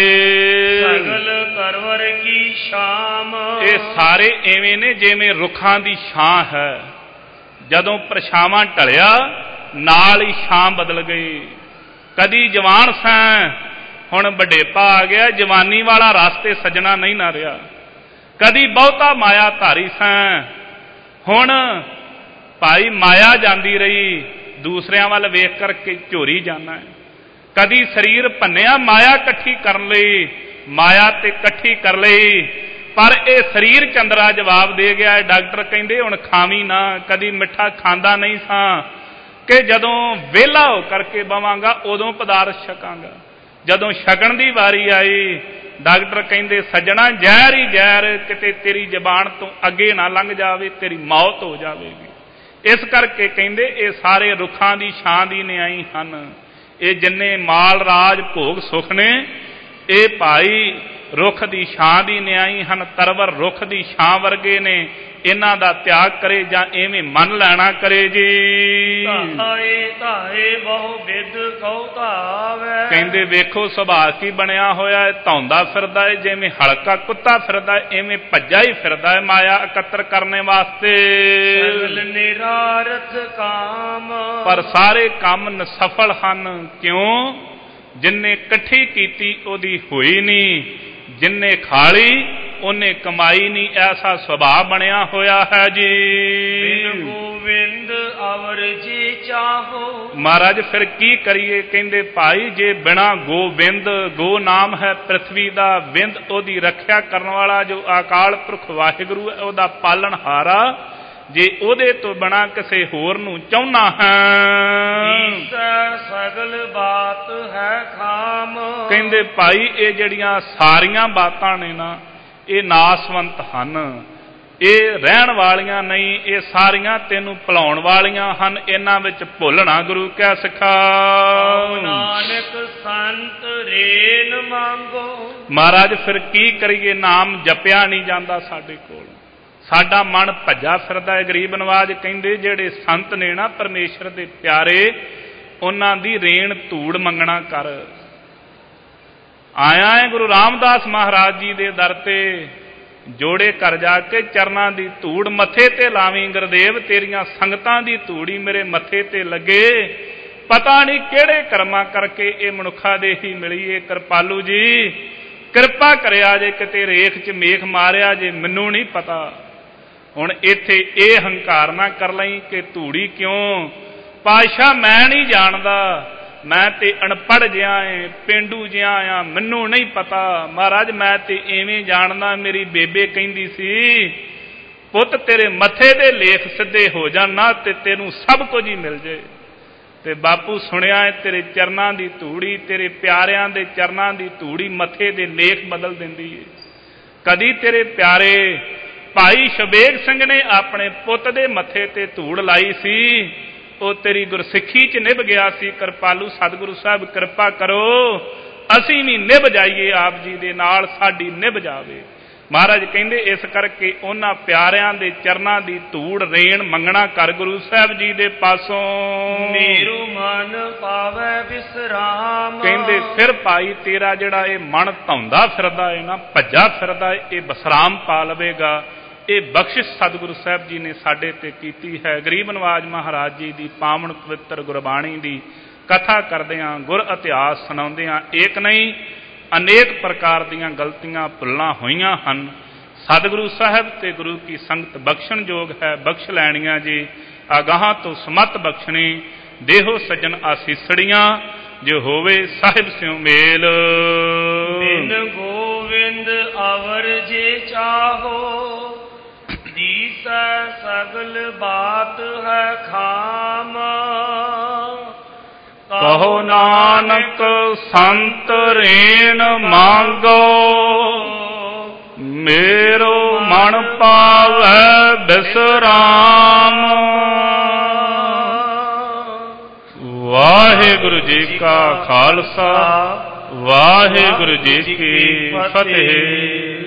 ਸਗਲ ਕਰਵਰ ਕੀ ਸ਼ਾਮ। ਇਹ ਸਾਰੇ ਐਵੇਂ ਨੇ ਜਿਵੇਂ ਰੁੱਖਾਂ ਦੀ ਛਾਂ ਹੈ। ਜਦੋਂ ਪਰਛਾਵਾਂ ਢਲਿਆ ਨਾਲ ਹੀ ਛਾਂ ਬਦਲ ਗਈ। ਕਦੀ ਜਵਾਨ ਸਾਂ, ਹੁਣ ਵਡੇਪਾ ਆ ਗਿਆ, ਜਵਾਨੀ ਵਾਲਾ ਰਸ ਤੇ ਸਜਣਾ ਨਹੀਂ ਨਾ ਰਿਹਾ। ਕਦੀ ਬਹੁਤਾ ਮਾਇਆ ਧਾਰੀ ਸਾਂ, ਹੁਣ ਭਾਈ ਮਾਇਆ ਜਾਂਦੀ ਰਹੀ, ਦੂਸਰਿਆਂ ਵੱਲ ਵੇਖ ਕਰਕੇ ਝੋਰੀ ਜਾਣਾ। ਕਦੀ ਸਰੀਰ ਭੰਨਿਆ ਮਾਇਆ ਇਕੱਠੀ ਕਰਨ ਲਈ, ਮਾਇਆ ਤੇ ਇਕੱਠੀ ਕਰ ਲਈ, ਪਰ ਇਹ ਸਰੀਰ ਚੰਦਰਾ ਜਵਾਬ ਦੇ ਗਿਆ। ਡਾਕਟਰ ਕਹਿੰਦੇ ਹੁਣ ਖਾਵੀਂ ਨਾ। ਕਦੀ ਮਿੱਠਾ ਖਾਂਦਾ ਨਹੀਂ ਸਾਂ ਕਿ ਜਦੋਂ ਵਿਹਲਾ ਹੋ ਕਰਕੇ ਬਵਾਂਗਾ ਉਦੋਂ ਪਦਾਰਥ ਛਕਾਂਗਾ। ਜਦੋਂ ਛਕਣ ਦੀ ਵਾਰੀ ਆਈ, ਡਾਕਟਰ ਕਹਿੰਦੇ ਸੱਜਣਾ ਜ਼ਹਿਰ ਹੀ ਜ਼ਹਿਰ, ਕਿਤੇ ਤੇਰੀ ਜ਼ਬਾਨ ਤੋਂ ਅੱਗੇ ਨਾ ਲੰਘ ਜਾਵੇ, ਤੇਰੀ ਮੌਤ ਹੋ ਜਾਵੇਗੀ। ਇਸ ਕਰਕੇ ਕਹਿੰਦੇ ਇਹ ਸਾਰੇ ਰੁੱਖਾਂ ਦੀ ਛਾਂ ਦੀ ਨਿਆਈ ਹਨ। ਇਹ ਜਿੰਨੇ ਮਾਲ ਰਾਜ ਭੋਗ ਸੁਖ ਨੇ, ਇਹ ਭਾਈ ਰੁੱਖ ਦੀ ਛਾਂ ਦੀ ਨਿਆਈ ਹਨ। ਤਰਵਰ ਰੁੱਖ ਦੀ ਛਾਂ ਵਰਗੇ ਨੇ। ਇਹਨਾਂ ਦਾ ਤਿਆਗ ਕਰੇ ਜਾਂ ਐਵੇਂ ਮੰਨ ਲੈਣਾ ਕਰੇ ਜੀ। ਧਾਏ ਧਾਏ ਬਹੁ ਵਿਦ ਕਉ ਧਾਵੈ। ਕਹਿੰਦੇ ਵੇਖੋ ਸੁਭਾਅ ਕੀ ਬਣਿਆ ਹੋਇਆ ਹੈ। ਧੌਂਦਾ ਫਿਰਦਾ ਹੈ, ਜਿਵੇਂ ਹਲਕਾ ਕੁੱਤਾ ਫਿਰਦਾ ਹੈ, ਐਵੇਂ ਭੱਜਾ ਹੀ ਫਿਰਦਾ ਹੈ ਮਾਇਆ ਇਕੱਤਰ ਕਰਨੇ ਵਾਸਤੇ। ਸਗਲ ਨਿਰਾਰਥ ਕਾਮ। ਪਰ ਸਾਰੇ ਕੰਮ ਨਿਸਫਲ ਹਨ। ਕਿਉਂ? ਜਿੰਨੇ ਇਕੱਠੀ ਕੀਤੀ ਉਹਦੀ ਹੋਈ ਨਹੀਂ, ਜਿੰਨੇ ਖਾਲੀ ਉਹਨੇ ਕਮਾਈ ਨਹੀਂ। ਐਸਾ ਸੁਭਾਅ ਬਣਿਆ ਹੋਇਆ ਹੈ ਜੀ। ਬਿਨ ਗੋਬਿੰਦ ਅਵਰ ਜੀ ਚਾਹੋ। ਮਹਾਰਾਜ ਫਿਰ ਕੀ ਕਰੀਏ? ਕਹਿੰਦੇ ਭਾਈ ਜੇ ਬਿਨਾ ਗੋਬਿੰਦ, ਗੋ ਨਾਮ ਹੈ ਪ੍ਰਿਥਵੀ ਦਾ, ਬਿੰਦ ਉਹਦੀ ਰੱਖਿਆ ਕਰਨ ਵਾਲਾ ਜੋ ਅਕਾਲ ਪੁਰਖ ਵਾਹਿਗੁਰੂ ਹੈ, ਉਹਦਾ ਪਾਲਣਹਾਰਾ, ਜੇ ਉਹਦੇ ਤੋਂ ਬਿਨਾ ਕਿਸੇ ਹੋਰ ਨੂੰ ਚਾਹੁੰਦਾ ਹਾਂ। ਸਗਲ ਬਾਤ ਹੈ ਖਾਮ। ਕਹਿੰਦੇ ਭਾਈ ਇਹ ਜਿਹੜੀਆਂ ਸਾਰੀਆਂ ਬਾਤਾਂ ਨੇ ਨਾ, ਇਹ ਨਾਸਵੰਤ ਹਨ। ਇਹ ਰਹਿਣ ਵਾਲੀਆਂ ਨਹੀਂ, ਇਹ ਸਾਰੀਆਂ ਤੈਨੂੰ ਭੁਲਾਉਣ ਵਾਲੀਆਂ ਹਨ। ਇਹਨਾਂ ਵਿੱਚ ਭੁੱਲਣਾ ਗੁਰੂ ਕਹਿ ਸਿਖਾ। ਨਾਨਕ ਸੰਤ ਰੇਨ ਮੰਗੋ। ਮਹਾਰਾਜ ਫਿਰ ਕੀ ਕਰੀਏ? ਨਾਮ ਜਪਿਆ ਨਹੀਂ ਜਾਂਦਾ ਸਾਡੇ ਕੋਲ, ਸਾਡਾ ਮਨ ਭੱਜਾ ਫਿਰਦਾ ਹੈ। ਗਰੀਬ ਨਵਾਜ ਕਹਿੰਦੇ ਜਿਹੜੇ ਸੰਤ ਨੇ ਨਾ ਪਰਮੇਸ਼ਰ ਦੇ ਪਿਆਰੇ, ਉਹਨਾਂ ਦੀ ਰੇਣ ਧੂੜ ਮੰਗਣਾ ਕਰ। ਆਇਆ ਹੈ ਗੁਰੂ ਰਾਮਦਾਸ ਮਹਾਰਾਜ ਜੀ ਦੇ ਦਰ ਤੇ, ਜੋੜੇ ਕਰ ਜਾ ਕੇ ਚਰਨਾਂ ਦੀ ਧੂੜ ਮੱਥੇ ਤੇ ਲਾਵੀਂ ਗੁਰਦੇਵ। ਤੇਰੀਆਂ ਸੰਗਤਾਂ ਦੀ ਧੂੜੀ ਮੇਰੇ ਮੱਥੇ ਤੇ ਲੱਗੇ। ਪਤਾ ਨਹੀਂ ਕਿਹੜੇ ਕਰਮਾਂ ਕਰਕੇ ਇਹ ਮਨੁੱਖਾ ਦੇ ਹੀ ਮਿਲੀ ਏ। ਕਿਰਪਾਲੂ ਜੀ ਕਿਰਪਾ ਕਰਿਆ ਜੇ, ਕਿਤੇ ਰੇਖ 'ਚ ਮੇਖ ਮਾਰਿਆ ਜੇ, ਮੈਨੂੰ ਨਹੀਂ ਪਤਾ। ਹੁਣ ਇੱਥੇ ਇਹ ਹੰਕਾਰ ਨਾ ਕਰ ਲਈ ਕਿ ਧੂੜੀ ਕਿਉਂ? ਪਾਤਸ਼ਾਹ ਮੈਂ ਨਹੀਂ ਜਾਣਦਾ, ਮੈਂ ਤੇ ਅਨਪੜ੍ਹ ਜਿਹਾ ਏ, ਪੇਂਡੂ ਜਿਹਾ ਆ, ਮੈਨੂੰ ਨਹੀਂ ਪਤਾ। ਮਹਾਰਾਜ ਮੈਂ ਤੇ ਐਵੇਂ ਜਾਣਦਾ, ਮੇਰੀ ਬੇਬੇ ਕਹਿੰਦੀ ਸੀ ਪੁੱਤ ਤੇਰੇ ਮੱਥੇ ਦੇ ਲੇਖ ਸਿੱਧੇ ਹੋ ਜਾਣ ਨਾ ਤੇ ਤੈਨੂੰ ਸਭ ਕੁਝ ਹੀ ਮਿਲ ਜੇ। ਤੇ ਬਾਪੂ ਸੁਣਿਆ ਹੈ ਤੇਰੇ ਚਰਨਾਂ ਦੀ ਧੂੜੀ, ਤੇਰੇ ਪਿਆਰਿਆਂ ਦੇ ਚਰਨਾਂ ਦੀ ਧੂੜੀ ਮੱਥੇ ਦੇ ਲੇਖ ਬਦਲ ਦਿੰਦੀ ਏ। ਕਦੀ ਤੇਰੇ ਪਿਆਰੇ ਭਾਈ ਸ਼ਬੇਗ ਸਿੰਘ ਨੇ ਆਪਣੇ ਪੁੱਤ ਦੇ ਮੱਥੇ ਤੇ ਧੂੜ ਲਾਈ ਸੀ, ਉਹ ਤੇਰੀ ਗੁਰਸਿੱਖੀ 'ਚ ਨਿਭ ਗਿਆ ਸੀ। ਕਿਰਪਾਲੂ ਸਤਿਗੁਰੂ ਸਾਹਿਬ ਕਿਰਪਾ ਕਰੋ, ਅਸੀਂ ਵੀ ਨਿਭ ਜਾਈਏ ਆਪ ਜੀ ਦੇ ਨਾਲ, ਸਾਡੀ ਨਿਭ ਜਾਵੇ। ਮਹਾਰਾਜ ਕਹਿੰਦੇ ਇਸ ਕਰਕੇ ਉਹਨਾਂ ਪਿਆਰਿਆਂ ਦੇ ਚਰਨਾਂ ਦੀ ਧੂੜ ਰੇਣ ਮੰਗਣਾ ਕਰ ਗੁਰੂ ਸਾਹਿਬ ਜੀ ਦੇ ਪਾਸੋਂ। ਮੇਰੂ ਮਨ ਪਾਵੇ ਵਿਸਰਾਮ। ਕਹਿੰਦੇ ਫਿਰ ਭਾਈ ਤੇਰਾ ਜਿਹੜਾ ਇਹ ਮਨ ਧੌਂਦਾ ਫਿਰਦਾ ਹੈ ਨਾ, ਭੱਜਾ ਫਿਰਦਾ ਹੈ, ਇਹ ਵਿਸਰਾਮ ਪਾ ਲਵੇਗਾ। ਇਹ ਬਖਸ਼ਿਸ਼ ਸਤਿਗੁਰੂ ਸਾਹਿਬ ਜੀ ਨੇ ਸਾਡੇ ਤੇ ਕੀਤੀ ਹੈ। ਗਰੀਬ ਨਵਾਜ ਮਹਾਰਾਜ ਜੀ ਦੀ ਪਾਵਨ ਪਵਿੱਤਰ ਗੁਰਬਾਣੀ ਦੀ ਕਥਾ ਕਰਦਿਆਂ, ਗੁਰ ਇਤਿਹਾਸ ਸੁਣਾਉਂਦਿਆਂ ਏਕ ਨਹੀਂ ਅਨੇਕ ਪ੍ਰਕਾਰ ਦੀਆਂ ਗਲਤੀਆਂ ਭੁੱਲਾਂ ਹੋਈਆਂ ਹਨ। ਸਤਿਗੁਰੂ ਸਾਹਿਬ ਤੇ ਗੁਰੂ ਕੀ ਸੰਗਤ ਬਖਸ਼ਣ ਯੋਗ ਹੈ, ਬਖਸ਼ ਲੈਣੀਆਂ ਜੀ। ਅਗਾਹਾਂ ਤੋਂ ਸਮਤ ਬਖਸ਼ਣੀ, ਦੇਹੋ ਸੱਜਣ ਆਸੀਸੜੀਆਂ, ਜੇ ਹੋਵੇ ਸਾਹਿਬ ਸਿਉ ਮੇਲ। ਬਿਨ ਗੋਵਿੰਦ ਅਵਰ ਜੇ ਚਾਹੋ, ਦੀਸੈ ਸਗਲ ਬਾਤ ਹੈ ਖਾਮ। ਕਹੋ ਨਾਨਕ ਸੰਤ ਰੇਣ ਮੰਗੋ, ਮੇਰੋ ਮਨ ਪਾਵੈ ਬਿਸਰਾਮ। ਵਾਹਿਗੁਰੂ ਜੀ ਕਾ ਖਾਲਸਾ, ਵਾਹਿਗੁਰੂ ਜੀ ਕੀ ਫਤਿਹ।